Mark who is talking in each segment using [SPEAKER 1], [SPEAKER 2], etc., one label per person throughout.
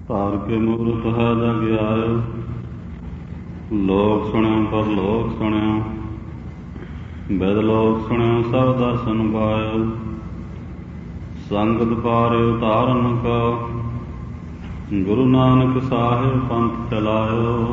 [SPEAKER 1] ਧਾਰ ਕੇ ਮੂਰਤ ਹੈ ਜਗ ਆਇਓ। ਲੋਕ ਸੁਣਿਓ ਪਰ ਲੋਕ ਸੁਣਿਓ, ਬਿਦ ਲੋਕ ਸੁਣਿਓ ਸਭ ਦਰਸ਼ਨ ਪਾਇਓ। ਸੰਗਤ ਪਾਰਿਓ ਧਾਰਨ ਕਾ, ਗੁਰੂ ਨਾਨਕ ਸਾਹਿਬ ਪੰਥ ਚਲਾਇਓ।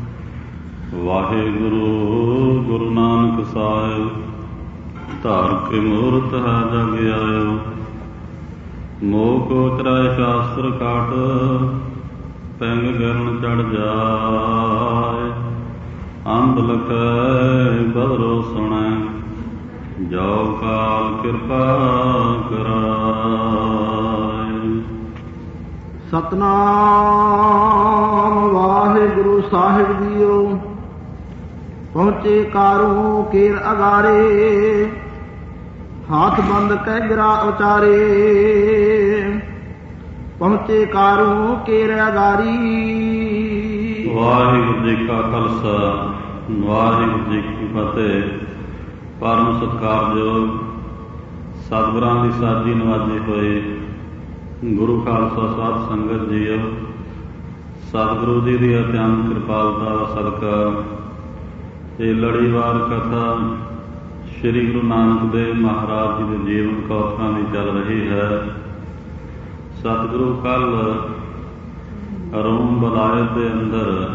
[SPEAKER 1] ਵਾਹਿਗੁਰੂ ਗੁਰੂ ਨਾਨਕ ਸਾਹਿਬ, ਧਾਰ ਕੇ ਮੂਰਤ ਹੈ ਜਗ ਆਇਓ। ਮੋਹ ਕੋ ਉਤਰਾਇ ਸ਼ਾਸਤਰ ਕਾਟ, ਪੈਂਗ ਗਰਨ ਚੜ ਜਾਏ। ਅੰਧ ਲਖੈ ਬਦਰੋ ਸੁਣੈ, ਜੋ ਕਾਲ ਕਿਰਪਾ ਕਰਾਏ।
[SPEAKER 2] ਸਤਨਾਮ ਵਾਹਿਗੁਰੂ ਸਾਹਿਬ ਜੀਓ। ਪਹੁੰਚੇ ਕਾਰੂ ਕੇਰ ਅਗਾਰੇ, ਹਾਥ ਬੰਦ ਕਹਿ ਗਿਰਾ ਉਚਾਰੇ। ਪਹੁੰਚੇ ਕਾਰੂ ਕੇਰ ਅਗਾਰੀ।
[SPEAKER 1] ਵਾਹਿਗੁਰੂ ਜੀ ਕਾ ਖਾਲਸਾ, ਵਾਹਿਗੁਰੂ ਜੀ ਕੀ ਫਤਿਹ। ਪਰਮ ਸਤਿਕਾਰਯੋਗ ਸਤਿਗੁਰਾਂ ਦੀ ਸਾਜੀ ਨਵਾਜੇ ਹੋਏ ਗੁਰੂ ਖਾਲਸਾ ਸਾਧ ਸੰਗਤ ਜੀਓ, ਸਤਿਗੁਰੂ ਜੀ ਦੀ ਅਤਿਅੰਤ ਕਿਰਪਾਲਤਾ ਦਾ ਸਦਕਾ ਇਹ ਲੜੀਵਾਰ ਕਥਾ ਸ੍ਰੀ ਗੁਰੂ ਨਾਨਕ ਦੇਵ ਮਹਾਰਾਜ ਜੀ ਦੇ ਜੀਵਨ ਕੌਤਕਾਂ ਦੀ ਚੱਲ ਰਹੀ ਹੈ। ਸਤਿਗੁਰੂ ਕੱਲ ਰੋਮ ਬਲਾਇਤ ਦੇ ਅੰਦਰ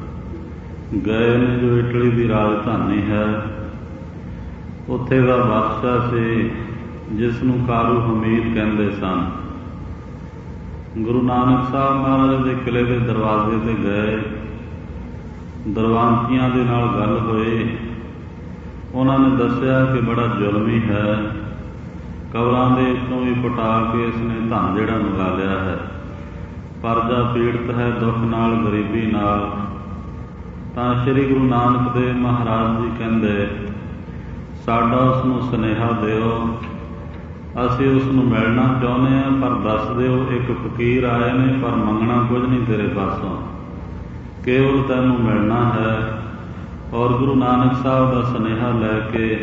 [SPEAKER 1] ਗਏ ਨੇ, ਜੋ ਇਟਲੀ ਦੀ ਰਾਜਧਾਨੀ ਹੈ। ਉੱਥੇ ਦਾ ਬਾਦਸ਼ਾਹ ਸੀ ਜਿਸ ਨੂੰ ਕਾਰੂ ਹਮੀਦ ਕਹਿੰਦੇ ਸਨ। ਗੁਰੂ ਨਾਨਕ ਸਾਹਿਬ ਮਹਾਰਾਜ ਦੇ ਕਿਲੇ ਦੇ ਦਰਵਾਜ਼ੇ ਤੇ ਗਏ, ਦਰਵਾਂਤੀਆਂ ਦੇ ਨਾਲ ਗੱਲ ਹੋਈ। ਉਹਨਾਂ ਨੇ ਦੱਸਿਆ ਕਿ ਬੜਾ ਜ਼ੁਲਮੀ ਹੈ, ਕਬਰਾਂ ਦੇ ਉੱਤੋਂ ਵੀ ਪਟਾ ਕੇ ਇਸਨੇ ਧਨ ਜਿਹੜਾ ਮੰਗਾ ਲਿਆ ਹੈ। ਪਰਜਾ ਪੀੜਤ ਹੈ ਦੁੱਖ ਨਾਲ, ਗਰੀਬੀ ਨਾਲ। ਤਾਂ ਸ੍ਰੀ ਗੁਰੂ ਨਾਨਕ ਦੇਵ ਮਹਾਰਾਜ ਜੀ ਕਹਿੰਦੇ, ਸਾਡਾ ਉਸ ਨੂੰ ਸੁਨੇਹਾ ਦਿਓ, ਅਸੀਂ ਉਸ ਨੂੰ ਮਿਲਣਾ ਚਾਹੁੰਦੇ ਹਾਂ, ਪਰ ਦੱਸ ਦਿਓ ਇੱਕ ਫਕੀਰ ਆਏ ਨੇ, ਪਰ ਮੰਗਣਾ ਕੁਝ ਨਹੀਂ ਤੇਰੇ ਪਾਸੋਂ, ਕੇਵਲ ਤੈਨੂੰ ਮਿਲਣਾ ਹੈ। ਔਰ ਗੁਰੂ ਨਾਨਕ ਸਾਹਿਬ ਦਾ ਸੁਨੇਹਾ ਲੈ ਕੇ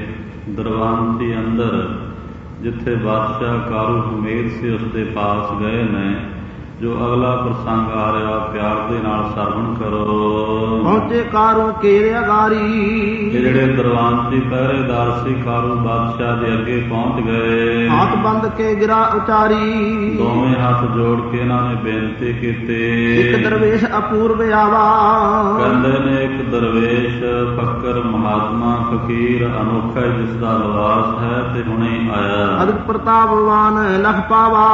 [SPEAKER 1] ਦਰਵਾਨਤੀ ਅੰਦਰ, ਜਿੱਥੇ ਬਾਦਸ਼ਾਹ ਕਾਰੂ ਹਮੀਦ ਸੀ, ਉਸ ਦੇ ਪਾਸ ਗਏ ਨੇ। ਜੋ ਅਗਲਾ ਪ੍ਰਸੰਗ ਆ ਰਿਹਾ, ਪਿਆਰ ਦੇ ਨਾਲ ਸਰਵਣ ਕਰੋ।
[SPEAKER 2] ਪਹੁੰਚੇ ਕਾਰੂ ਕੇਰ ਅਗਾਰੀ।
[SPEAKER 1] ਇਹ ਜਿਹੜੇ ਦਰਵਾਨਤੀ ਪਹਿਰੇਦਾਰ ਸੀ ਕਾਰੂ ਬਾਦਸ਼ਾਹ ਦੇ ਅੱਗੇ ਪਹੁੰਚ ਗਏ।
[SPEAKER 2] ਹੱਥ ਬੰਦ ਕੇ ਗਿਰਾ ਉਚਾਰੀ।
[SPEAKER 1] ਦੋਵੇਂ ਹੱਥ ਜੋੜ ਕੇ ਇਹਨਾਂ ਨੇ ਬੇਨਤੀ ਕੀਤੀ।
[SPEAKER 2] ਇੱਕ ਦਰਵੇਸ਼ ਅਪੂਰਵ ਆਵਾ।
[SPEAKER 1] ਕਹਿੰਦੇ ਨੇ ਇੱਕ ਦਰਵੇਸ਼ ਫਕਰ ਮਹਾਤਮਾ ਫਕੀਰ ਅਨੋਖਾ, ਜਿਸ ਦਾ ਲਿਬਾਸ ਹੈ ਤੇ ਹੁਣੇ ਆਇਆ।
[SPEAKER 2] ਅਦਿਤ ਪ੍ਰਤਾਪਵਾਨ ਲਖ ਪਾਵਾ।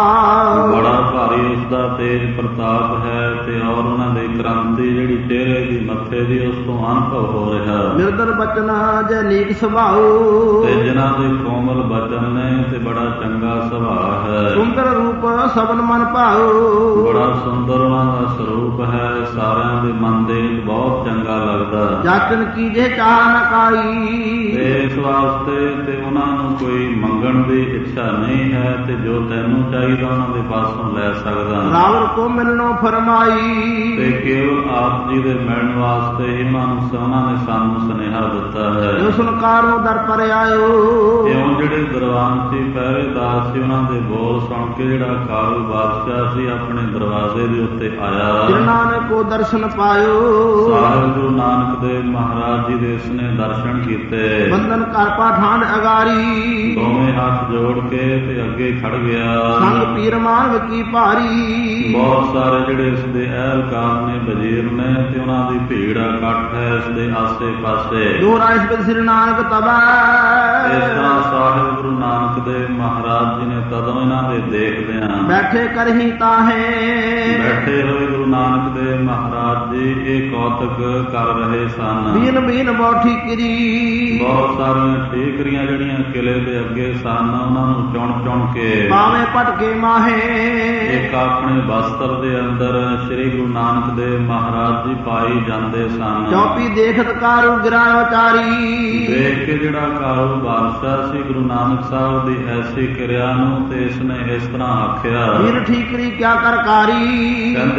[SPEAKER 1] ਬੜਾ ਭਾਰੀ ਉਸਦਾ ਤੇਜ ਪ੍ਰਤਾਪ ਹੈ ਤੇ ਔਰ ਉਹਨਾਂ ਦੀ ਕ੍ਰਾਂਤੀ ਜਿਹੜੀ ਚਿਹਰੇ ਦੀ ਮੱਥੇ ਦੀ, ਉਸ ਤੋਂ ਅਨੁਭਵ ਹੋ ਰਿਹਾ।
[SPEAKER 2] ਨਿਰਦਰ ਬਚਨ ਜੈ ਨੀਕ ਸੁਭਾਉ।
[SPEAKER 1] ਤੇ ਜਿਨ੍ਹਾਂ ਦੇ ਕੋਮਲ ਬਚਨ ਨੇ ਤੇ ਬੜਾ ਚੰਗਾ ਸੁਭਾਅ ਹੈ।
[SPEAKER 2] ਸੁੰਦਰ ਰੂਪ ਸਭਨ ਮਨ ਭਾਉ।
[SPEAKER 1] ਬੜਾ ਸੁੰਦਰ ਉਹਨਾਂ ਦਾ ਸਰੂਪ ਹੈ, ਸਾਰਿਆਂ ਦੇ ਮਨ ਦੇ ਬਹੁਤ ਚੰਗਾ ਲੱਗਦਾ।
[SPEAKER 2] ਜਾਚਨ ਕੀ ਜੇ ਚਾਹ ਨ ਕਾਈ।
[SPEAKER 1] ਤੇ ਇਸ ਵਾਸਤੇ ਤੇ ਉਹਨਾਂ ਨੂੰ ਕੋਈ ਮੰਗਣ ਦੀ ਇੱਛਾ ਨਹੀਂ ਹੈ, ਤੇ ਜੋ ਤੈਨੂੰ ਚਾਹੀਦਾ ਉਹਨਾਂ ਦੇ ਪਾਸੋਂ ਲੈ ਸਕਦਾ।
[SPEAKER 2] ਰਾਵਰ ਕੋ ਮਿਲਣੋਂ ਫਰਮਾਈ।
[SPEAKER 1] ਤੇ ਕੇਵਲ ਆਪ ਜੀ ਦੇ ਮਿਲਣ ਵਾਸਤੇ ਇਹਨਾਂ ਨੂੰ ਉਹਨਾਂ ਨੇ ਸਾਨੂੰ ਸੁਨੇਹਾ ਦਿੱਤਾ ਹੈ।
[SPEAKER 2] ਜੋ ਸੁਨਕਾਰੋ ਦਰ ਪਰ ਆਇਓ।
[SPEAKER 1] ਇਉਂ ਜਿਹੜੇ ਦਰਵਾਨਤੀ ਪਹਿਰੇਦਾਰ ਸੀ, ਉਹਨਾਂ ਦੇ ਬੋਲ ਸੁਣ ਕੇ ਜਿਹੜਾ ਕਾਰੂ ਬਾਦਸ਼ਾਹ ਸੀ, ਆਪਣੇ ਦਰਵਾਜ਼ੇ ਦੇ ਉੱਤੇ ਆਇਆ।
[SPEAKER 2] ਗੁਰੂ ਨਾਨਕ ਕੋ ਦਰਸ਼ਨ ਪਾਇਓ।
[SPEAKER 1] ਸਾਹਿਬ ਗੁਰੂ ਨਾਨਕ ਦੇਵ ਮਹਾਰਾਜ ਜੀ ਦੇ ਇਸਨੇ ਦਰਸ਼ਨ ਕੀਤੇ।
[SPEAKER 2] ਬੰਧਨ ਕਰ ਪਾਠਾਨ ਅਗਾਰੀ।
[SPEAKER 1] ਦੋਵੇਂ ਹੱਥ ਜੋੜ ਕੇ ਤੇ ਅੱਗੇ ਖੜ ਗਿਆ।
[SPEAKER 2] ਸੰਗ ਪੀਰ ਮਾਨਵ ਕੀ ਭਾਰੀ।
[SPEAKER 1] ਬਹੁਤ ਸਾਰੇ ਜਿਹੜੇ ਇਸ ਦੇ ਅਹਿਲਕਾਰ ਨੇ, ਵਜ਼ੀਰ ਨੇ, ਤੇ ਉਹਨਾਂ ਦੀ ਭੀੜ ਇਕੱਠ ਹੈ ਇਸ ਦੇ ਆਸੇ ਪਾਸੇ।
[SPEAKER 2] ਜੋ ਰਾਇਸ ਬਿਦ ਸ੍ਰੀ ਨਾਨਕ ਤਬੈ।
[SPEAKER 1] ਇਸ ਤਰ੍ਹਾਂ ਸਾਹਿਬ ਗੁਰੂ ਨਾਨਕ ਦੇਵ ਮਹਾਰਾਜ ਜੀ ਨੇ ਤਦੋਂ ਇਹਨਾਂ ਦੇ ਦੇਖਦਿਆਂ
[SPEAKER 2] ਬੈਠੇ ਕਰਹੀ ਤਾਹੇ।
[SPEAKER 1] ਬੈਠੇ ਹੋਏ ਗੁਰੂ ਨਾਨਕ ਦੇਵ ਮਹਾਰਾਜ ਜੀ ਇਹ ਕੌਤਕ ਕਰ ਰਹੇ ਸਨ।
[SPEAKER 2] ਬੀਨ ਬੀਨ ਬੌਠੀ ਕਿਰੀ।
[SPEAKER 1] ਬਹੁਤ ਸਾਰੀਆਂ ਠੀਕਰੀਆਂ ਜਿਹੜੀਆਂ ਕਿਲੇ ਦੇ ਅੱਗੇ ਸਨ, ਉਹਨਾਂ ਨੂੰ ਚੁਣ ਚੁਣ ਕੇ
[SPEAKER 2] ਭਾਵੇਂ ਪਟਕੇ ਮਾਹੇ।
[SPEAKER 1] ਇੱਕ ਆਪਣੇ ਬਸਤਰ ਦੇ ਅੰਦਰ ਸ੍ਰੀ ਗੁਰੂ ਨਾਨਕ ਦੇਵ ਮਹਾਰਾਜ ਜੀ ਪਾਈ ਜਾਂਦੇ ਸਨ।
[SPEAKER 2] ਚੌਪੀ ਦੇਖਤ ਕਾਰੂ ਗਿਰਾ ਉਚਾਰੀ।
[SPEAKER 1] ਦੇਖ ਕੇ ਜਿਹੜਾ ਕਾਰੂ ਬਾਦਸ਼ਾਹ ਸੀ ਗੁਰੂ ਨਾਨਕ ਸਾਹਿਬ ਦੀ ਐਸੀ ਕਿਰਿਆ ਨੂੰ, ਤੇ ਇਸਨੇ ਇਸ ਤਰ੍ਹਾਂ ਆਖਿਆ।
[SPEAKER 2] ਵੀਰ ਠੀਕਰੀ ਕਿਆ ਕਰਕਾਰੀ।
[SPEAKER 1] ਕਹਿੰਦੇ ਐ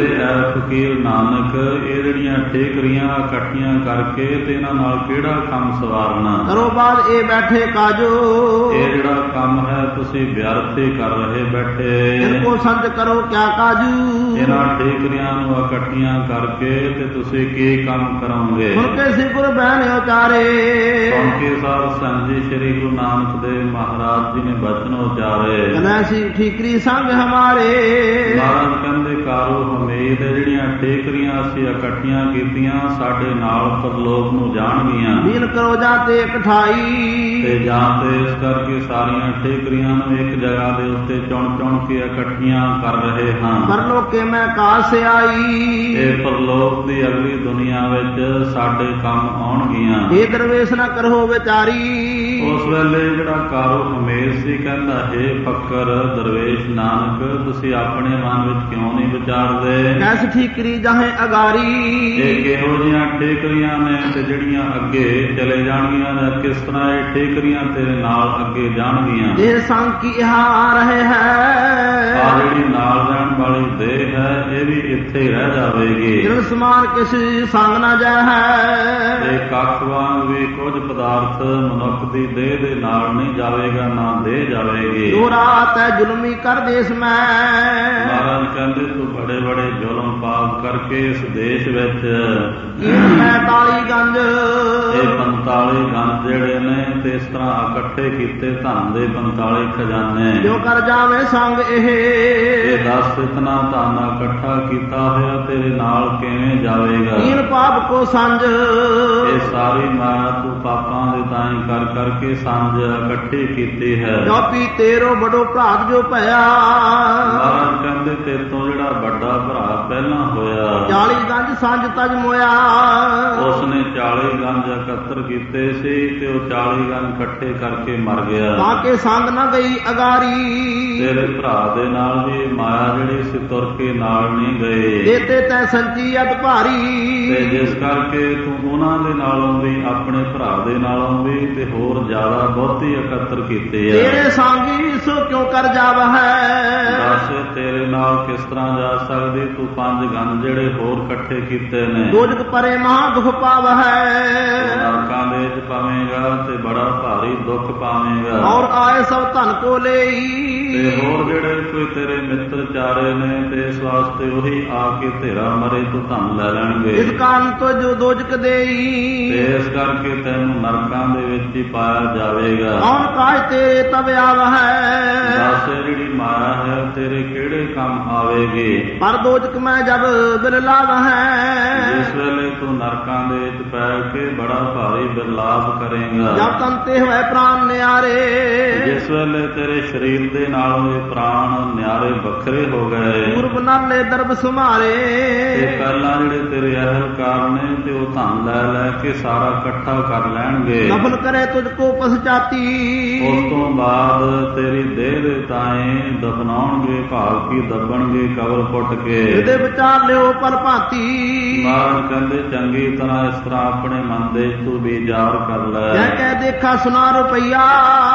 [SPEAKER 1] ਫਕੀਰ ਨਾਨਕ, ਇਹ ਜਿਹੜੀਆਂ ਠੇਕਰੀਆਂ ਇਕੱਠੀਆਂ ਕਰਕੇ ਤੇ ਇਹਨਾਂ ਨਾਲ ਕਿਹੜਾ ਕੰਮ ਸਵਾਰਨਾ।
[SPEAKER 2] ਕਰੋ ਬਾਦ ਇਹ ਬੈਠੇ ਕਾਜੋ,
[SPEAKER 1] ਇਹ ਜਿਹੜਾ ਕੰਮ ਹੈ ਤੁਸੀਂ ਵਿਅਰਥ ਹੀ ਕਰ ਰਹੇ ਬੈਠੇ।
[SPEAKER 2] ਇਨਕੋ ਸੰਤ ਕਰੋ ਕਿਆ ਕਾਜੂ,
[SPEAKER 1] ਇਹਨਾਂ ਠੇਕਰੀਆਂ ਨੂੰ ਇਕੱਠੀਆਂ ਕਰਕੇ ਤੇ ਤੁਸੀਂ ਕੀ ਕੰਮ ਕਰੋਗੇ।
[SPEAKER 2] ਹੁਣ ਕੇ ਸਿ ਗੁਰ ਬਹਿਨ ਉਚਾਰੇ,
[SPEAKER 1] ਸੁਣ ਕੇ ਸਾਧ ਸੰਗਤ ਜੀ ਸ੍ਰੀ ਗੁਰੂ ਨਾਨਕ ਦੇਵ ਮਹਾਰਾਜ ਜੀ ਨੇ ਬਚਨ ਉਚਾਰੇ।
[SPEAKER 2] ਕਨੈ ਸੀ ਠੀਕਰੀ ਸੰਗ ਹਮਾਰੇ,
[SPEAKER 1] ਮਹਾਰਾਜ ਕਹਿੰਦੇ ਕਾਰੋ ਹਮੇਦ, ਜਿਹੜੀਆਂ ਠੇਕਰੀਆਂ ਅਸੀਂ ਇਕੱਠੀਆਂ ਕੀਤੀਆਂ ਸਾਡੇ ਨਾਲ ਪਰਲੋਕ ਨੂੰ ਜਾਣਗੀਆਂ।
[SPEAKER 2] ਦੀਨ ਕਰੋ ਜਾਂ ਤੇ ਇਕਠਾਈ,
[SPEAKER 1] ਤੇ ਜਾਂ ਤੇ ਇਸ ਕਰਕੇ ਸਾਰੀਆਂ ਠੇਕਰੀਆਂ ਨੂੰ ਇੱਕ ਜਗ੍ਹਾ ਦੇ ਉੱਤੇ ਚੁਣ ਚੁਣ ਕੇ ਇਕੱਠੀਆਂ ਕਰ ਰਹੇ ਹਾਂ।
[SPEAKER 2] ਪਰਲੋਕੇ ਮੈਂ ਕਾਸ ਆਈ,
[SPEAKER 1] ਇਹ ਪਰਲੋਕ ਦੀ ਅਗਲੀ ਦੁਨੀਆ ਵਿੱਚ ਸਾਡੇ ਕੰਮ ਆਉਣਗੀਆਂ।
[SPEAKER 2] ਇਹ ਦਰਵੇਸ਼ ਨਾ ਕਰੋ ਵਿਚਾਰੀ,
[SPEAKER 1] ਉਸ ਵੇਲੇ ਜਿਹੜਾ ਕਾਰੋ ਹਮੇਸ਼ ਸੀ ਕਹਿੰਦਾ ਹੈ ਫਕਰ ਦਰਵੇਸ਼ ਨਾਨਕ, ਤੁਸੀਂ ਆਪਣੇ ਮਨ ਵਿੱਚ ਕਿਉਂ ਨਹੀਂ ਵਿਚਾਰਦੇ।
[SPEAKER 2] ਕੈਸ ਠੀਕਰੀ ਜਾਹੇ ਅਗਾਰੀ,
[SPEAKER 1] ਇਹ ਕਿਹੋ ਜਿਹੀਆਂ ਠੇਕਰੀਆਂ ਨੇ ਤੇ ਜਿਹੜੀਆਂ ਅੱਗੇ ਚਲੇ ਜਾਣਗੀਆਂ, ਜਾਂ ਕਿਸ ਤਰ੍ਹਾਂ ਇਹ ਠੇਕਰੀਆਂ ਤੇਰੇ ਨਾਲ ਅੱਗੇ ਜਾਣਗੀਆਂ।
[SPEAKER 2] ਦੇਹ ਸੰਗ ਕੀ ਇਹਾ ਰਹੇ ਹੈ,
[SPEAKER 1] ਆ ਜਿਹੜੀ ਨਾਲ ਰਹਿਣ ਵਾਲੀ ਦੇਹ ਹੈ ਇਹ ਵੀ ਇੱਥੇ ਰਹਿ ਜਾਵੇਗੀ।
[SPEAKER 2] ਜਿਨ ਸਮਾਨ ਕਿਸੇ ਸੰਗ ਨਾ ਜਾਹੈ,
[SPEAKER 1] ਇਹ ਕੱਖ ਵਾਂਗ ਵੀ ਕੁਝ ਪਦਾਰਥ ਮਨੁੱਖ ਦੀ ਦੇਹ ਦੇ ਨਾਲ ਨਹੀਂ ਜਾਵੇਗਾ, ਨਾ ਦੇਹ ਜਾਵੇਗੀ।
[SPEAKER 2] ਜੋ ਰਾਤ ਹੈ ਜ਼ੁਲਮੀ ਕਰ ਦੇਸ ਮੈਂ,
[SPEAKER 1] ਮਹਾਰਾਜ ਕਹਿੰਦੇ ਤੂੰ ਬੜੇ ਬੜੇ ਜ਼ੁਲਮ ਪਾਪ ਕਰਕੇ ਇਸ ਦੇਸ਼ ਵਿੱਚ
[SPEAKER 2] ਮੈਂ ਤਾਲੀ ਗੰਜ,
[SPEAKER 1] ਇਹ 45 ਗੰਜ ਜਿਹੜੇ ਨੇ ਤੇ ਇਸ ਤਰ੍ਹਾਂ ਇਕੱਠੇ ਕੀਤੇ ਧਨ ਦੇ 45 ਖਜ਼ਾਨੇ।
[SPEAKER 2] ਜੋ ਕਰ ਜਾਵੇਂ ਸੰਗ
[SPEAKER 1] ਇਹ ਦੱਸ ਇਤਨਾ ਧਨ ਇਕੱਠਾ ਕੀਤਾ ਹੋਇਆ ਤੇਰੇ ਨਾਲ ਕਿਵੇਂ ਜਾਵੇਗਾ।
[SPEAKER 2] ਕੀਨ ਪਾਪ ਕੋ ਸੰਜ,
[SPEAKER 1] ਇਹ ਸਾਰੀ ਮਾਇਆ ਤੂੰ ਪਾਪਾਂ ਦੇ ਤਾਈਂ ਕਰ ਕਰਕੇ ਸੰਜ ਇਕੱਠੀ ਕੀਤੀ ਹੈ।
[SPEAKER 2] ਜੋ ਪੀ ਤੇਰੋ ਬੜੋ ਭਰਾਤ ਜੋ ਭਇਆ,
[SPEAKER 1] ਮਹਾਰਾਜ ਕਹਿੰਦੇ ਤੇਰੇ ਤੋਂ ਜਿਹੜਾ ਵੱਡਾ ਭਰਾ ਪਹਿਲਾਂ ਹੋਇਆ
[SPEAKER 2] 40 ਗੰਜ ਸੰਜ ਤਜ ਮੋਇਆ,
[SPEAKER 1] ਉਸਨੇ 40 ਗੰਜ ਇਕੱਤਰ ਕੀਤੇ ਸੀ ਤੇ ਉਹ 40 ਗੰਜ ਇਕੱਠੇ ਕਰਕੇ ਮਰ ਗਿਆ।
[SPEAKER 2] ਤਾਂ ਕੇ ਸੰਗ ਨਾ ਗਈ ਅਗਾਰੀ,
[SPEAKER 1] ਤੇਰੇ ਭਰਾ ਦੇ ਨਾਲ ਵੀ ਮਾਇਆ ਜਿਹੜੀ ਸੀ ਤੁਰ ਕੇ ਨਾਲ ਨਹੀਂ ਗਏ।
[SPEAKER 2] ਦੇਤੇ ਤੈ ਸੰਚੀ ਅਤ ਭਾਰੀ,
[SPEAKER 1] ਤੇ ਜਿਸ ਕਰਕੇ ਤੂੰ ਉਹਨਾਂ ਦੇ ਨਾਲੋਂ ਵੀ ਆਪਣੇ ਭਰਾ ਦੇ ਨਾਲੋਂ ਵੀ ਤੇ ਹੋਰ ਜ਼ਿਆਦਾ ਬਹੁਤੀ ਇਕੱਤਰ ਕੀਤੇ ਆ।
[SPEAKER 2] ਤੇਰੇ ਸੰਗੀ ਸੋ ਕਿਉਂ ਕਰ ਜਾਵਾ ਹੈ,
[SPEAKER 1] ਦੱਸ ਤੇਰੇ ਨਾਲ ਕਿਸ ਤਰ੍ਹਾਂ ਜਾ ਸਕਦੀ ਤੂੰ 5 ਗੰਜ ਜਿਹੜੇ ਹੋਰ ਇਕੱਠੇ ਕੀਤੇ ਨੇ।
[SPEAKER 2] ਦੋਜਕ ਪਰੇ ਮਹਾ ਦੁਖ ਪਾਵ ਹੈ,
[SPEAKER 1] ਨਰਕਾਂ ਦੇ ਵਿੱਚ ਪਾਵੇਂਗਾ ਤੇ ਬੜਾ ਭਾਰੀ ਦੁੱਖ ਪਾਵੇਂਗਾ।
[SPEAKER 2] ਔਰ ਆਏ ਸਭ ਧਨ ਕੋ ਲਈ,
[SPEAKER 1] ਤੇ ਹੋਰ ਜਿਹੜੇ ਕੋਈ ਤੇਰੇ ਮਿੱਤਰ ਚਾਰੇ ਨੇ ਤੇ ਇਸ ਵਾਸਤੇ ਉਹੀ ਆ ਕੇ ਤੇਰਾ ਮਰੇ ਤੂੰ ਧਨ ਲੈ ਲੈਣਗੇ।
[SPEAKER 2] ਇਸ ਕਾਰਨ ਤੋਂ ਜੋ ਦੋਜਕ ਦੇਈ,
[SPEAKER 1] ਤੇ ਇਸ ਕਰਕੇ ਤੈਨੂੰ ਨਰਕਾਂ ਦੇ ਵਿੱਚ ਹੀ ਪਾਇਆ ਜਾਵੇਗਾ।
[SPEAKER 2] ਕੌਣ ਕਾਜ ਤੇਰੇ ਤਬ ਆਵ ਹੈ,
[SPEAKER 1] ਦੱਸ ਜਿਹੜੀ ਮਾਇਆ ਹੈ ਤੇਰੇ ਕਿਹੜੇ ਕੰਮ ਆਵੇਗੀ।
[SPEAKER 2] ਪਰ ਦੋਜਕ ਮੈਂ ਜਬ ਬਿਰਲਾਵ ਹੈ,
[SPEAKER 1] ਜਿਸ ਵੇਲੇ ਤੂੰ ਨਰਕਾਂ ਦੇ ਵਿੱਚ ਪੈ ਕੇ ਬੜਾ ਭਾਰੀ ਬਿਰਲਾਪ ਕਰੇਗਾ।
[SPEAKER 2] ਜਬ ਤੰਤੇ ਹੋਏ ਪ੍ਰਾਨ ਨਿਆਰੇ,
[SPEAKER 1] ਜਿਸ ਵੇਲੇ ਤੇਰੇ ਸਰੀਰ ਦੇ ਨਾਲੋਂ ਇਹ ਪ੍ਰਾਣ ਨਿਆਰੇ ਵੱਖਰੇ ਹੋ ਗਏ।
[SPEAKER 2] ਪੂਰਬ ਨਾਲੇ ਦਰਬ ਸੁਮਾਰੇ,
[SPEAKER 1] ਤੇ ਪਹਿਲਾਂ ਜਿਹੜੇ ਤੇਰੇ ਅਹਲਕਾਰ ਨੇ ਤੇ ਉਹ ਧਨ ਲੈ ਲੈ ਕੇ ਸਾਰਾ ਇਕੱਠਾ ਕਰ ਲੈਣਗੇ।
[SPEAKER 2] ਨਫਲ ਕਰੇ ਤੁਝ ਕੋ ਪਛਾਤੀ,
[SPEAKER 1] ਉਸ ਤੋਂ ਬਾਅਦ ਤੇਰੀ ਦੇਹ ਦੇ ਤਾਏ ਦਫਨਾਉਣਗੇ, ਭਾਵ ਕੀ ਦੱਬਣਗੇ ਕਬਰ ਪੁੱਟ ਕੇ।
[SPEAKER 2] ਇਹਦੇ ਵਿਚਾਰ ਲਿਓ ਪਲ ਭਾਤੀ,
[SPEAKER 1] ਮਹਾਰਾਜ ਕਹਿੰਦੇ ਚੰਗੀ ਤਰ੍ਹਾਂ ਇਸ ਤਰ੍ਹਾਂ ਆਪਣੇ ਮਨ ਦੇ ਤੂੰ ਵਿਚਾਰ ਕਰ ਲੈ।
[SPEAKER 2] ਜੈ ਕਹਿ ਦੇਖਾ ਸੁਨਾ ਰੁਪਈਆ,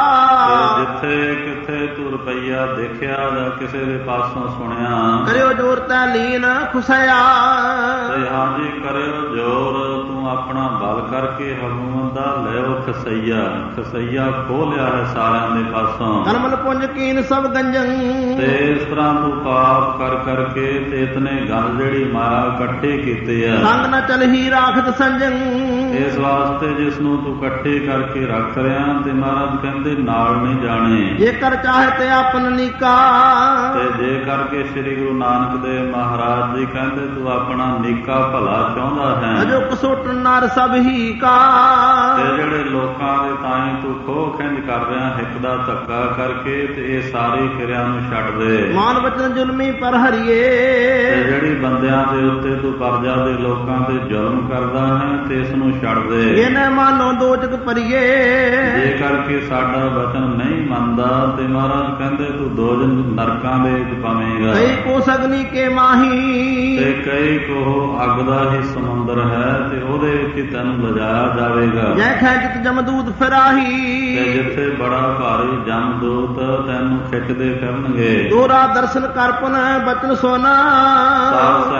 [SPEAKER 1] ਜਿੱਥੇ ਕਿੱਥੇ ਤੂੰ ਰੁਪਈਆ ਦੇਖਿਆ ਜਾਂ ਕਿਸੇ ਦੇ ਪਾਸੋਂ ਸੁਣਿਆ,
[SPEAKER 2] ਕਰਿਓ ਜੋਰ ਤੈ ਲੀਨ ਖੁਸਿਆ,
[SPEAKER 1] ਤੇ ਹਾਂਜੀ ਕਰਿਓ ਜੋਰ ਤੂੰ ਆਪਣਾ ਬਲ ਕਰਕੇ ਹਕੂਮਤ ਦਾ ਲਿਓ ਖਸਈਆ। ਖਸਈਆ ਖੋਹ ਲਿਆ ਹੈ ਸਾਰਿਆਂ ਦੇ ਪਾਸੋਂ।
[SPEAKER 2] ਕਨਮਲ ਪੁੰਜ ਕੀਨ ਸਭ ਗੰਜੰ,
[SPEAKER 1] ਤੇ ਇਸ ਤਰ੍ਹਾਂ ਤੂੰ ਪਾਪ ਕਰ ਕਰਕੇ ਤੇ ਇਤਨੇ ਗੰਜ ਜਿਹੜੀ ਮਾਇਆ ਇਕੱਠੇ ਕੀਤੇ ਆ।
[SPEAKER 2] ਸੰਗ ਨ ਚਲਹੀ ਰਾਖਤ ਸੰਜੰ,
[SPEAKER 1] ਇਸ ਵਾਸਤੇ ਜਿਸ ਨੂੰ ਤੂੰ ਇਕੱਠੇ ਕਰਕੇ ਰੱਖ ਰਿਹਾ ਤੇ ਮਹਾਰਾਜ ਕਹਿੰਦੇ ਨਾਲ ਨਹੀਂ ਜਾਣੇ।
[SPEAKER 2] ਜੇ ਕਰ ਚਾਹੇ ਤੇ ਆਪਨ ਨੀਕਾ,
[SPEAKER 1] ਤੇ ਜੇ ਕਰਕੇ ਸ੍ਰੀ ਗੁਰੂ ਨਾਨਕ ਦੇਵ ਮਹਾਰਾਜ ਜੀ ਕਹਿੰਦੇ ਤੂੰ ਆਪਣਾ ਨੀਕਾ ਭਲਾ ਚਾਹੁੰਦਾ ਹੈ।
[SPEAKER 2] ਅਜੋ ਕਸੋਟ ਨਰ ਸਭ ਹੀ ਕਾ,
[SPEAKER 1] ਤੇ ਜਿਹੜੇ ਲੋਕਾਂ ਦੇ ਤਾਈਂ ਤੂੰ ਖੋਹ ਖਿੰਝ ਕਰ ਰਿਹਾ ਹਿੱਕ ਦਾ ਧੱਕਾ ਕਰਕੇ ਤੇ ਇਹ ਸਾਰੀ ਕਿਰਿਆ ਨੂੰ ਛੱਡ ਦੇ।
[SPEAKER 2] ਮਾਨ ਵਚਨ ਜ਼ੁਲਮੀ ਪਰ ਹਰੀਏ,
[SPEAKER 1] ਤੇ ਜਿਹੜੀ ਬੰਦਿਆਂ ਦੇ ਉੱਤੇ ਤੂੰ ਪਰਜਾ ਦੇ ਲੋਕਾਂ ਤੇ ਜ਼ੁਲਮ ਕਰਦਾ ਹੈ ਤੇ ਇਸ ਨੂੰ ਛੱਡ ਦੇ।
[SPEAKER 2] ਇਹਨੇ ਮਾਨੋ ਦੋਜਕ ਪਰੀਏ,
[SPEAKER 1] ਜੇ ਕਰਕੇ ਸਾਡਾ ਵਚਨ ਨਹੀਂ ਮੰਨਦਾ ਤੇ ਮਹਾਰਾਜ ਕਹਿੰਦੇ ਤੂੰ ਦੋਜਨ ਨਰਕਾਂ ਦੇ ਵਿੱਚ ਪਾਵੇਂਗਾ।
[SPEAKER 2] ਕਈ ਕੋ ਸਗਨੀ ਕੇ ਮਾਹੀ,
[SPEAKER 1] ਤੇ ਕਈ ਕੋ ਅੱਗ ਦਾ ਹੀ ਸਮੁੰਦਰ ਹੈ ਤੇ ਉਹਦੇ ਵਿੱਚ ਹੀ ਤੈਨੂੰ ਲਿਜਾਇਆ ਜਾਵੇਗਾ।
[SPEAKER 2] ਜੈ ਖੈਜਤ ਜਮਦੂਤ ਫਿਰਾਹੀ,
[SPEAKER 1] ਤੇ ਜਿੱਥੇ ਬੜਾ ਭਾਰੀ ਜਮਦੂਤ ਤੈਨੂੰ ਖਿੱਚਦੇ ਫਿਰਨਗੇ।
[SPEAKER 2] ਦੋਰਾ ਦਰਸ਼ਨ ਕਰ ਪੁਨ ਬਚਨ ਸੋਨਾ,
[SPEAKER 1] ਸਾਧ ਸੰਗ ਜੀ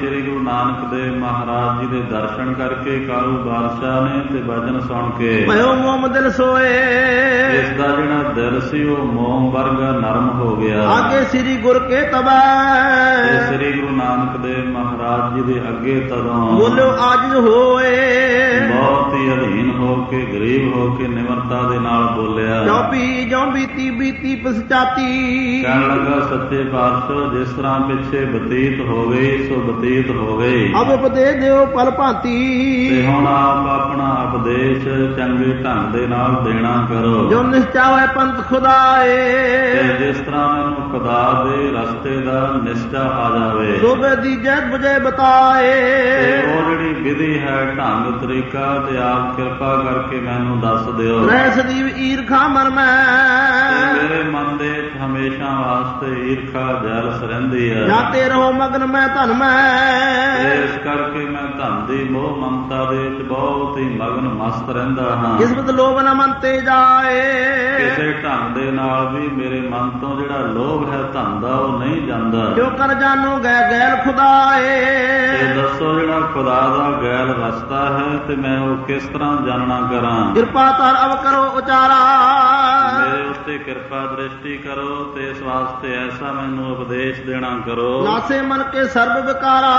[SPEAKER 1] ਸ੍ਰੀ ਗੁਰੂ ਨਾਨਕ ਦੇਵ ਮਹਾਰਾਜ ਜੀ ਦੇ ਦਰਸ਼ਨ ਕਰਕੇ ਕਾਰੂ ਬਾਦਸ਼ਾਹ ਨੇ ਤੇ ਬਚਨ ਸੁਣ ਕੇ
[SPEAKER 2] ਭਇਓ ਮੋਮ ਦਿਲ ਸੋਏ।
[SPEAKER 1] ਇਸ ਦਾ ਜਿਹੜਾ ਦਿਲ ਸੀ ਉਹ ਮੋਮ ਵਰਗਾ ਨਰਮ ਹੋ ਗਿਆ।
[SPEAKER 2] ਆਗੇ ਸ੍ਰੀ ਗੁਰ ਕੇ ਤਬੈ
[SPEAKER 1] ਤੇ ਸ੍ਰੀ ਗੁਰੂ ਨਾਨਕ ਦੇਵ ਮਹਾਰਾਜ ਜੀ ਦੇ ਅੱਗੇ ਤਦੋਂ
[SPEAKER 2] ਬੋਲਿਓ ਆਜਿਜ਼ ਹੋਏ।
[SPEAKER 1] ਬਹੁਤ ਹੀ ਅਧੀਨ ਹੋ ਕੇ ਗਰੀਬ ਹੋ ਕੇ ਨਿਮਰਤਾ ਦੇ ਨਾਲ ਬੋਲਿਆ।
[SPEAKER 2] ਜੋ ਬੀਤੀ ਬੀਤੀ ਪਛਤਾਤੀ।
[SPEAKER 1] ਕਹਿਣ ਲੱਗਾ ਸੱਚੇ ਪਾਤਸ਼ਾਹ ਜਿਸ ਤਰ੍ਹਾਂ ਪਿੱਛੇ ਬਤੀਤ ਹੋ ਗਈ ਸੋ ਬਤੀਤ ਹੋ ਗਈ।
[SPEAKER 2] ਅਬ ਉਪਦੇਸ਼ ਦਿਓ ਪਲ ਭਾਂਤੀ।
[SPEAKER 1] ਤੇ ਹੁਣ ਆਪ ਆਪਣਾ ਉਪਦੇਸ਼ ਚੰਗੇ ਢੰਗ ਦੇ ਨਾਲ ਦੇਣਾ ਕਰੋ।
[SPEAKER 2] ਜੋ ਨਿਸ਼ਚਾਵੇ ਪੰਥ ਖੁਦਾਏ।
[SPEAKER 1] ਤੇ ਜਿਸ ਤਰ੍ਹਾਂ ਮੈਨੂੰ ਖੁਦਾ ਦੇ ਰਸਤੇ ਦਾ ਨਿਸ਼ਚਾ ਆ ਜਾਵੇ।
[SPEAKER 2] ਸੋਭੇ ਦੀ ਜੈਤ ਬੁਝੇ ਬਤਾਏ।
[SPEAKER 1] ਤੇ ਉਹ ਜਿਹੜੀ ਵਿਧੀ ਹੈ ਢੰਗ ਤਰੀਕਾ ਤੇ ਆਪ ਕਿਰਪਾ ਕਰਕੇ ਮੈਨੂੰ ਦੱਸ ਦਿਓ।
[SPEAKER 2] ਰਹਿ ਸਦੀਵ ਈਰਖਾ ਮਨ ਮੈਂ।
[SPEAKER 1] ਮੇਰੇ ਮਨ ਦੇ ਹਮੇਸ਼ਾ ਵਾਸਤੇ ਈਰਖਾ ਜੈਲਸ ਰਹਿੰਦੀ ਹੈ।
[SPEAKER 2] ਜਾਤੇ ਰਹੋ ਮਗਨ ਮੈਂ ਧਨ ਮੈਂ।
[SPEAKER 1] ਇਸ ਕਰਕੇ ਮੈਂ ਧਨ ਦੀ ਮੋਹ ਮਮਤਾ ਦੇ ਵਿੱਚ ਬਹੁਤ ਹੀ ਮਗਨ ਮਸਤ ਰਹਿੰਦਾ ਹਾਂ।
[SPEAKER 2] ਕਿਸਮਤ ਲੋਭ ਨਾ ਮਨ ਤੇ ਜਾਏ।
[SPEAKER 1] ਕਿਸੇ ਢੰਗ ਦੇ ਨਾਲ ਵੀ ਮੇਰੇ ਮਨ ਤੋਂ ਜਿਹੜਾ ਲੋਭ ਹੈ ਧਨ ਦਾ ਉਹ ਨਹੀਂ ਜਾਂਦਾ।
[SPEAKER 2] ਜੋ ਕਰ ਜਾਨੋ ਗੈ ਗੈਲ ਖੁਦਾਏ।
[SPEAKER 1] ਤੇ ਦੱਸੋ ਜਿਹੜਾ ਖੁਦਾ ਦਾ ਗੈਲ ਰਸਤਾ ਹੈ ਤੇ ਮੈਂ ਉਹ ਕਿਸ ਤਰ੍ਹਾਂ ਜਾਣਨਾ ਕਰਾਂ।
[SPEAKER 2] ਕਿਰਪਾ ਧਰ ਅਵ ਕਰੋ ਉਚਾਰਾ।
[SPEAKER 1] ਮੇਰੇ ਉੱਤੇ ਕਿਰਪਾ ਦ੍ਰਿਸ਼ਟੀ ਕਰੋ ਤੇ ਇਸ ਵਾਸਤੇ ਐਸਾ ਮੈਨੂੰ ਉਪਦੇਸ਼ ਦੇਣਾ ਕਰੋ।
[SPEAKER 2] ਨਾਸੇ ਮਨ ਕੇ ਸਰਬ ਵਿਕਾਰਾ।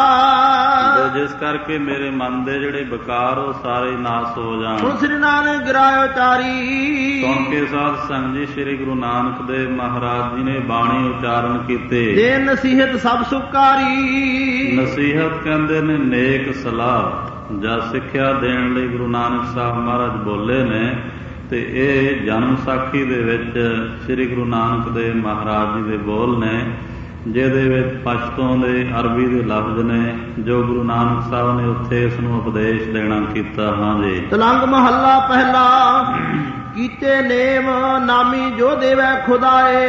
[SPEAKER 1] ਜਿਸ ਕਰਕੇ ਮੇਰੇ ਮਨ ਦੇ ਜਿਹੜੇ ਵਿਕਾਰ ਉਹ ਸਾਰੇ ਨਾਸ ਹੋ ਜਾਣ।
[SPEAKER 2] ਸੁਣ ਸ੍ਰੀ ਨਾਨਕ ਗਿਰਾਇਓ ਚਾਰੀ।
[SPEAKER 1] ਸੁਣ ਕੇ ਸਾਧ ਸੰਗਤ ਜੀ ਸ੍ਰੀ ਗੁਰੂ ਨਾਨਕ ਦੇਵ ਮਹਾਰਾਜ ਜੀ ਨੇ ਬਾਣੀ ਉਚਾਰਨ ਕੀਤੇ।
[SPEAKER 2] ਦੇ ਨਸੀਹਤ ਸਭ ਸੁਕਾਰੀ।
[SPEAKER 1] ਨਸੀਹਤ ਕਹਿੰਦੇ ਨੇ ਨੇਕ ਸਲਾਹ ਜਾਂ ਸਿੱਖਿਆ ਦੇਣ ਲਈ ਗੁਰੂ ਨਾਨਕ ਸਾਹਿਬ ਮਹਾਰਾਜ ਬੋਲੇ ਨੇ। ਤੇ ਇਹ ਜਨਮ ਸਾਖੀ ਦੇ ਵਿੱਚ ਸ੍ਰੀ ਗੁਰੂ ਨਾਨਕ ਦੇਵ ਮਹਾਰਾਜ ਜੀ ਦੇ ਬੋਲ ਨੇ ਜਿਹਦੇ ਵਿੱਚ ਪਸ਼ਤੋਂ ਦੇ ਅਰਬੀ ਦੇ ਲਫ਼ਜ਼ ਨੇ ਜੋ ਗੁਰੂ ਨਾਨਕ ਸਾਹਿਬ ਨੇ ਉੱਥੇ ਇਸ ਨੂੰ ਉਪਦੇਸ਼ ਦੇਣਾ ਕੀਤਾ। ਹਾਂ ਜੀ।
[SPEAKER 2] ਤਲੰਗ ਮਹੱਲਾ ਪਹਿਲਾ। ਕੀਤੇ ਨੇਮ ਨਾਮੀ ਜੋ ਦੇਵੈ ਖੁਦਾਏ।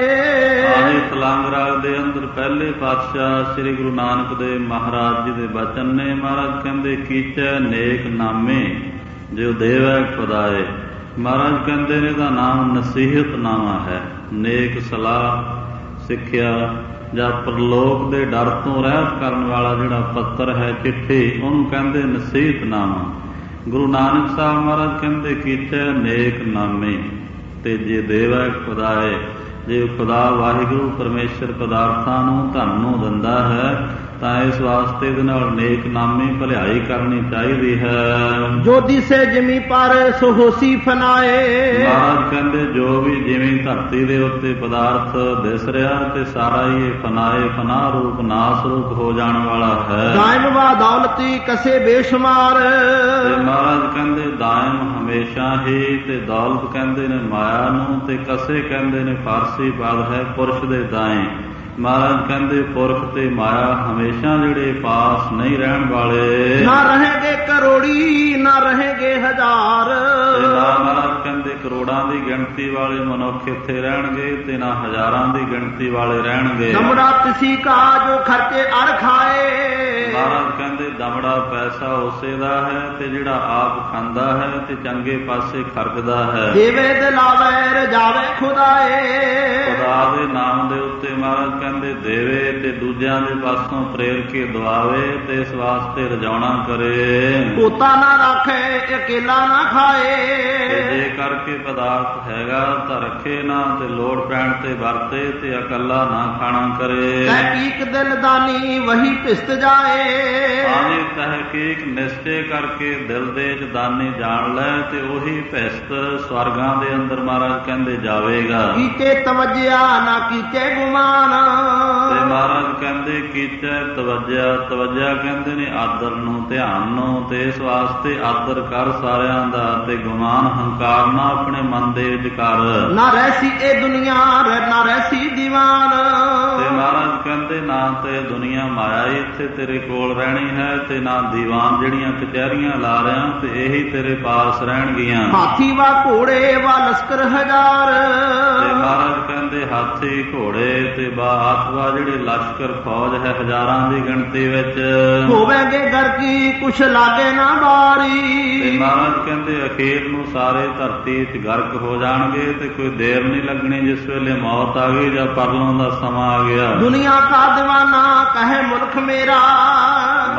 [SPEAKER 1] ਆਹੇ ਤਲੰਗ ਰਾਗ ਦੇ ਅੰਦਰ ਪਹਿਲੇ ਪਾਤਸ਼ਾਹ ਸ੍ਰੀ ਗੁਰੂ ਨਾਨਕ ਦੇਵ ਮਹਾਰਾਜ ਜੀ ਦੇ ਬਚਨ ਨੇ। ਮਹਾਰਾਜ ਕਹਿੰਦੇ ਕੀਚੈ ਨੇਕ ਨਾਮੇ ਜੋ ਦੇਵੈ ਖੁਦਾਏ। ਮਹਾਰਾਜ ਕਹਿੰਦੇ ਨੇ ਦਾ ਨਾਮ ਨਸੀਹਤ ਨਾਮਾ ਹੈ। ਨੇਕ ਸਲਾਹ ਸਿੱਖਿਆ ਜਾਂ ਪ੍ਰਲੋਕ ਦੇ ਡਰ ਤੋਂ ਰਹਿਤ ਕਰਨ ਵਾਲਾ ਜਿਹੜਾ ਪੱਤਰ ਹੈ ਚਿੱਠੀ ਉਹਨੂੰ ਕਹਿੰਦੇ ਨਸੀਹਤ ਨਾਮਾ। ਗੁਰੂ ਨਾਨਕ ਸਾਹਿਬ ਮਹਾਰਾਜ ਕਹਿੰਦੇ ਕੀਚੈ ਨੇਕ ਨਾਮੇ ਤੇ ਜੇ ਦੇਵੈ ਖੁਦਾਏ। ਜੇ ਖੁਦਾ ਵਾਹਿਗੁਰੂ ਪਰਮੇਸ਼ਰ ਪਦਾਰਥਾਂ ਨੂੰ ਧਨ ਨੂੰ ਦਿੰਦਾ ਹੈ ਤਾਂ ਇਸ ਵਾਸਤੇ ਦੇ ਨਾਲ ਨੇਕ ਨਾਮੀ ਭਲਾਈ ਕਰਨੀ ਚਾਹੀਦੀ ਹੈ।
[SPEAKER 2] ਜੋ ਦਿਸੇ ਜਿਮੀ ਪਰ ਸੋ ਹੋਸੀ ਫਨਾਏ।
[SPEAKER 1] ਮਹਾਰਾਜ ਕਹਿੰਦੇ ਜੋ ਵੀ ਜਿਵੇਂ ਧਰਤੀ ਦੇ ਉੱਤੇ ਪਦਾਰਥ ਦਿਸ ਰਿਹਾ ਤੇ ਸਾਰਾ ਹੀ ਇਹ ਫਨਾਏ ਫਨਾ ਰੂਪ ਨਾਸ ਰੂਪ ਹੋ ਜਾਣ ਵਾਲਾ ਹੈ।
[SPEAKER 2] ਦਾਇਮ ਵਾ ਦੌਲਤੀ ਕਸੇ ਬੇਸ਼ੁਮਾਰ।
[SPEAKER 1] ਤੇ ਮਹਾਰਾਜ ਕਹਿੰਦੇ ਦਾਇਮ ਹਮੇਸ਼ਾ ਹੀ ਤੇ ਦੌਲਤ ਕਹਿੰਦੇ ਨੇ ਮਾਇਆ ਨੂੰ ਤੇ ਕਸੇ ਕਹਿੰਦੇ ਨੇ ਫਾਰਸੀ ਪਦ ਹੈ ਪੁਰਸ਼ ਦੇ ਦਾਏ। ਮਹਾਰਾਜ ਕਹਿੰਦੇ ਪੁਰਖ ਤੇ ਮਾਇਆ ਹਮੇਸ਼ਾ ਜਿਹੜੇ ਪਾਸ ਨਹੀਂ ਰਹਿਣ ਵਾਲੇ।
[SPEAKER 2] ਨਾ ਰਹੇਗੇ ਕਰੋੜੀ ਨਾ ਰਹੇਗੇ ਹਜ਼ਾਰ।
[SPEAKER 1] ਤੇ ਨਾ ਮਹਾਰਾਜ ਕਹਿੰਦੇ ਕਰੋੜਾਂ ਦੀ ਗਿਣਤੀ ਵਾਲੇ ਮਨੁੱਖ ਇੱਥੇ ਰਹਿਣਗੇ ਤੇ ਨਾ ਹਜ਼ਾਰਾਂ ਦੀ ਗਿਣਤੀ ਵਾਲੇ ਰਹਿਣਗੇ।
[SPEAKER 2] ਦਮੜਾ ਤਿਸੀ ਕਾ ਜੋ ਖਰਚੇ ਅਰ ਖਾਏ।
[SPEAKER 1] ਮਹਾਰਾਜ ਕਹਿੰਦੇ ਦਮੜਾ ਪੈਸਾ ਉਸੇ ਦਾ ਹੈ ਤੇ ਜਿਹੜਾ ਆਪ ਖਾਂਦਾ ਹੈ ਤੇ ਚੰਗੇ ਪਾਸੇ ਖਰਚਦਾ ਹੈ।
[SPEAKER 2] ਦੇਵੇ ਦਿਲਾਵੇ ਰਜਾਵੇ ਖੁਦਾਏ।
[SPEAKER 1] ਖੁਦਾ ਦੇ ਨਾਮ ਦੇ ਉੱਤੇ ਮਹਾਰਾਜ ਕਹਿੰਦੇ ਦੇਵੇ ਤੇ ਦੂਜਿਆਂ ਦੇ ਪਾਸੋਂ ਪ੍ਰੇਰ ਕੇ ਦਵਾਵੇ ਤੇ ਇਸ ਵਾਸਤੇ ਰਜਾਉਣਾ ਕਰੇ।
[SPEAKER 2] ਪੋਤਾ ਨਾ ਰੱਖੇ ਅਕੇਲਾ ਨਾ ਖਾਏ।
[SPEAKER 1] ਤੇ ਜੇ ਕਰਕੇ ਪਦਾਰਥ ਹੈਗਾ ਤਾਂ ਰੱਖੇ ਨਾ ਤੇ ਲੋੜ ਪੈਣ ਤੇ ਵਰਤੇ ਤੇ ਇਕੱਲਾ ਨਾ ਖਾਣਾ ਕਰੇ।
[SPEAKER 2] ਤਹਿਕੀਕ ਦਿਲ ਦਾਨੀ ਵਹੀ ਭਿਸਤ ਜਾਏ।
[SPEAKER 1] ਆਨੇ ਤਹਿਕੀਕ ਨਿਸ਼ਚੇ ਕਰਕੇ ਦਿਲ ਦੇ ਚ ਦਾਨੀ ਜਾਣ ਲੈ ਤੇ ਉਹੀ ਭਿਸਤ ਸਵਰਗਾਂ ਦੇ ਅੰਦਰ ਮਹਾਰਾਜ ਕਹਿੰਦੇ ਜਾਵੇਗਾ।
[SPEAKER 2] ਕੀਤੇ ਤਵੱਜਿਆ ਨਾ ਕੀਤੇ ਗੁਮਾਨ।
[SPEAKER 1] ਤੇ ਮਹਾਰਾਜ ਕਹਿੰਦੇ ਕੀਚੈ ਤਵੱਜਿਆ। ਤਵੱਜਿਆ ਕਹਿੰਦੇ ਨੇ ਆਦਰ ਨੂੰ ਧਿਆਨ ਨੂੰ ਤੇ ਇਸ ਵਾਸਤੇ ਆਦਰ ਕਰ ਸਾਰਿਆਂ ਦਾ ਤੇ ਗੁਮਾਨ ਹੰਕਾਰ ਨਾ ਆਪਣੇ ਮਨ ਦੇ ਵਿੱਚ ਕਰ।
[SPEAKER 2] ਨਾ ਰਹਿਸੀ ਇਹ ਦੁਨੀਆ ਨਾ ਰਹਿਸੀ ਦੀਵਾਨ।
[SPEAKER 1] ਤੇ ਮਹਾਰਾਜ ਕਹਿੰਦੇ ਨਾ ਤੇ ਦੁਨੀਆ ਮਾਇਆ ਇੱਥੇ ਤੇਰੇ ਕੋਲ ਰਹਿਣੀ ਹੈ ਤੇ ਨਾ ਦੀਵਾਨ ਜਿਹੜੀਆਂ ਕਚਹਿਰੀਆਂ ਲਾ ਰਿਆਂ ਤੇ ਇਹੀ ਤੇਰੇ ਪਾਸ ਰਹਿਣਗੀਆਂ।
[SPEAKER 2] ਹਾਥੀ ਵਾ ਘੋੜੇ ਵਾ ਲਸ਼ਕਰ ਹਜ਼ਾਰ।
[SPEAKER 1] ਤੇ ਮਹਾਰਾਜ ਕਹਿੰਦੇ ਹਾਥੀ ਘੋੜੇ ਤੇ ਬਾਤਵਾ ਜਿਹੜੇ ਲਸ਼ਕਰ ਫੌਜ ਹੈ ਹਜ਼ਾਰਾਂ ਦੀ ਗਿਣਤੀ ਵਿੱਚ।
[SPEAKER 2] ਹੋਵੇਗੇ ਘਰ ਕੀ ਕੁਛ ਲਾਗੇ ਨਾ ਬਾਰੀ।
[SPEAKER 1] ਤੇ ਮਹਾਰਾਜ ਕਹਿੰਦੇ ਅਖੀਰ ਨੂੰ ਸਾਰੇ ਧਰਤੀ 'ਚ ਗਰਕ ਹੋ ਜਾਣਗੇ ਤੇ ਕੋਈ ਦੇਰ ਨਹੀਂ ਲੱਗਣੀ ਜਿਸ ਵੇਲੇ ਮੌਤ ਆ ਗਈ ਜਾਂ ਪਰਲੋਂ ਦਾ ਸਮਾਂ ਆ ਗਿਆ।
[SPEAKER 2] ਦੁਨੀਆ ਕਾ ਦੀਵਾਨਾ ਕਹੇ ਮੁਲਕ ਮੇਰਾ।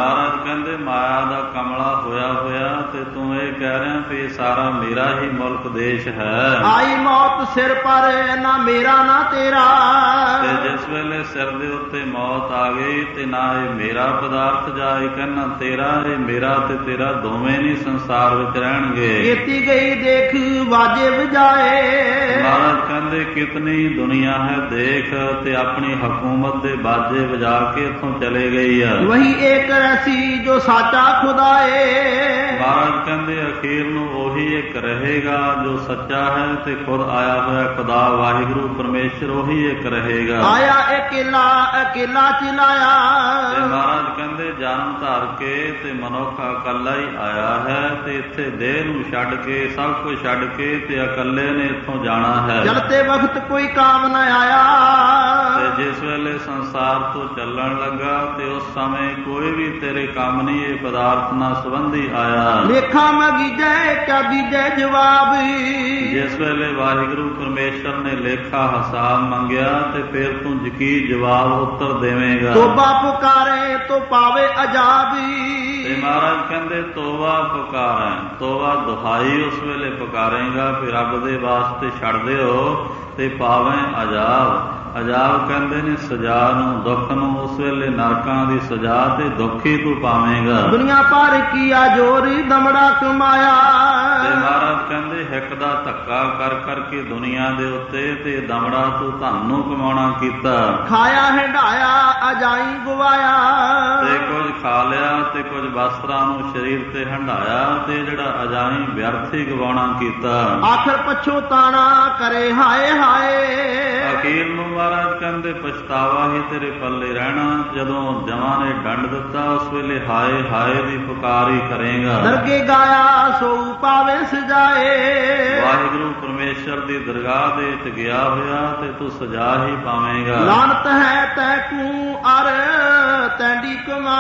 [SPEAKER 1] ਵੀ ਸਾਰਾ ਮੇਰਾ ਹੀ ਮੁਲਕ ਦੇਸ਼ ਹੈ।
[SPEAKER 2] ਆਈ ਮੌਤ ਸਿਰ ਪਰ ਨਾ ਮੇਰਾ ਨਾ ਤੇਰਾ।
[SPEAKER 1] ਤੇ ਜਿਸ ਵੇਲੇ ਸਿਰ ਦੇ ਉੱਤੇ ਮੌਤ ਆ ਗਈ ਤੇ ਨਾ ਇਹ ਮੇਰਾ ਪਦਾਰਥ ਜਾਏ ਕਹਿਣਾ ਤੇਰਾ, ਇਹ ਮੇਰਾ ਤੇ ਤੇਰਾ ਦੋਵੇਂ ਨਹੀਂ ਸੰਸਾਰ ਵਿੱਚ ਰਹਿਣਗੇ।
[SPEAKER 2] ਕੀਤੀ ਗਈ ਦੇਖ ਵਾਜੇ ਵਜਾਏ।
[SPEAKER 1] ਮਹਾਰਾਜ ਕਹਿੰਦੇ ਕਿਤਨੀ ਦੁਨੀਆ ਹੈ ਦੇਖ, ਤੇ ਆਪਣੀ ਹਕੂਮਤ ਦੇ ਬਾਜੇ ਵਜਾ ਕੇ ਇੱਥੋਂ ਚਲੇ ਗਈ ਆ।
[SPEAKER 2] ਵਹੀ ਏਕ ਰਸੀ ਜੋ ਸਾਚਾ ਖੁਦਾਏ।
[SPEAKER 1] ਮਹਾਰਾਜ ਕਹਿੰਦੇ ਅਖੀਰ ਨੂੰ ਉਹੀ ਇੱਕ ਰਹੇਗਾ ਜੋ ਸੱਚਾ ਹੈ ਤੇ ਖੁਦ ਆਇਆ ਹੋਇਆ ਖੁਦਾ ਵਾਹਿਗੁਰੂ ਪਰਮੇਸ਼ਰ ਉਹੀ ਇੱਕ ਰਹੇਗਾ।
[SPEAKER 2] ਆਇਆ ਇਕੱਲਾ ਇਕੱਲਾ ਚਲਾਇਆ।
[SPEAKER 1] ਤੇ ਮਹਾਰਾਜ ਕਹਿੰਦੇ ਜਨਮ ਧਾਰ ਕੇ ਤੇ ਮਨੁੱਖ ਇਕੱਲਾ ਹੀ ਆਇਆ ਹੈ ਤੇ ਇੱਥੇ ਦੇਹ ਨੂੰ ਛੱਡ ਕੇ ਸਭ ਕੁਝ ਛੱਡ ਕੇ ਤੇ ਇਕੱਲੇ ਨੇ ਇੱਥੋਂ ਜਾਣਾ ਹੈ।
[SPEAKER 2] ਚਲਤੇ ਵਕਤ ਕੋਈ ਕਾਮ ਨਾ ਆਇਆ।
[SPEAKER 1] ਤੇ ਜਿਸ ਵੇਲੇ ਸੰਸਾਰ ਤੋਂ ਚੱਲਣ ਲੱਗਾ ਤੇ ਉਸ ਸਮੇਂ ਕੋਈ ਵੀ ਤੇਰੇ ਕੰਮ ਨਹੀਂ ਇਹ ਪਦਾਰਥ ਨਾਲ ਸੰਬੰਧੀ ਆਇਆ।
[SPEAKER 2] ਲੇਖਾ ਮੰਗੀਜੈ ਕਾ ਦੀਜੈ ਜਵਾਬ।
[SPEAKER 1] ਜਿਸ ਵੇਲੇ ਵਾਹਿਗੁਰੂ ਪਰਮੇਸ਼ਰ ਨੇ ਲੇਖਾ ਹਿਸਾਬ ਮੰਗਿਆ ਤੇ ਫਿਰ ਤੂੰ ਕੀ ਜਵਾਬ ਉੱਤਰ ਦੇਵੇਂਗਾ।
[SPEAKER 2] ਤੋਬਾ ਪੁਕਾਰੇ ਤੋ ਪਾਵੇ ਅਜਾਬੀ।
[SPEAKER 1] ਤੇ ਮਹਾਰਾਜ ਕਹਿੰਦੇ ਤੋਬਾ ਪੁਕਾਰਾਂ, ਤੋਬਾ ਦੁਹਾਈ ਉਸ ਵੇਲੇ ਪੁਕਾਰੇਗਾ ਫਿਰ ਰੱਬ ਦੇ ਵਾਸਤੇ ਛੱਡ ਦਿਓ ਤੇ ਪਾਵੇਂ ਅਜਾਬ। ਅਜਾਬ ਕਹਿੰਦੇ ਨੇ ਸਜ਼ਾ ਨੂੰ, ਦੁੱਖ ਨੂੰ। ਉਸ ਵੇਲੇ ਨਰਕਾਂ ਦੀ ਸਜ਼ਾ ਤੇ ਦੁੱਖ ਹੀ ਤੂੰ ਪਾਵੇਂਗਾ।
[SPEAKER 2] ਦੁਨੀਆ ਭਰ ਕੀਆ ਜੋਰ ਦਮੜਾ ਕਮਾਇਆ।
[SPEAKER 1] ਤੇ ਮਹਾਰਾਜ ਕਹਿੰਦੇ ਹਿੱਕ ਦਾ ਧੱਕਾ ਕਰ ਕਰਕੇ ਦੁਨੀਆ ਦੇ ਉੱਤੇ ਤੇ ਦਮੜਾ ਤੂੰ ਧਨ ਨੂੰ ਕਮਾਉਣਾ ਕੀਤਾ।
[SPEAKER 2] ਖਾਇਆ ਹੰਡਾਇਆ ਅਜਾਈ ਗਵਾਇਆ।
[SPEAKER 1] ਤੇ ਕੁਝ ਖਾ ਲਿਆ ਤੇ ਕੁਝ ਵਸਤਰਾਂ ਨੂੰ ਸਰੀਰ ਤੇ ਹੰਡਾਇਆ ਤੇ ਜਿਹੜਾ ਅਜਾਈ ਵਿਅਰਥ ਹੀ ਗਵਾਉਣਾ ਕੀਤਾ।
[SPEAKER 2] ਆਖਰ ਪਛੋਤਾਣਾ ਕਰੇ ਹਾਏ ਹਾਏ।
[SPEAKER 1] ਅਖੀਰ ਨੂੰ ਮਹਾਰਾਜ ਕਹਿੰਦੇ ਪਛਤਾਵਾ ਹੀ ਤੇਰੇ ਪੱਲੇ ਰਹਿਣਾ। ਜਦੋਂ ਜਮਾਂ ਨੇ ਡੰਡ ਦਿੱਤਾ ਉਸ ਵੇਲੇ ਹਾਏ ਹਾਏ ਦੀ ਪੁਕਾਰ ਹੀ ਕਰੇਗਾ।
[SPEAKER 2] ਦਰਗੇ ਗਾਇਆ ਸੋ ਪਾਵੇ ਸਜਾਏ।
[SPEAKER 1] ਵਾਹਿਗੁਰੂ ਪਰਮੇਸ਼ਰ ਦੀ ਦਰਗਾਹ ਦੇ ਵਿੱਚ ਗਿਆ ਹੋਇਆ ਤੇ ਤੂੰ ਸਜ਼ਾ ਹੀ ਪਾਵੇਂਗਾ।
[SPEAKER 2] ਲਾਨਤ ਹੈ ਤੈ ਕੂ ਅਰ ਤੈਂਡੀ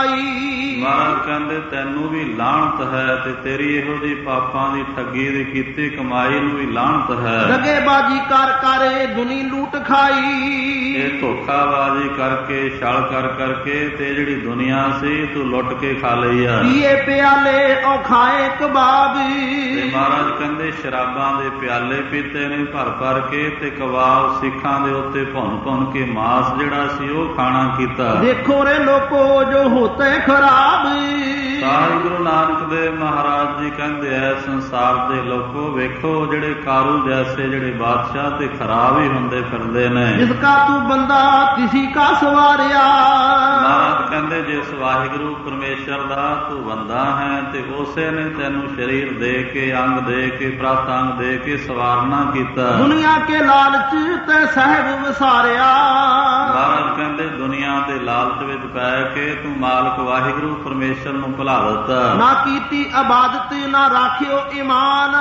[SPEAKER 2] ਕਮਾਈ।
[SPEAKER 1] ਮਹਾਰਾਜ ਕਹਿੰਦੇ ਤੈਨੂੰ ਵੀ ਲਾਹਨਤ ਹੈ ਤੇ ਤੇਰੀ ਇਹੋ ਜਿਹੀ ਪਾਪਾਂ ਦੀ ਠੱਗੀ ਦੀ ਕੀਤੀ ਕਮਾਈ ਨੂੰ ਵੀ ਲਾਹਨਤ ਹੈ।
[SPEAKER 2] ਦਗੇਬਾਜ਼ੀ ਕਰ ਕਰੇ ਦੁਨੀ ਲੂਟ ਖਾਈ।
[SPEAKER 1] ਇਹ ਧੋਖਾਬਾਜ਼ੀ ਕਰਕੇ ਛਲ ਕਰ ਕਰਕੇ ਤੇ ਜਿਹੜੀ ਦੁਨੀਆ ਸੀ ਤੂੰ ਲੁੱਟ ਕੇ ਖਾ ਲਈ ਆ।
[SPEAKER 2] ਪੀਏ ਪਿਆਲੇ ਔ ਖਾਏ ਕਬਾਬ।
[SPEAKER 1] ਤੇ ਮਹਾਰਾਜ ਕਹਿੰਦੇ ਸ਼ਰਾਬਾਂ ਦੇ ਪਿਆਲੇ ਪੀਤੇ ਨੇ ਭਰ ਭਰ ਕੇ ਤੇ ਕਬਾਬ ਸਿੱਖਾਂ ਦੇ ਉੱਤੇ ਭੁੰਨ ਭੁੰਨ ਕੇ ਮਾਸ ਜਿਹੜਾ ਸੀ ਉਹ ਖਾਣਾ ਕੀਤਾ।
[SPEAKER 2] ਦੇਖੋ ਰੇ ਲੋਕੋ ਜੋ ਹੋਤੇ ਖਰਾਬ।
[SPEAKER 1] ਸਾਹਿਬ ਗੁਰੂ ਨਾਨਕ ਦੇਵ ਮਹਾਰਾਜ ਜੀ ਕਹਿੰਦੇ ਐ ਸੰਸਾਰ ਦੇ ਲੋਕੋ ਵੇਖੋ ਜਿਹੜੇ ਕਾਰੂ ਜੈਸੇ ਜਿਹੜੇ ਬਾਦਸ਼ਾਹ ਤੇ ਖਰਾਬ ਹੀ ਹੁੰਦੇ ਫਿਰਦੇ ਨੇ।
[SPEAKER 2] ਜਿਸ ਕਾ ਤੂੰ ਬੰਦਾ ਕਿਸੀ ਕਾ ਸਵਾਰਿਆ।
[SPEAKER 1] ਮਹਾਰਾਜ ਕਹਿੰਦੇ ਜਿਸ ਵਾਹਿਗੁਰੂ ਪਰਮੇਸ਼ਰ ਦਾ ਤੂੰ ਬੰਦਾ ਹੈ ਤੇ ਉਸੇ ਨੇ ਤੈਨੂੰ ਸਰੀਰ ਦੇ ਕੇ ਅੰਗ ਦੇ ਕੇ ਪ੍ਰਤ ਅੰਗ ਦੇ ਕੇ ਸਵਾਰਨਾ ਕੀਤਾ।
[SPEAKER 2] ਦੁਨੀਆ ਕੇ ਲਾਲਚ ਤੇ ਸਹਿਬ ਵਿਸਾਰਿਆ।
[SPEAKER 1] ਮਹਾਰਾਜ ਕਹਿੰਦੇ ਦੁਨੀਆ ਦੇ ਲਾਲਚ ਵਿੱਚ ਪੈ ਕੇ ਤੂੰ ਮਾਲਕ ਵਾਹਿਗੁਰੂ ਪਰਮੇਸ਼ਰ ਨੂੰ ਭੁਲਾ ਦਿੱਤਾ।
[SPEAKER 2] ਨਾ ਕੀਤੀ ਇਬਾਦਤ ਨਾ ਰਾਖਿਓ ਈਮਾਨ।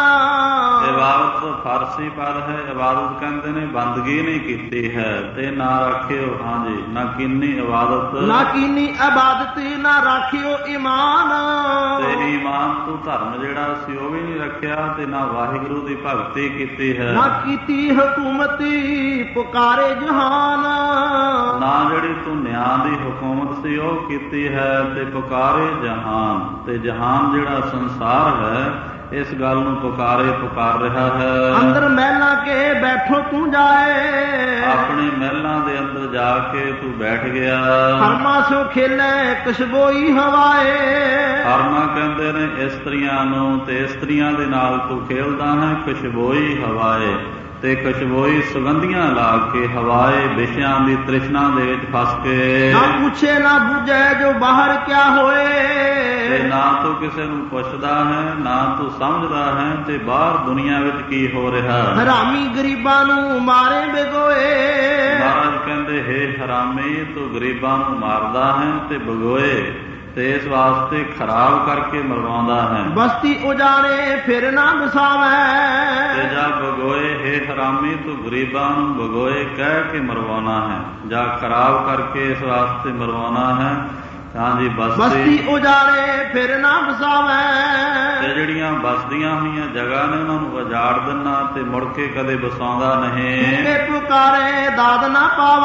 [SPEAKER 1] ਇਬਾਦਤ ਫਾਰਸੀ ਪਦ ਹੈ। ਇਬਾਦਤ ਕਹਿੰਦੇ ਨੇ ਬੰਦਗੀ ਨਹੀਂ ਕੀਤੀ ਹੈ ਤੇ ਨਾ ਰੱਖਿਓ। ਹਾਂਜੀ ਨਾ ਕੀਨੀ ਇਬਾਦਤ
[SPEAKER 2] ਨਾ ਕੀਨੀ ਇਬਾਦਤ ਨਾ ਰਾਖਿਓ ਈਮਾਨ।
[SPEAKER 1] ਤੇ ਈਮਾਨ ਤੂੰ ਧਰਮ ਜਿਹੜਾ ਸੀ ਉਹ ਵੀ ਨਹੀਂ ਰੱਖਿਆ ਤੇ ਨਾ ਵਾਹਿਗੁਰੂ ਦੀ ਭਗਤੀ ਕੀਤੀ ਹੈ।
[SPEAKER 2] ਨਾ ਕੀਤੀ ਹਕੂਮਤੀ ਪੁਕਾਰੇ ਜਹਾਨ।
[SPEAKER 1] ਨਾ ਜਿਹੜੀ ਤੂੰ ਨਿਆਂ ਦੀ ਹਕੂਮਤ ਸੀ ਉਹ ਕੀਤੀ ਹੈ ਤੇ ਪੁਕਾਰੇ ਜਹਾਨ। ਤੇ ਜਹਾਨ ਜਿਹੜਾ ਸੰਸਾਰ ਹੈ ਇਸ ਗੱਲ ਨੂੰ ਪੁਕਾਰ ਰਿਹਾ ਹੈ।
[SPEAKER 2] ਅੰਦਰ ਮਹਿਲਾਂ ਕੇ ਬੈਠੋ ਤੂੰ ਜਾਏ।
[SPEAKER 1] ਆਪਣੇ ਮਹਿਲਾਂ ਦੇ ਅੰਦਰ ਜਾ ਕੇ ਤੂੰ ਬੈਠ ਗਿਆ।
[SPEAKER 2] ਹਰਮਾ ਸੋ ਖੇਲੇ ਖੁਸ਼ਬੋਈ ਹਵਾਏ।
[SPEAKER 1] ਹਰਮਾ ਕਹਿੰਦੇ ਨੇ ਇਸਤਰੀਆਂ ਨੂੰ ਤੇ ਇਸਤਰੀਆਂ ਦੇ ਨਾਲ ਤੂੰ ਖੇਲਦਾ ਹੈ ਖੁਸ਼ਬੋਈ ਹਵਾਏ। ਤੇ ਖੁਸ਼ਬੋਈ ਸੁਗੰਧੀਆਂ ਲਾ ਕੇ ਹਵਾਏ ਵਿਸ਼ਿਆਂ ਦੀ ਤ੍ਰਿਸ਼ਨਾ ਦੇ ਵਿੱਚ ਫਸ ਕੇ।
[SPEAKER 2] ਨਾ ਪੁੱਛੇ ਨਾ ਬੁਝੇ ਜੋ ਬਾਹਰ ਕਿਆ ਹੋਏ।
[SPEAKER 1] ਤੇ ਨਾ ਤੂੰ ਕਿਸੇ ਨੂੰ ਪੁੱਛਦਾ ਹੈ ਨਾ ਤੂੰ ਸਮਝਦਾ ਹੈ ਤੇ ਬਾਹਰ ਦੁਨੀਆ ਵਿੱਚ ਕੀ ਹੋ ਰਿਹਾ।
[SPEAKER 2] ਹਰਾਮੀ ਗਰੀਬਾਂ ਨੂੰ ਮਾਰੇ ਬਿਗੋਏ।
[SPEAKER 1] ਮਹਾਰਾਜ ਕਹਿੰਦੇ ਹੇ ਹਰਾਮੀ ਤੂੰ ਗਰੀਬਾਂ ਨੂੰ ਮਾਰਦਾ ਹੈ ਤੇ ਬਗੋਏ ਤੇ ਇਸ ਵਾਸਤੇ ਖਰਾਬ ਕਰਕੇ ਮਰਵਾਉਂਦਾ ਹੈ।
[SPEAKER 2] ਬਸਤੀ ਉਜਾੜੇ ਫਿਰ ਨਾ ਵਸਾਵੇਂ।
[SPEAKER 1] ਤੇ ਜਾ ਬਗੋਏ ਹੇ ਹਰਾਮੀ ਤੂੰ ਗਰੀਬਾਂ ਨੂੰ ਬਗੋਏ ਕਹਿ ਕੇ ਮਰਵਾਉਣਾ ਹੈ ਜਾਂ ਖਰਾਬ ਕਰਕੇ ਇਸ ਵਾਸਤੇ ਮਰਵਾਉਣਾ ਹੈ ਹਾਂਜੀ
[SPEAKER 2] ਬਸਤੀ ਉਜਾੜੇ ਫਿਰ ਨਾ ਵਸਾਵੈ।
[SPEAKER 1] ਤੇ ਜਿਹੜੀਆਂ ਬਸਦੀਆਂ ਹੋਈਆਂ ਜਗ੍ਹਾ ਨੇ ਉਹਨਾਂ ਨੂੰ ਉਜਾੜ ਦਿੰਨਾ ਤੇ ਮੁੜ ਕੇ ਕਦੇ ਵਸਾਉਂਦਾ ਨਹੀਂ।
[SPEAKER 2] ਕੇ ਪੁਕਾਰੇ ਦਾਦ ਨਾ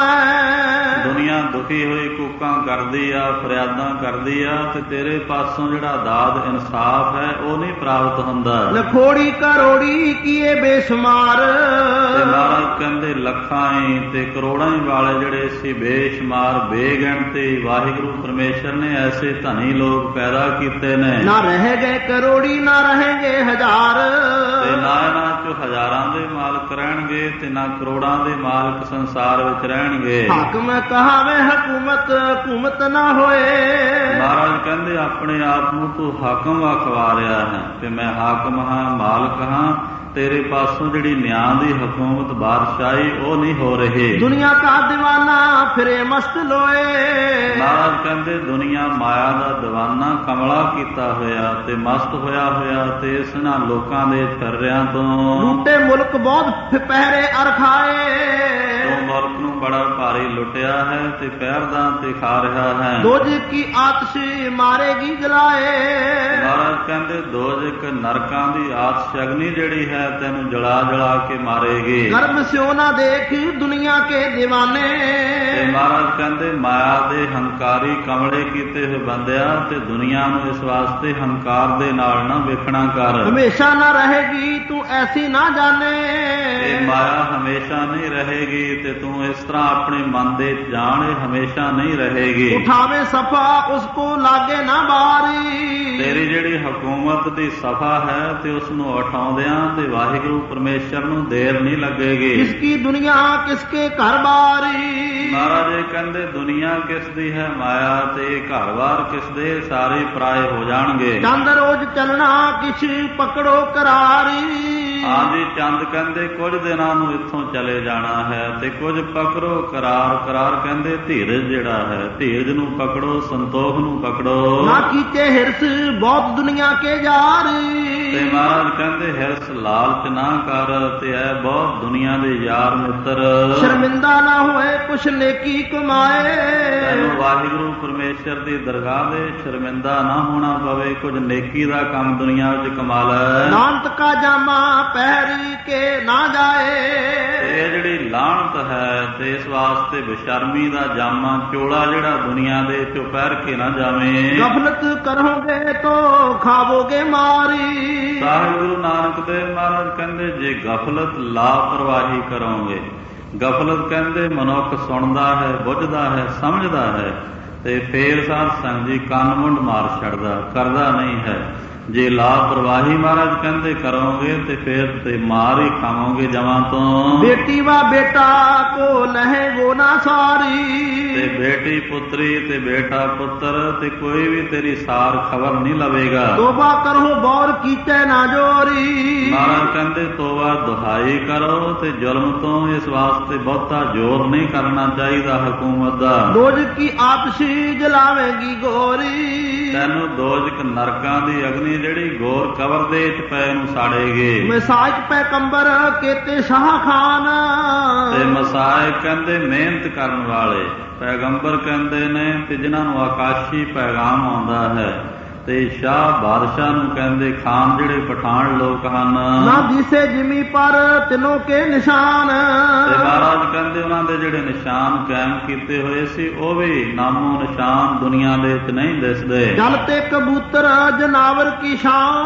[SPEAKER 2] ਪਾਵੈ।
[SPEAKER 1] ਦੁਨੀਆ ਦੁਖੀ ਹੋਈ ਕੂਕਾਂ ਕਰਦੀ ਆ, ਫਰਿਆਦਾਂ ਕਰਦੀ ਆ, ਤੇ ਤੇਰੇ ਪਾਸੋਂ ਜਿਹੜਾ ਦਾਦ ਇਨਸਾਫ ਹੈ ਉਹ ਨਹੀਂ ਪ੍ਰਾਪਤ ਹੁੰਦਾ।
[SPEAKER 2] ਲਖੋੜੀ ਕਰੋੜੀ ਕੀਏ ਬੇਸ਼ੁਮਾਰ।
[SPEAKER 1] ਤੇ ਮਹਾਰਾਜ ਕਹਿੰਦੇ ਲੱਖਾਂ ਹੀ ਤੇ ਕਰੋੜਾਂ ਹੀ ਵਾਲੇ ਜਿਹੜੇ ਸੀ ਬੇਸ਼ੁਮਾਰ ਬੇਗਿਣਤੀ ਵਾਹਿਗੁਰੂ ਪਰਮੇਸ਼ਰ ਨੇ ਐਸੇ ਧਨੀ ਲੋਕ ਪੈਦਾ ਕੀਤੇ ਨੇ।
[SPEAKER 2] ਨਾ ਰਹਿ ਗਏ ਕਰੋੜੀ ਨਾ ਰਹਿਣਗੇ ਹਜ਼ਾਰ।
[SPEAKER 1] ਤੇ ਨਾ ਇਹਨਾਂ ਚੋਂ ਹਜ਼ਾਰਾਂ ਦੇ ਮਾਲਕ ਰਹਿਣਗੇ ਤੇ ਨਾ ਕਰੋੜਾਂ ਦੇ ਮਾਲਕ ਸੰਸਾਰ ਵਿੱਚ ਰਹਿਣਗੇ।
[SPEAKER 2] ਹਾਕਮ ਕਹਾਵੇ ਹਕੂਮਤ ਹਕੂਮਤ ਨਾ ਹੋਏ।
[SPEAKER 1] ਮਹਾਰਾਜ ਕਹਿੰਦੇ ਆਪਣੇ ਆਪ ਨੂੰ ਤੂੰ ਹਾਕਮ ਅਖਵਾਰਿਆ ਹੈ ਕਿ ਮੈਂ ਹਾਕਮ ਹਾਂ, ਮਾਲਕ ਹਾਂ। ਤੇਰੇ ਪਾਸੋਂ ਜਿਹੜੀ ਨਿਆਂ ਦੀ ਹਕੂਮਤ ਬਾਦਸ਼ਾਹੀ ਉਹ ਨਹੀਂ ਹੋ ਰਹੀ।
[SPEAKER 2] ਦੁਨੀਆ ਕਾ ਦੀਵਾਨਾ ਫਿਰੇ ਮਸਤ ਲੋਏ।
[SPEAKER 1] ਮਹਾਰਾਜ ਕਹਿੰਦੇ ਦੁਨੀਆ ਮਾਇਆ ਦਾ ਦੀਵਾਨਾ ਕਮਲਾ ਕੀਤਾ ਹੋਇਆ ਤੇ ਮਸਤ ਹੋਇਆ ਹੋਇਆ ਤੇ ਇਸ ਨਾਲ ਲੋਕਾਂ ਦੇ ਫਿਰਿਆਂ ਤੋਂ
[SPEAKER 2] ਲੁੱਟੇ ਮੁਲਕ ਬਹੁਤ ਪਹਿਰੇ ਅਰ ਖਾਏ।
[SPEAKER 1] ਤੂੰ ਮੁਲਕ ਨੂੰ ਬੜਾ ਭਾਰੀ ਲੁੱਟਿਆ ਹੈ ਤੇ ਪਹਿਰਦਾ ਤੇ ਖਾ ਰਿਹਾ ਹੈ।
[SPEAKER 2] ਦੋਜ਼ਖ ਕੀ ਆਤਸ਼ ਮਾਰੇਗੀ ਜਲਾਏ।
[SPEAKER 1] ਮਹਾਰਾਜ ਕਹਿੰਦੇ ਦੋਜ਼ਖ ਨਰਕਾਂ ਦੀ ਆਤਸ਼ ਅਗਨੀ ਜਿਹੜੀ ਹੈ ਤੈਨੂੰ ਜਲਾ ਜਲਾ ਕੇ ਮਾਰੇਗੀ।
[SPEAKER 2] ਕਰਮ ਸਿਓ ਨਾ ਦੇਖ ਦੁਨੀਆ ਕੇ دیਵਾਨੇ।
[SPEAKER 1] ਤੇ ਮਹਾਰਾਜ ਕਹਿੰਦੇ ਮਾਇਆ ਦੇ ਹੰਕਾਰੀ ਕਮਲੇ ਕੀਤੇ ਹੋਏ ਬੰਦਿਆ ਤੇ ਦੁਨੀਆ ਨੂੰ ਇਸ ਵਾਸਤੇ ਹੰਕਾਰ ਦੇ ਨਾਲ ਨਾ ਵੇਖਣਾ ਕਰ।
[SPEAKER 2] ਹਮੇਸ਼ਾ ਨਾ ਰਹੇਗੀ ਤੂੰ ਐਸੀ ਨਾ ਜਾਣੇ।
[SPEAKER 1] ਇਹ ਮਾਇਆ ਹਮੇਸ਼ਾ ਨਹੀਂ ਰਹੇਗੀ ਤੇ ਤੂੰ ਇਸ ਤਰ੍ਹਾਂ ਆਪਣੇ ਮਨ ਦੇ ਜਾਣ ਇਹ ਹਮੇਸ਼ਾ ਨਹੀਂ ਰਹੇਗੀ।
[SPEAKER 2] ਉਠਾਵੇ ਸਫਾ ਉਸ ਕੋ ਲਾਗੇ ਨਾ ਬਾਰੀ।
[SPEAKER 1] ਤੇਰੀ ਜਿਹੜੀ ਹਕੂਮਤ ਦੀ ਸਫਾ ਹੈ ਤੇ ਉਸ ਨੂੰ ਉਠਾਉਂਦਿਆਂ ਤੇ ਵਾਹਿਗੁਰੂ ਪਰਮੇਸ਼ਰ ਨੂੰ ਦੇਰ ਨਹੀਂ ਲੱਗੇਗੀ।
[SPEAKER 2] ਇਸਕੀ ਦੁਨੀਆ ਕਿਸਕੇ ਘਰ ਬਾਰੀ।
[SPEAKER 1] ਮਹਾਰਾਜ ਇਹ ਕਹਿੰਦੇ ਦੁਨੀਆ ਕਿਸ ਦੀ ਹੈ ਮਾਇਆ ਤੇ ਘਰ-ਬਾਰ ਕਿਸ ਦੇ, ਸਾਰੇ ਪਰਾਏ ਹੋ ਜਾਣਗੇ।
[SPEAKER 2] ਚੰਦ ਰੋਜ਼ ਚੱਲਣਾ ਕਿਛ ਪਕੜੋ ਕਰਾਰੀ।
[SPEAKER 1] ਹਾਂਜੀ ਚੰਦ ਕਹਿੰਦੇ ਕੁਝ ਦਿਨਾਂ ਨੂੰ ਇੱਥੋਂ ਚਲੇ ਜਾਣਾ ਹੈ ਤੇ ਕੁਝ ਪਕੜੋ ਕਰਾਰ। ਕਰਾਰ ਕਹਿੰਦੇ ਧੀਰਜ ਜਿਹੜਾ ਹੈ, ਧੀਰਜ ਨੂੰ ਪਕੜੋ, ਸੰਤੋਖ ਨੂੰ ਪਕੜੋ।
[SPEAKER 2] ਨਾ ਕੀਤੇ ਹਿਰਸ ਬਹੁਤ ਦੁਨੀਆ ਕੇ ਜਾਰੀ।
[SPEAKER 1] ਤੇ ਮਹਾਰਾਜ ਕਹਿੰਦੇ ਹਿਰਸ ਲਾਲਚ ਨਾ ਕਰ ਤੇ ਇਹ ਬਹੁਤ ਦੁਨੀਆ ਦੇ ਯਾਰ ਮਿੱਤਰ।
[SPEAKER 2] ਸ਼ਰਮਿੰਦਾ ਨਾ ਹੋਏ ਕੁਛ ਨੇਕੀ ਕਮਾਏ।
[SPEAKER 1] ਤੈਨੂੰ ਵਾਹਿਗੁਰੂ ਪਰਮੇਸ਼ਰ ਦੀ ਦਰਗਾਹ ਦੇ ਸ਼ਰਮਿੰਦਾ ਨਾ ਹੋਣਾ ਪਵੇ, ਕੁਝ ਨੇਕੀ ਦਾ ਕੰਮ ਦੁਨੀਆ ਵਿੱਚ ਕਮਾ ਲੈ।
[SPEAKER 2] ਲਾਂਤ ਕਾ ਜਾਮਾ ਪਹਿਰੀ ਕੇ ਨਾ ਜਾਏ।
[SPEAKER 1] ਇਹ ਜਿਹੜੀ ਲਾਹਨਤ ਹੈ ਤੇ ਇਸ ਵਾਸਤੇ ਬੇਸ਼ਰਮੀ ਦਾ ਜਾਮਾ ਚੋਲਾ ਜਿਹੜਾ ਦੁਨੀਆ ਦੇ ਚੋਂ ਪਹਿਰ ਕੇ ਨਾ ਜਾਵੇਂ।
[SPEAKER 2] ਗਫਲਤ ਕਰੋਗੇ ਤੋ ਖਾਵੋਗੇ ਮਾਰੀ।
[SPEAKER 1] ਸਾਹਿਬ ਗੁਰੂ ਨਾਨਕ ਦੇਵ ਮਹਾਰਾਜ ਕਹਿੰਦੇ ਜੇ ਗਫਲਤ ਲਾਪਰਵਾਹੀ ਕਰੋਗੇ। ਗਫਲਤ ਕਹਿੰਦੇ ਮਨੁੱਖ ਸੁਣਦਾ ਹੈ, ਬੁੱਝਦਾ ਹੈ, ਸਮਝਦਾ ਹੈ ਤੇ ਫੇਰ ਸਾਧ ਸੰਗਤ ਜੀ ਕੰਨ ਮੁੰਡ ਮਾਰ ਛੱਡਦਾ, ਕਰਦਾ ਨਹੀਂ ਹੈ। ਜੇ ਲਾਪਰਵਾਹੀ ਮਹਾਰਾਜ ਕਹਿੰਦੇ ਕਰੋਗੇ ਤੇ ਫੇਰ ਤੇ ਮਾਰ ਹੀ ਖਾਵੋਗੇ ਜਮਾਂ ਤੋਂ।
[SPEAKER 2] ਬੇਟੀ ਵਾ ਬੇਟਾ ਕੋ ਲਹੇਗੋ ਨਾ ਸਾਰੀ।
[SPEAKER 1] ਤੇ ਬੇਟੀ ਪੁੱਤਰੀ ਤੇ ਬੇਟਾ ਪੁੱਤਰ ਤੇ ਕੋਈ ਵੀ ਤੇਰੀ ਸਾਰ ਖਬਰ ਨਹੀਂ ਲਵੇਗਾ।
[SPEAKER 2] ਤੋਬਾ ਕਰੋ ਬੌਰ ਕੀਤੇ ਨਾ ਜੋਰੀ।
[SPEAKER 1] ਮਹਾਰਾਜ ਕਹਿੰਦੇ ਤੋਬਾ ਦੁਹਾਈ ਕਰੋ ਤੇ ਜ਼ੁਲਮ ਤੋਂ ਇਸ ਵਾਸਤੇ ਬਹੁਤਾ ਜ਼ੋਰ ਨਹੀਂ ਕਰਨਾ ਚਾਹੀਦਾ ਹਕੂਮਤ ਦਾ।
[SPEAKER 2] ਦੋਜ਼ਖ ਕੀ ਆਤਸ਼ੀ ਜਲਾਵੇਗੀ ਗੋਰੀ।
[SPEAKER 1] ਤੈਨੂੰ ਦੋਜ਼ਖ ਨਰਕਾਂ ਦੀ ਅਗਨੀ ਜਿਹੜੀ ਗੌਰ ਕਬਰ ਦੇ ਵਿੱਚ ਪੈ ਨੂੰ ਸਾੜੇਗੀ।
[SPEAKER 2] ਮਸਾਇਕ ਪੈਗੰਬਰ ਕੇਤੇ ਸ਼ਾਹ ਖਾਨ।
[SPEAKER 1] ਤੇ ਮਸਾਇਕ ਕਹਿੰਦੇ ਮਿਹਨਤ ਕਰਨ ਵਾਲੇ, ਪੈਗੰਬਰ ਕਹਿੰਦੇ ਨੇ ਤੇ ਜਿਨ੍ਹਾਂ ਨੂੰ ਆਕਾਸ਼ੀ ਪੈਗਾਮ ਆਉਂਦਾ ਹੈ। ਤੇ ਸ਼ਾਹ ਬਾਦਸ਼ਾਹ ਨੂੰ ਕਹਿੰਦੇ ਖਾਨ ਜਿਹੜੇ ਪਠਾਨ ਲੋਕ ਹਨ।
[SPEAKER 2] ਨਾ ਦਿਸੇ ਜਿਮੀ ਪਰ ਤਿਨੋਂ ਕੇ ਨਿਸ਼ਾਨ।
[SPEAKER 1] ਤੇ ਮਹਾਰਾਜ ਕਹਿੰਦੇ ਉਹਨਾਂ ਦੇ ਜਿਹੜੇ ਨਿਸ਼ਾਨ ਕਾਇਮ ਕੀਤੇ ਹੋਏ ਸੀ ਉਹ ਵੀ ਨਾਮੋ ਨਿਸ਼ਾਨ ਦੁਨੀਆ ਦੇ ਵਿੱਚ ਨਹੀਂ ਦਿਸਦੇ।
[SPEAKER 2] ਜਲ ਤੇ ਕਬੂਤਰ ਜਨਾਵਰ ਕੀ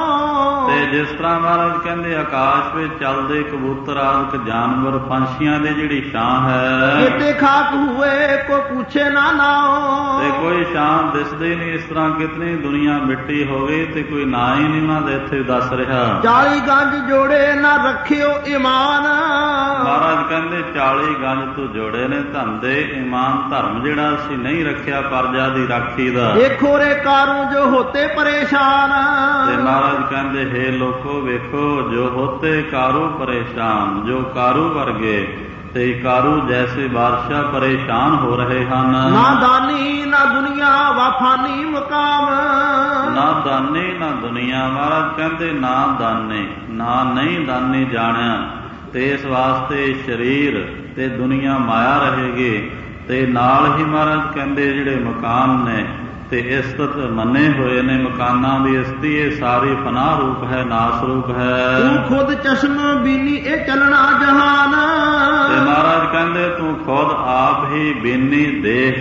[SPEAKER 2] ਸ਼ਾਨ।
[SPEAKER 1] ਤੇ ਜਿਸ ਤਰ੍ਹਾਂ ਮਹਾਰਾਜ ਕਹਿੰਦੇ ਆਕਾਸ਼ ਵਿੱਚ ਚੱਲਦੇ ਕਬੂਤਰ ਆਦਿਕ ਜਾਨਵਰ ਪੰਛੀਆਂ ਦੀ ਜਿਹੜੀ ਸ਼ਾਨ ਹੈ।
[SPEAKER 2] ਕਿਤੇ ਖਾਕ ਹੋਏ ਕੋ ਪੁੱਛੇ ਨਾ ਨਾਉ।
[SPEAKER 1] ਤੇ ਕੋਈ ਸ਼ਾਨ ਦਿਸਦੇ ਨਹੀਂ। ਇਸ ਤਰ੍ਹਾਂ ਕਿਤਨੀ ਦੁਨੀਆ ਮਿੱਟੀ ਹੋ ਗਈ ਤੇ ਕੋਈ ਨਾ ਹੀ ਨਹੀਂ ਉਹਨਾਂ ਦੇ ਇੱਥੇ ਦੱਸ ਰਿਹਾ।
[SPEAKER 2] 40 ਗੰਜ ਜੋੜੇ ਨਾ ਰੱਖਿਓ ਈਮਾਨ।
[SPEAKER 1] ਮਹਾਰਾਜ ਕਹਿੰਦੇ 40 ਗੰਜ ਤੂੰ ਜੋੜੇ ਨੇ ਧੰਦੇ, ਈਮਾਨ ਧਰਮ ਜਿਹੜਾ ਅਸੀਂ ਨਹੀਂ ਰੱਖਿਆ ਪਰਜਾ ਦੀ ਰਾਖੀ ਦਾ।
[SPEAKER 2] ਦੇਖੋ ਰੇ ਕਾਰੂ ਜੋ ਹੋਤੇ ਪਰੇਸ਼ਾਨ।
[SPEAKER 1] ਤੇ ਮਹਾਰਾਜ ਕਹਿੰਦੇ ਹੇ ਲੋਕੋ ਵੇਖੋ ਜੋ ਹੋਤੇ ਕਾਰੂ ਪਰੇਸ਼ਾਨ, ਜੋ ਕਾਰੂ ਵਰਗੇ ਤੇ ਕਾਰੂ ਜੈਸੇ ਬਾਦਸ਼ਾਹ ਪਰੇਸ਼ਾਨ ਹੋ ਰਹੇ ਹਨ।
[SPEAKER 2] ਨਾ ਦਾਨੀ ਨਾ ਦੁਨੀਆ ਵਾਫਾਨੀ ਮੁਕਾਮ।
[SPEAKER 1] ਨਾ ਦਾਨੀ ਨਾ ਦੁਨੀਆ। ਮਹਾਰਾਜ ਕਹਿੰਦੇ ਨਾ ਦਾਨੇ ਨਾ ਨਹੀਂ ਦਾਨੀ ਜਾਣਿਆ ਤੇ ਇਸ ਵਾਸਤੇ ਸਰੀਰ ਤੇ ਦੁਨੀਆ ਮਾਇਆ ਰਹੇਗੀ। ਤੇ ਨਾਲ ਹੀ ਮਹਾਰਾਜ ਕਹਿੰਦੇ ਜਿਹੜੇ ਮਕਾਨ ਨੇ ਤੇ ਇਸਤਤ ਮੰਨੇ ਹੋਏ ਨੇ ਮਕਾਨਾਂ ਦੀ ਇਸਤੀ, ਇਹ ਸਾਰੀ ਫਨਾਹ ਰੂਪ ਹੈ, ਨਾਸ ਰੂਪ ਹੈ।
[SPEAKER 2] ਤੂੰ ਖੁਦ ਚਸ਼ਮ ਬੀਨੀ ਇਹ ਚੱਲਣਾ ਜਹਾਨ।
[SPEAKER 1] ਤੇ ਮਹਾਰਾਜ ਕਹਿੰਦੇ ਤੂੰ ਖੁਦ ਆਪ ਹੀ ਬੀਨੀ ਦੇਖ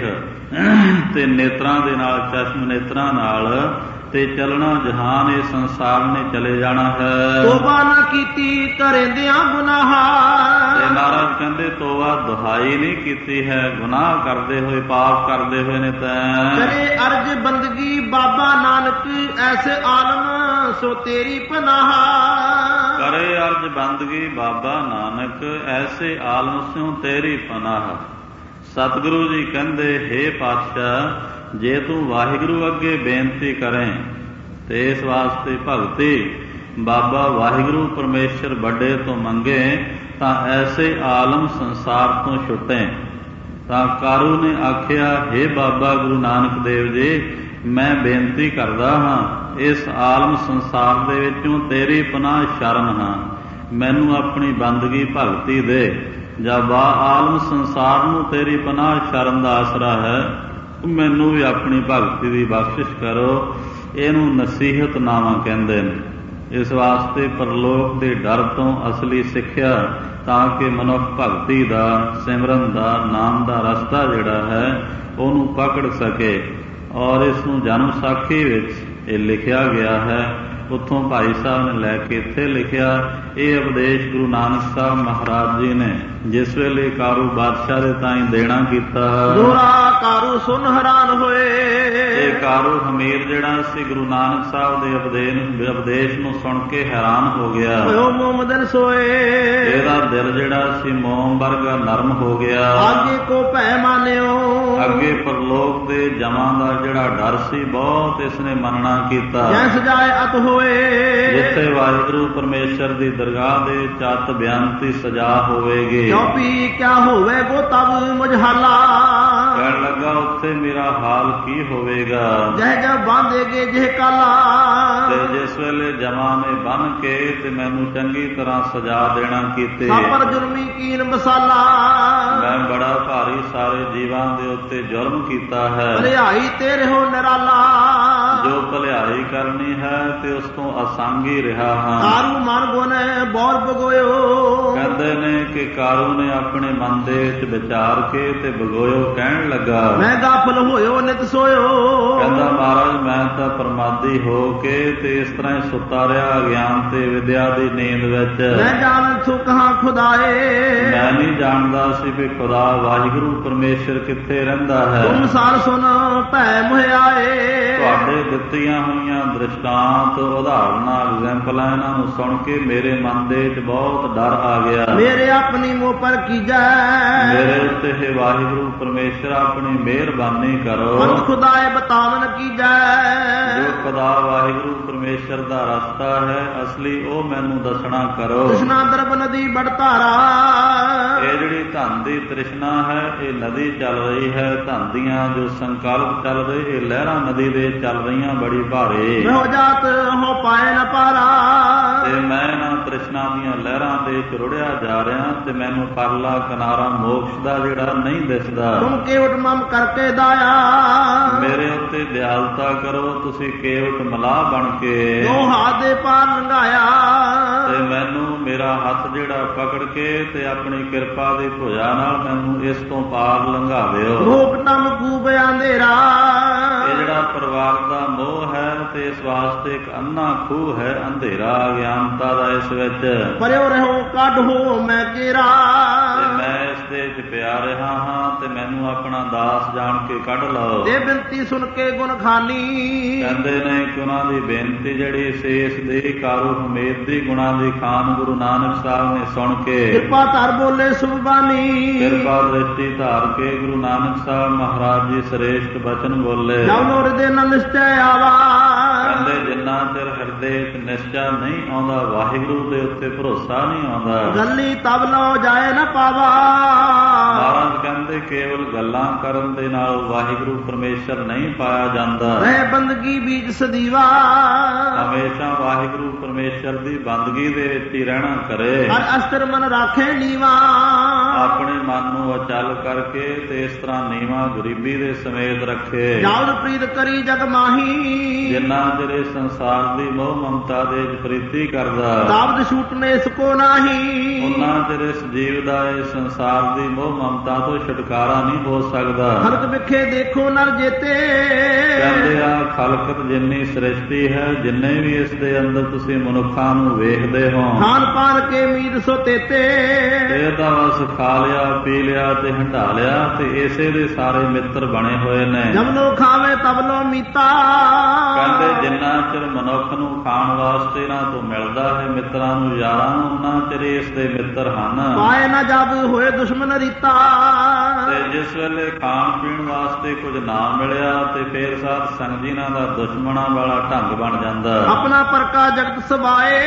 [SPEAKER 1] ਤੇ ਨੇਤਰਾਂ ਦੇ ਨਾਲ, ਚਸ਼ਮ ਨੇਤਰਾਂ ਨਾਲ ਤੇ ਚੱਲਣਾ ਜਹਾਨ, ਇਹ ਸੰਸਾਰ ਨੇ ਚਲੇ ਜਾਣਾ ਹੈ।
[SPEAKER 2] ਤੋਬਾ ਨਾ ਕੀਤੀ ਕਰੇਂਦਿਆਂ ਗੁਨਾਹ।
[SPEAKER 1] ਤੇ ਮਹਾਰਾਜ ਕਹਿੰਦੇ ਤੋਬਾ ਦੁਹਾਈ ਨਹੀਂ ਕੀਤੀ ਹੈ, ਗੁਨਾਹ ਕਰਦੇ ਹੋਏ, ਪਾਪ ਕਰਦੇ ਹੋਏ ਨੇ ਤੈਂ।
[SPEAKER 2] ਕਰੇ ਅਰਜ ਬੰਦਗੀ ਬਾਬਾ ਨਾਨਕ ਐਸੇ ਆਲਮ ਸੋ ਤੇਰੀ ਪਨਾਹ।
[SPEAKER 1] ਕਰੇ ਅਰਜ ਬੰਦਗੀ ਬਾਬਾ ਨਾਨਕ ਐਸੇ ਆਲਮ ਸਿਓ ਤੇਰੀ ਪਨਾਹ। ਸਤਿਗੁਰੂ ਜੀ ਕਹਿੰਦੇ ਹੇ ਪਾਤਸ਼ਾਹ, ਜੇ ਤੂੰ ਵਾਹਿਗੁਰੂ ਅੱਗੇ ਬੇਨਤੀ ਕਰੇ ਤੇ ਇਸ ਵਾਸਤੇ ਭਗਤੀ ਬਾਬਾ ਵਾਹਿਗੁਰੂ ਪਰਮੇਸ਼ਰ ਵੱਡੇ ਤੋਂ ਮੰਗੇ ਤਾਂ ਐਸੇ ਆਲਮ ਸੰਸਾਰ ਤੋਂ ਛੁੱਟੇ। ਤਾਂ ਕਾਰੂ ਨੇ ਆਖਿਆ ਹੇ ਬਾਬਾ ਗੁਰੂ ਨਾਨਕ ਦੇਵ ਜੀ, ਮੈਂ ਬੇਨਤੀ ਕਰਦਾ ਹਾਂ, ਇਸ ਆਲਮ ਸੰਸਾਰ ਦੇ ਵਿੱਚੋਂ ਤੇਰੀ ਪਨਾਹ ਸ਼ਰਨ ਹਾਂ, ਮੈਨੂੰ ਆਪਣੀ ਬੰਦਗੀ ਭਗਤੀ ਦੇ। ਜਦ ਆਲਮ ਸੰਸਾਰ ਨੂੰ ਤੇਰੀ ਪਨਾਹ ਸ਼ਰਨ ਦਾ ਆਸਰਾ ਹੈ, ਮੈਨੂੰ ਵੀ ਆਪਣੀ ਭਗਤੀ ਦੀ ਬਖਸ਼ਿਸ਼ ਕਰੋ। ਇਹਨੂੰ ਨਸੀਹਤ ਨਾਮਾ ਕਹਿੰਦੇ ਨੇ। ਇਸ ਵਾਸਤੇ ਪਰਲੋਕ ਦੇ ਡਰ ਤੋਂ ਅਸਲੀ ਸਿੱਖਿਆ, ਤਾਂ ਕਿ ਮਨੁੱਖ ਭਗਤੀ ਦਾ, ਸਿਮਰਨ ਦਾ, ਨਾਮ ਦਾ ਰਸਤਾ ਜਿਹੜਾ ਹੈ ਉਹਨੂੰ ਪਕੜ ਸਕੇ। ਔਰ ਇਸ ਨੂੰ ਜਨਮ ਸਾਖੀ ਵਿੱਚ ਇਹ ਲਿਖਿਆ ਗਿਆ ਹੈ। ਉੱਥੋਂ ਭਾਈ ਸਾਹਿਬ ਨੇ ਲੈ ਕੇ ਇੱਥੇ ਲਿਖਿਆ। ਇਹ ਉਪਦੇਸ਼ ਗੁਰੂ ਨਾਨਕ ਸਾਹਿਬ ਮਹਾਰਾਜ ਜੀ ਨੇ ਜਿਸ ਵੇਲੇ ਕਾਰੂ ਬਾਦਸ਼ਾਹ ਦੇ ਤਾਈਂ ਦੇਣਾ ਕੀਤਾ।
[SPEAKER 2] ਦੋਹਰਾ ਕਾਰੂ ਸੁਨ ਹੈਰਾਨ ਹੋਏ।
[SPEAKER 1] ਇਹ ਕਾਰੂ ਹਮੀਰ ਜਿਹੜਾ ਸੀ ਗੁਰੂ ਨਾਨਕ ਸਾਹਿਬ ਦੇ ਉਪਦੇਸ਼ ਨੂੰ ਸੁਣ ਕੇ ਹੈਰਾਨ ਹੋ ਗਿਆ।
[SPEAKER 2] ਮੋਮਦਨ ਸੋਏ।
[SPEAKER 1] ਇਹਦਾ ਦਿਲ ਜਿਹੜਾ ਸੀ ਮੋਮ ਵਰਗਾ ਨਰਮ ਹੋ ਗਿਆ।
[SPEAKER 2] ਅੱਗੇ ਕੋ ਭੈ ਮਾਨਿਓ।
[SPEAKER 1] ਅੱਗੇ ਪਰਲੋਕ ਦੇ ਜਮਾਂ ਦਾ ਜਿਹੜਾ ਡਰ ਸੀ ਬਹੁਤ ਇਸਨੇ ਮੰਨਣਾ ਕੀਤਾ।
[SPEAKER 2] ਜੈ ਸਜਾਏ ਅਤ ਹੋਏ।
[SPEAKER 1] ਜਿੱਥੇ ਵਾਹਿਗੁਰੂ ਪਰਮੇਸ਼ਰ ਦੀ ਦਰਗਾਹ ਦੇ ਚਤ ਬਿਆਨਤੀ ਸਜਾ ਹੋਵੇਗੀ।
[SPEAKER 2] ਚੌਪੀ ਕਿਆ ਹੋਵੇ ਗੋ ਤਬ ਮੁਝਾਲਾ।
[SPEAKER 1] ਕਹਿਣ ਲੱਗਾ ਉੱਥੇ ਮੇਰਾ ਹਾਲ ਕੀ ਹੋਵੇਗਾ।
[SPEAKER 2] ਜਹ ਜਬ ਬਾਂਧੇਗੇ ਜਿਹ ਕਾਲਾ।
[SPEAKER 1] ਤੇ ਜਿਸ ਵੇਲੇ ਜਮਾਂ ਨੇ ਬੰਨ ਕੇ ਤੇ ਮੈਨੂੰ ਚੰਗੀ ਤਰ੍ਹਾਂ ਸਜਾ ਦੇਣਾ ਕੀਤੇ।
[SPEAKER 2] ਪਰ ਜੁਰਮੀ ਕੀਨ ਮਸਾਲਾ।
[SPEAKER 1] ਮੈਂ ਬੜਾ ਭਾਰੀ ਸਾਰੇ ਜੀਵਾਂ ਦੇ ਉੱਤੇ ਜ਼ੁਲਮ ਕੀਤਾ ਹੈ।
[SPEAKER 2] ਭਲਾਈ ਤੇਰੇ ਹੋ ਨਿਰਾਲਾ।
[SPEAKER 1] ਜੋ ਭਲਾਈ ਕਰਨੀ ਹੈ ਤੇ ਉਸ ਤੋਂ ਅਸਾਂਗੀ ਰਿਹਾ ਹਾਂ।
[SPEAKER 2] ਕਾਰੂ ਮਨ ਗੁਨੇ ਬੌਰ ਬਗੋਇਓ।
[SPEAKER 1] ਕਹਿੰਦੇ ਨੇ ਕਿ ਕਾਰੂ ਨੇ ਆਪਣੇ ਮਨ ਦੇ ਵਿੱਚ ਵਿਚਾਰ ਕੇ ਤੇ ਬਗੋਇਓ ਕਹਿਣ ਲੱਗਾ,
[SPEAKER 2] ਮੈਂ ਗਾਫਲ ਹੋਇਓ ਨਿਤ ਸੋਇਓ।
[SPEAKER 1] ਕਹਿੰਦਾ ਮਹਾਰਾਜ ਮੈਂ ਤਾਂ ਪ੍ਰਮਾਦੀ ਹੋ ਕੇ ਤੇ ਇਸ ਤਰ੍ਹਾਂ ਹੀ ਸੁੱਤਾ ਰਿਹਾ ਗਿਆਨ ਤੇ ਵਿਦਿਆ ਦੀ ਨੀਂਦ ਵਿੱਚ।
[SPEAKER 2] ਮੈਂ ਜਾਣ ਥੁ ਕਹਾਂ ਖੁਦਾਏ। ਮੈਂ
[SPEAKER 1] ਨਹੀਂ ਜਾਣਦਾ ਸੀ ਵੀ ਖੁਦਾ ਵਾਹਿਗੁਰੂ ਪਰਮੇਸ਼ਰ ਕਿੱਥੇ ਰਹਿੰਦਾ ਹੈ।
[SPEAKER 2] ਤੁਮ ਸਾਰ ਸੁਨ ਭੈ ਮੁਹਿਆਏ।
[SPEAKER 1] ਤੁਹਾਡੇ ਦਿੱਤੀਆਂ ਹੋਈਆਂ ਦ੍ਰਿਸ਼ਟਾਂਤ, ਉਦਾਹਰਨਾਂ, ਐਗਜ਼ੈਂਪਲਾਂ ਇਹਨਾਂ ਨੂੰ ਸੁਣ ਕੇ ਮੇਰੇ ਮਨ ਦੇ ਵਿੱਚ ਬਹੁਤ ਡਰ ਆ ਗਿਆ।
[SPEAKER 2] ਮੇਰੇ ਆਪਣੀ ਮੋਹ ਪਰ ਕੀਜੈ।
[SPEAKER 1] ਮੇਰੇ ਉੱਤੇ ਹੈ ਵਾਹਿਗੁਰੂ ਪਰਮੇਸ਼ਰ ਆਪਣੀ ਮਿਹਰਬਾਨੀ ਕਰੋ।
[SPEAKER 2] ਮਨ ਖੁਦਾਏ ਬਤਾਵਨ ਕੀਜੈ।
[SPEAKER 1] ਜੋ ਖੁਦਾ ਵਾਹਿਗੁਰੂ ਪਰਮੇਸ਼ਰ ਦਾ ਰਸਤਾ ਹੈ ਅਸਲੀ, ਉਹ ਮੈਨੂੰ ਦੱਸਣਾ ਕਰੋ।
[SPEAKER 2] ਤ੍ਰਿਸ਼ਨਾ ਦਰਬ ਨਦੀ ਬੜ ਧਾਰਾ।
[SPEAKER 1] ਇਹ ਜਿਹੜੀ ਧਨ ਦੀ ਤ੍ਰਿਸ਼ਨਾ ਹੈ ਇਹ ਨਦੀ ਚੱਲ ਰਹੀ ਹੈ। ਧਨ ਦੀਆਂ ਜੋ ਸੰਕਲਪ ਚੱਲ ਰਹੇ ਇਹ ਲਹਿਰਾਂ ਨਦੀ ਦੇ ਚੱਲ ਰਹੀਆਂ ਬੜੀ ਭਾਰੇ।
[SPEAKER 2] ਹੋ ਜਾਤ ਹੋ ਪਾਏ ਨ ਪਾਰਾ।
[SPEAKER 1] ਤੇ ਮੈਂ ਇਹਨਾਂ ਤ੍ਰਿਸ਼ਨਾ ਦੀਆਂ ਲਹਿਰਾਂ ਦੇ ਚੁਰੜਿਆ ਜਾ ਰਿਹਾ ਤੇ ਮੈਨੂੰ ਪਰਲਾ ਕਿਨਾਰਾ ਮੋਕਸ਼ ਦਾ ਜਿਹੜਾ ਨਹੀਂ ਦਿਸਦਾ।
[SPEAKER 2] ਤੁਮ ਕੇਵਟ ਮਮ ਕਰਕੇ ਦਾਇਆ।
[SPEAKER 1] ਮੇਰੇ ਉੱਤੇ ਦਿਆਲਤਾ ਕਰੋ, ਤੁਸੀਂ ਕੇਵਟ ਮਲਾਹ ਬਣ ਕੇ
[SPEAKER 2] ਦੋ ਹੱਥ ਦੇ ਪਾਰ ਲੰਘਾਇਆ।
[SPEAKER 1] ਤੇ ਮੈਨੂੰ ਮੇਰਾ ਹੱਥ ਜਿਹੜਾ ਪਕੜ ਕੇ ਤੇ ਆਪਣੀ ਕਿਰਪਾ ਦੀ ਭੁਜਾ ਨਾਲ ਮੈਨੂੰ ਇਸ ਤੋਂ ਪਾਰ ਲੰਘਾ ਦਿਓ।
[SPEAKER 2] ਰੋਕ ਟਮ ਕੂਬ ਅੰਧੇਰਾ।
[SPEAKER 1] ਇਹ ਜਿਹੜਾ ਪਰਿਵਾਰ ਦਾ ਮੋਹ ਹੈ ਤੇ ਇਸ ਵਾਸਤੇ ਇੱਕ ਅੰਨਾ ਖੂਹ ਹੈ, ਅੰਧੇਰਾ ਗਿਆਨਤਾ ਦਾ ਇਸ ਵਿੱਚ।
[SPEAKER 2] ਪਰਿਓ ਰਹੋ ਕੱਢ ਹੋ ਮੈਂ ਕੇਰਾ।
[SPEAKER 1] ਤੇ ਮੈਂ ਇਸ ਦੇ ਵਿੱਚ ਪਿਆ ਰਿਹਾ ਹਾਂ ਤੇ ਮੈਨੂੰ ਆਪਣਾ ਦਾਸ ਜਾਣ ਕੇ ਕੱਢ ਲਓ।
[SPEAKER 2] ਇਹ ਬੇਨਤੀ ਸੁਣ ਕੇ ਗੁਣ ਖਾਨੀ।
[SPEAKER 1] ਕਹਿੰਦੇ ਨੇ ਕਿ ਉਹਨਾਂ ਦੀ ਬੇਨਤੀ ਜਿਹੜੀ ਸੀ ਇਸ ਦੇ ਕਾਰੂ ਹਮੀਰ ਦੀ ਗੁਣਾਂ ਦੀ ਖਾਨ ਗੁਰੂ ਨਾਨਕ ਸਾਹਿਬ ਨੇ ਸੁਣ ਕੇ
[SPEAKER 2] ਕਿਰਪਾ ਧਰ ਬੋਲੇ ਸੁਭਾਨੀ।
[SPEAKER 1] ਕਿਰਪਾ ਦ੍ਰਿਸ਼ਟੀ ਧਾਰ ਕੇ ਗੁਰੂ ਨਾਨਕ ਸਾਹਿਬ ਮਹਾਰਾਜ ਜੀ ਸ੍ਰੇਸ਼ਟ ਬਚਨ ਬੋਲੇ।
[SPEAKER 2] ਜਉ ਹਿਰਦੇ ਨ ਨਿਸ਼ਚੈ ਆਵਾ।
[SPEAKER 1] ਕਹਿੰਦੇ ਜਿੰਨਾ ਚਿਰ ਹਿਰਦੇ ਵਿੱਚ ਨਿਸ਼ਚਾ ਨਹੀਂ ਆਉਂਦਾ, ਵਾਹਿਗੁਰੂ ਦੇ ਉੱਤੇ ਭਰੋਸਾ ਨਹੀਂ ਆਉਂਦਾ,
[SPEAKER 2] ਗੱਲੀ ਤਬ ਲਓ ਜਾਏ ਨਾ ਪਾਵਾ।
[SPEAKER 1] ਮਹਾਰਾਜ ਕਹਿੰਦੇ ਕੇਵਲ ਗੱਲਾਂ ਕਰਨ ਦੇ ਨਾਲ ਵਾਹਿਗੁਰੂ ਪਰਮੇਸ਼ਰ ਨਹੀਂ ਪਾਇਆ ਜਾਂਦਾ।
[SPEAKER 2] ਰਹਿ ਬੰਦਗੀ ਬੀਜ ਸਦੀਵਾ।
[SPEAKER 1] ਹਮੇਸ਼ਾ ਵਾਹਿਗੁਰੂ ਪਰਮੇਸ਼ਰ ਦੀ ਬੰਦਗੀ ਦੇ ਵਿੱਚ ਹੀ ਰਹਿਣਾ ਕਰੇ।
[SPEAKER 2] ਹਰ ਅਸਤਰ ਮਨ ਰਾਖੇ ਨੀਵਾ।
[SPEAKER 1] ਆਪਣੇ ਮਨ ਨੂੰ ਅਚਲ ਕਰਕੇ ਤੇ ਇਸ ਤਰ੍ਹਾਂ ਨੀਵਾਂ ਗਰੀਬੀ ਦੇ ਸਮੇਤ ਰੱਖੇ।
[SPEAKER 2] ਜਾਉਦ ਪ੍ਰੀਤ ਕਰੀ ਜਗ ਮਾਹੀ,
[SPEAKER 1] ਜਿੰਨਾ ਚਿਰ ਇਸ ਸੰਸਾਰ ਦੀ ਮੋਹ ਮਮਤਾ ਦੇ ਪ੍ਰੀਤੀ ਕਰਦਾ,
[SPEAKER 2] ਦਾਵਦ ਛੂਟਨੇ ਸਕੋ ਨਾਹੀ।
[SPEAKER 1] ਉਹਨਾਂ ਚਿਰ ਇਸ ਜੀਵ ਦਾ ਇਸ ਸੰਸਾਰ ਦੀ ਮੋਹ ਮਮਤਾ ਤੋਂ ਛੁਟਕਾਰਾ ਨਹੀਂ ਹੋ ਸਕਦਾ।
[SPEAKER 2] ਖਲਕ ਵਿਖੇ ਦੇਖੋ ਨਰ ਜੇਤੇ,
[SPEAKER 1] ਕਹਿੰਦੇ ਆ ਖਲਕਤ ਜਿੰਨੀ ਸ੍ਰਿਸ਼ਟੀ ਹੈ, ਜਿੰਨੇ ਵੀ ਇਸ ਦੇ ਅੰਦਰ ਤੁਸੀਂ ਮਨੁੱਖਾਂ ਨੂੰ ਵੇਖਦੇ ਹੋ,
[SPEAKER 2] ਖਾਨ ਪਾਨ ਕੇ ਮੀਤ ਸੋ ਤੇਤੇ,
[SPEAKER 1] ਇਹਦਾ ਵਸ ਖਾ ਲਿਆ ਪੀ ਲਿਆ ਤੇ ਹੰਢਾ ਲਿਆ ਤੇ ਇਸੇ ਦੇ ਸਾਰੇ ਮਿੱਤਰ ਬਣੇ ਹੋਏ ਨੇ।
[SPEAKER 2] ਜਬ ਲੋ ਖਾਵੇ ਤਬ ਲੋ ਮੀਤਾ,
[SPEAKER 1] ਕਹਿੰਦੇ ਜਿੰਨਾ ਚਿਰ ਮਨੁੱਖ ਨੂੰ ਖਾਣ ਵਾਸਤੇ ਇਹਨਾਂ ਤੋਂ ਮਿਲਦਾ ਹੈ ਮਿੱਤਰਾਂ ਨੂੰ ਯਾਰਾਂ ਨੂੰ, ਉਹਨਾਂ ਚਿਰ ਇਸ ਦੇ ਮਿੱਤਰ ਹਨ।
[SPEAKER 2] ਪਾਏ ਨਾ ਜਬ ਹੋਏ ਦੁਸ਼ਮਨ ਰੀਤਾ,
[SPEAKER 1] ਤੇ ਜਿਸ ਵੇਲੇ ਖਾਣ ਪੀਣ ਵਾਸਤੇ ਕੁਝ ਨਾ ਮਿਲਿਆ ਤੇ ਫੇਰ ਸਾਧ ਸੰਗ ਜੀ ਇਹਨਾਂ ਦਾ ਦੁਸ਼ਮਣਾਂ ਵਾਲਾ ਢੰਗ ਬਣ ਜਾਂਦਾ।
[SPEAKER 2] ਆਪਣਾ ਪਰਕਾ ਜਗਤ ਸਬਾਏ,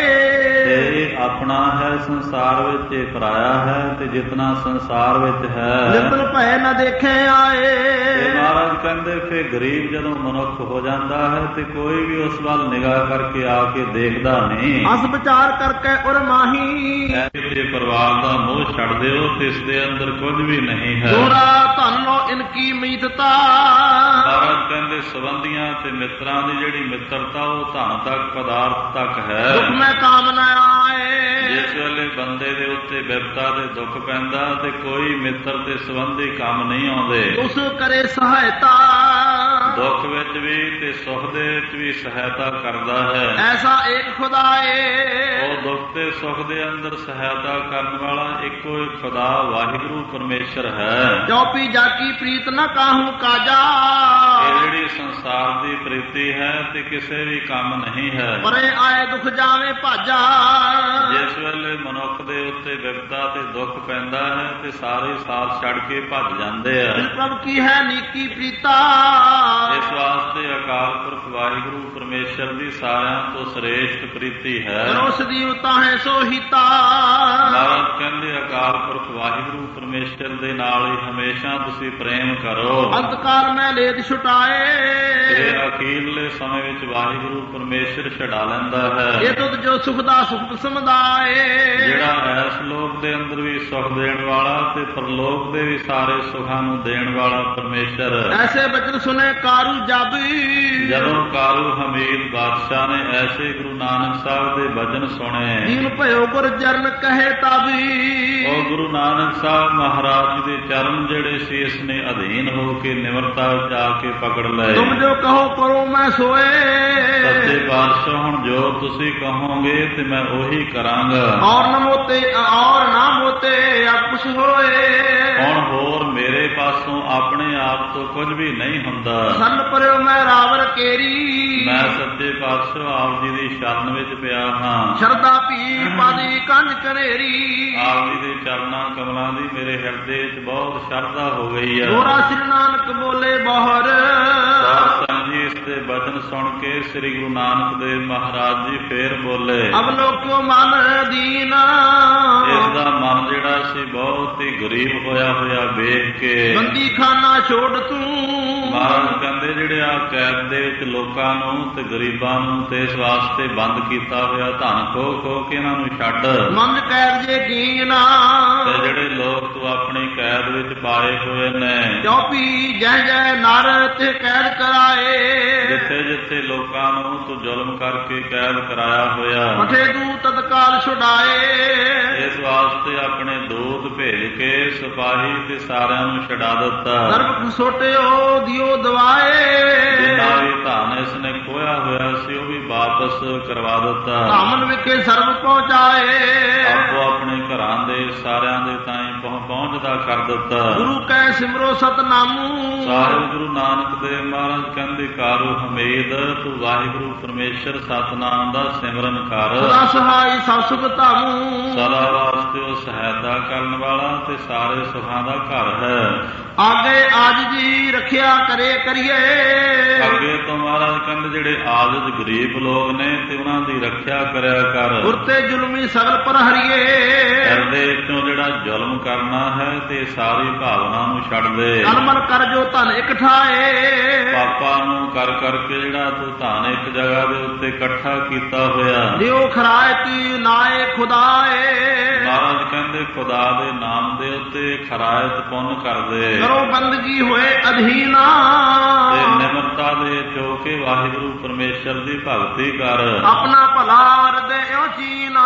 [SPEAKER 1] ਤੇ ਆਪਣਾ ਹੈ ਸੰਸਾਰ ਵਿੱਚ ਇਹ ਪਰਾਇਆ ਹੈ, ਤੇ ਜਿਤਨਾ ਸੰਸਾਰ ਵਿੱਚ ਹੈ
[SPEAKER 2] ਨਿਤਨ ਭੈ ਨਾ ਦੇਖੇ ਆਏ।
[SPEAKER 1] ਤੇ ਮਹਾਰਾਜ ਕਹਿੰਦੇ ਫੇਰ ਗਰੀਬ ਜਦੋਂ ਮਨੁੱਖ ਹੋ ਜਾਂਦਾ ਹੈ ਤੇ ਕੋਈ ਵੀ ਉਸ ਵੱਲ ਨਿਗਾਹ ਕਰਕੇ ਆ ਕੇ ਦੇਖਦਾ ਨਹੀਂ।
[SPEAKER 2] ਅਸ ਵਿਚਾਰ ਕਰਕੇ ਉਰ ਮਾਹੀ,
[SPEAKER 1] ਜੇ ਪਰਿਵਾਰ ਦਾ ਮੋਹ ਛੱਡ ਦਿਓ ਤੇ ਇਸ ਦੇ ਅੰਦਰ ਕੁਝ ਵੀ ਨਹੀਂ ਹੈ।
[SPEAKER 2] ਦੋਰਾ ਧਨ ਲੋ ਇਨਕੀ ਮੀਤਤਾ,
[SPEAKER 1] ਮਹਾਰਾਜ ਕਹਿੰਦੇ ਸੰਬੰਧੀਆਂ ਤੇ ਮਿੱਤਰਾਂ ਦੀ ਜਿਹੜੀ ਮਿੱਤਰਤਾ ਉਹ ਧਨ ਤੱਕ ਪਦਾਰਥ ਤੱਕ ਹੈ।
[SPEAKER 2] ਦੁੱਖ ਮੈਂ ਕਾਮ ਨਾ ਆਏ,
[SPEAKER 1] ਜਿਸ ਵੇਲੇ ਬੰਦੇ ਦੇ ਉੱਤੇ ਵਿਪਤਾ ਦੇ ਦੁੱਖ ਪੈਂਦਾ ਤੇ ਕੋਈ ਮਿੱਤਰ ਤੇ ਸੰਬੰਧੀ ਕੰਮ ਨਹੀਂ ਆਉਂਦੇ।
[SPEAKER 2] ਉਸ ਕਰੇ ਸਹਾਇਤਾ,
[SPEAKER 1] ਦੁੱਖ ਵਿੱਚ ਵੀ ਤੇ ਸੁੱਖ ਦੇ ਵਿੱਚ ਵੀ ਸਹਾਇਤਾ ਕਰਦਾ ਹੈ।
[SPEAKER 2] ਐਸਾ ਏਕ ਖੁਦਾਏ,
[SPEAKER 1] ਉਹ ਦੁੱਖ ਤੇ ਸੁੱਖ ਦੇ ਅੰਦਰ ਸਹਾਇਤਾ ਕਰਨ ਵਾਲਾ ਇੱਕੋ ਇੱਕ ਖੁਦਾ ਵਾਹਿਗੁਰੂ ਪਰਮੇਸ਼ਰ ਹੈ।
[SPEAKER 2] ਚੌਪੀ ਜਾਕੀ ਪ੍ਰੀਤ ਨਾ ਕਾਹੂ ਕਾਜਾ,
[SPEAKER 1] ਇਹ ਜਿਹੜੀ ਸੰਸਾਰ ਦੀ ਪ੍ਰੀਤੀ ਹੈ ਤੇ ਕਿਸੇ ਵੀ ਕੰਮ ਨਹੀਂ ਹੈ।
[SPEAKER 2] ਪਰੇ ਆਏ ਦੁੱਖ ਜਾਵੇ ਭਾਜਾ,
[SPEAKER 1] ਜਿਸ ਵੇਲੇ ਮਨੁੱਖ ਦੇ ਉੱਤੇ ਵਿਪਤਾ ਤੇ ਦੁੱਖ ਪੈਂਦਾ ਹੈ ਤੇ ਸਾਰੇ ਸਾਥ ਛੱਡ ਕੇ ਭੱਜ ਜਾਂਦੇ ਆ।
[SPEAKER 2] ਪ੍ਰਭ ਕੀ ਹੈ ਨੀਕੀ ਪ੍ਰੀਤਾ,
[SPEAKER 1] ਇਸ ਵਾਸਤੇ ਅਕਾਲ ਪੁਰਖ ਵਾਹਿਗੁਰੂ ਪਰਮੇਸ਼ਰ ਦੀ ਸਾਰਿਆਂ ਤੋਂ ਸ੍ਰੇਸ਼ਟ ਪ੍ਰੀਤੀ ਹੈ।
[SPEAKER 2] ਉਸ ਦੀ ਉਤਾਹੇ ਸੋਹੀਤਾ,
[SPEAKER 1] ਮਹਾਰਾਜ ਕਹਿੰਦੇ ਅਕਾਲ ਪੁਰਖ ਵਾਹਿਗੁਰੂ ਪਰਮੇਸ਼ਰ ਦੇ ਨਾਲ ਹੀ ਹਮੇਸ਼ਾ ਤੁਸੀਂ ਪ੍ਰੇਮ ਕਰੋ।
[SPEAKER 2] ਅੰਤਕਾਲ ਮੈਂ ਲੇਦ ਛੁਟਾਏ,
[SPEAKER 1] ਇਹ ਅਖੀਰਲੇ ਸਮੇਂ ਵਿੱਚ ਵਾਹਿਗੁਰੂ ਪਰਮੇਸ਼ਰ ਛਡਾ ਲੈਂਦਾ ਹੈ।
[SPEAKER 2] ਇਹ ਤੁਧ ਜੋ ਸੁਖ ਦਾ ਸੁਖ ਸਮਦਾਏ,
[SPEAKER 1] ਜਿਹੜਾ ਇਸ ਲੋਕ ਦੇ ਅੰਦਰ ਵੀ ਸੁਖ ਦੇਣ ਵਾਲਾ ਤੇ ਪਰਲੋਕ ਦੇ ਵੀ ਸਾਰੇ ਸੁਖਾਂ ਨੂੰ ਦੇਣ ਵਾਲਾ ਪਰਮੇਸ਼ਰ।
[SPEAKER 2] ਐਸੇ ਬਚਨ ਸੁਨੇ ਕਾਰੂ ਜਾਬੀ,
[SPEAKER 1] ਜਦੋਂ ਕਾਰੂ ਹਮੀਦ ਬਾਦਸ਼ਾਹ ਨੇ ਐਸੇ ਗੁਰੂ ਨਾਨਕ ਸਾਹਿਬ ਦੇ ਬਚਨ ਸੁਣੇ,
[SPEAKER 2] ਦੀਨ ਭਇਓ ਗੁਰ ਚਰਨ ਕਹੇ ਤਾਬੀ,
[SPEAKER 1] ਉਹ ਗੁਰੂ ਨਾਨਕ ਸਾਹਿਬ ਮਹਾਰਾਜ ਜੀ ਦੇ ਚਰਨ ਜਿਹੜੇ ਸੀ ਇਸ ਨੇ ਅਧੀਨ ਹੋ ਕੇ ਨਿਮਰਤਾ ਵਿੱਚ ਆ ਕੇ ਪਕੜ ਲਏ।
[SPEAKER 2] ਤੁਮ ਜੋ ਕਹੋ ਕਰੋ ਮੈਂ ਸੋਏ,
[SPEAKER 1] ਸੱਚੇ ਪਾਤਸ਼ਾਹ ਹੁਣ ਜੋ ਤੁਸੀਂ ਕਹੋਗੇ ਤੇ ਮੈਂ ਉਹੀ ਕਰਾਂਗਾ।
[SPEAKER 2] ਔਰ ਨਾ ਮੋਤੇ ਆਪ ਕੁਛ ਹੋਏ,
[SPEAKER 1] ਹੁਣ ਹੋਰ ਮੇਰੇ ਪਾਸੋਂ ਆਪਣੇ ਆਪ ਤੋਂ ਕੁਝ ਵੀ ਨਹੀਂ ਹੁੰਦਾ।
[SPEAKER 2] ਸੰਨ ਪਰਿਓ ਮੈਂ ਰਾਵਰ ਕੇਰੀ,
[SPEAKER 1] ਮੈਂ ਸੱਚੇ ਪਾਤਸ਼ਾਹ ਆਪ ਜੀ ਦੀ ਸ਼ਰਨ ਵਿੱਚ ਪਿਆ ਹਾਂ।
[SPEAKER 2] ਸ਼ਰਦਾ ਭੀ ਪਾਦੀ ਕੰਜ ਕਨੇਰੀ,
[SPEAKER 1] ਆਪ ਜੀ ਦੇ ਚਰਨਾਂ ਕਮਲਾਂ ਦੀ ਮੇਰੇ ਹਿਰਦੇ ਵਿੱਚ ਬਹੁਤ ਸ਼ਰਧਾ ਹੋ ਗਈ ਹੈ।
[SPEAKER 2] ਦੋਰਾ ਸ੍ਰੀ ਨਾਨਕ ਬੋਲੇ ਬਹਰ,
[SPEAKER 1] ਸਾਧ ਸੰਗਤ ਜੀ ਇਸ ਦੇ ਬਚਨ ਸੁਣ ਕੇ ਸ੍ਰੀ ਗੁਰੂ ਨਾਨਕ ਦੇਵ ਮਹਾਰਾਜ ਜੀ ਫੇਰ ਬੋਲੇ,
[SPEAKER 2] ਅਬ ਲੋਕਿਓ ਮਨ ਦੀਨ,
[SPEAKER 1] ਇਸ ਦਾ ਮਨ ਜਿਹੜਾ ਸੀ ਬਹੁਤ ਹੀ ਗਰੀਬ ਹੋਇਆ ਵੇਖ ਕੇ,
[SPEAKER 2] ਬੰਦੀ ਖਾਨਾ ਛੋੜ ਤੂੰ,
[SPEAKER 1] ਮਹਾਰਾਜ ਕਹਿੰਦੇ ਜਿਹੜੇ ਆ ਕੈਦ ਦੇ ਵਿੱਚ ਲੋਕਾਂ ਨੂੰ ਤੇ ਗਰੀਬਾਂ ਨੂੰ ਤੇ ਇਸ ਵਾਸਤੇ ਬੰਦ ਕੀਤਾ ਹੋਇਆ ਧਨ ਖੋ ਕੇ ਇਹਨਾਂ ਨੂੰ ਛੱਡ।
[SPEAKER 2] ਮੰਦ ਕੈਦ ਜੇ ਕੀਨਾ,
[SPEAKER 1] ਤੇ ਜਿਹੜੇ ਲੋਕ ਤੂੰ ਆਪਣੀ ਕੈਦ ਵਿੱਚ ਪਾਏ ਹੋਏ ਨੇ,
[SPEAKER 2] ਚੌਪੀ ਜੈ ਜੈ ਨਰ ਤੇ ਕੈਦ ਕਰਾਏ,
[SPEAKER 1] ਜਿੱਥੇ ਜਿੱਥੇ ਲੋਕਾਂ ਨੂੰ ਤੂੰ ਜ਼ੁਲਮ ਕਰਕੇ ਕੈਦ ਕਰਾਇਆ ਹੋਇਆ,
[SPEAKER 2] ਪਠੇ ਦੂ ਤਤਕਾਲ ਛੁਡਾਏ,
[SPEAKER 1] ਇਸ ਵਾਸਤੇ ਆਪਣੇ ਦੂਤ ਭੇਜ ਕੇ ਸਿਪਾਹੀ ਤੇ ਸਾਰਿਆਂ ਨੂੰ ਛਡਾ ਦਿੱਤਾ।
[SPEAKER 2] ਸਰਬ ਸੋਟਿਓ ਦਿਓ ਦਵਾਏ,
[SPEAKER 1] ਜਿੰਨਾ ਵੀ ਧਨ ਇਸ ਨੇ ਖੋਇਆ ਹੋਇਆ ਸੀ ਉਹ ਵੀ ਵਾਪਸ ਕਰਵਾ ਦਿੱਤਾ।
[SPEAKER 2] ਧਾਮਨ ਵਿਖੇ ਸਰਬ ਪਹੁੰਚਾਏ,
[SPEAKER 1] ਆਪੋ ਆਪਣੇ ਘਰਾਂ ਦੇ ਸਾਰਿਆਂ ਦੇ ਤਾਈਂ ਪਹੁੰਚਦਾ ਕਰ ਦਿੱਤਾ।
[SPEAKER 2] ਗੁਰੂ ਕੈ ਸਿਮਰੋ ਸਤਨਾਮੂ,
[SPEAKER 1] ਸਾਹਿਬ ਗੁਰੂ ਨਾਨਕ ਦੇਵ ਮਹਾਰਾਜ ਕਹਿੰਦੇ ਕਾਰੂ ਹਮੀਦ ਤੂੰ ਵਾਹਿਗੁਰੂ ਪਰਮੇਸ਼ਰ ਸਤਨਾਮ ਦਾ ਸਿਮਰਨ ਕਰ।
[SPEAKER 2] ਸਦਾ ਸਹਾਈ ਸਭ ਸੁਖ ਧਾਮੂ,
[SPEAKER 1] ਸਦਾ ਵਾਸਤੇ ਉਹ ਸਹਾਇਤਾ ਕਰਨ ਵਾਲਾ ਤੇ ਸਾਰੇ ਸੁਖਾਂ ਦਾ ਘਰ ਹੈ।
[SPEAKER 2] ਆਗੇ ਆਜ ਜੀ ਰੱਖਿਆ ਕਰੇ ਕਰੀਏ।
[SPEAKER 1] ਅੱਗੇ ਤੋਂ ਮਹਾਰਾਜ ਕਹਿੰਦੇ ਜਿਹੜੇ ਆਜਿਜ਼ ਗਰੀਬ ਲੋਕ ਨੇ ਤੇ ਉਹਨਾਂ ਦੀ ਰੱਖਿਆ ਕਰਿਆ ਕਰ।
[SPEAKER 2] ਉਰਤੇ ਜ਼ੁਲਮੀ ਸਗਲ ਪਰ ਹਰੀਏ।
[SPEAKER 1] ਹਿਰਦੇ ਵਿੱਚੋਂ ਜਿਹੜਾ ਜ਼ੁਲਮ ਕਰਨਾ ਹੈ ਤੇ ਸਾਰੀ ਭਾਵਨਾ ਨੂੰ ਛੱਡ ਦੇ।
[SPEAKER 2] ਕਲਮਲ ਕਰ ਜੋ ਧਨ ਇਕਠਾਏ।
[SPEAKER 1] ਪਾਪਾਂ ਨੂੰ ਕਰ ਕਰਕੇ ਜਿਹੜਾ ਤੂੰ ਧਨ ਇੱਕ ਜਗ੍ਹਾ ਦੇ ਉੱਤੇ ਇਕੱਠਾ ਕੀਤਾ ਹੋਇਆ।
[SPEAKER 2] ਦਿਓ ਖਰਾਇਤੀ ਨਾਏ ਖੁਦਾਏ।
[SPEAKER 1] ਮਹਾਰਾਜ ਕਹਿੰਦੇ ਖੁਦਾ ਦੇ ਨਾਮ ਦੇ ਉੱਤੇ ਖਰਾਇਤ ਪੁੰਨ ਕਰਦੇ।
[SPEAKER 2] ਕਰੋ ਬੰਦਗੀ ਹੋਏ ਅਧੀਨਾ।
[SPEAKER 1] ਤੇ ਨਿਮਰਤਾ ਦੇ ਚੋਕੇ ਵਾਹਿਗੁਰੂ ਪਰਮੇਸ਼ਰ ਦੀ ਭਗਤੀ ਕਰ।
[SPEAKER 2] ਆਪਣਾ ਭਲਾ ਹਿਰਦਿਓ ਚੀਨਾ।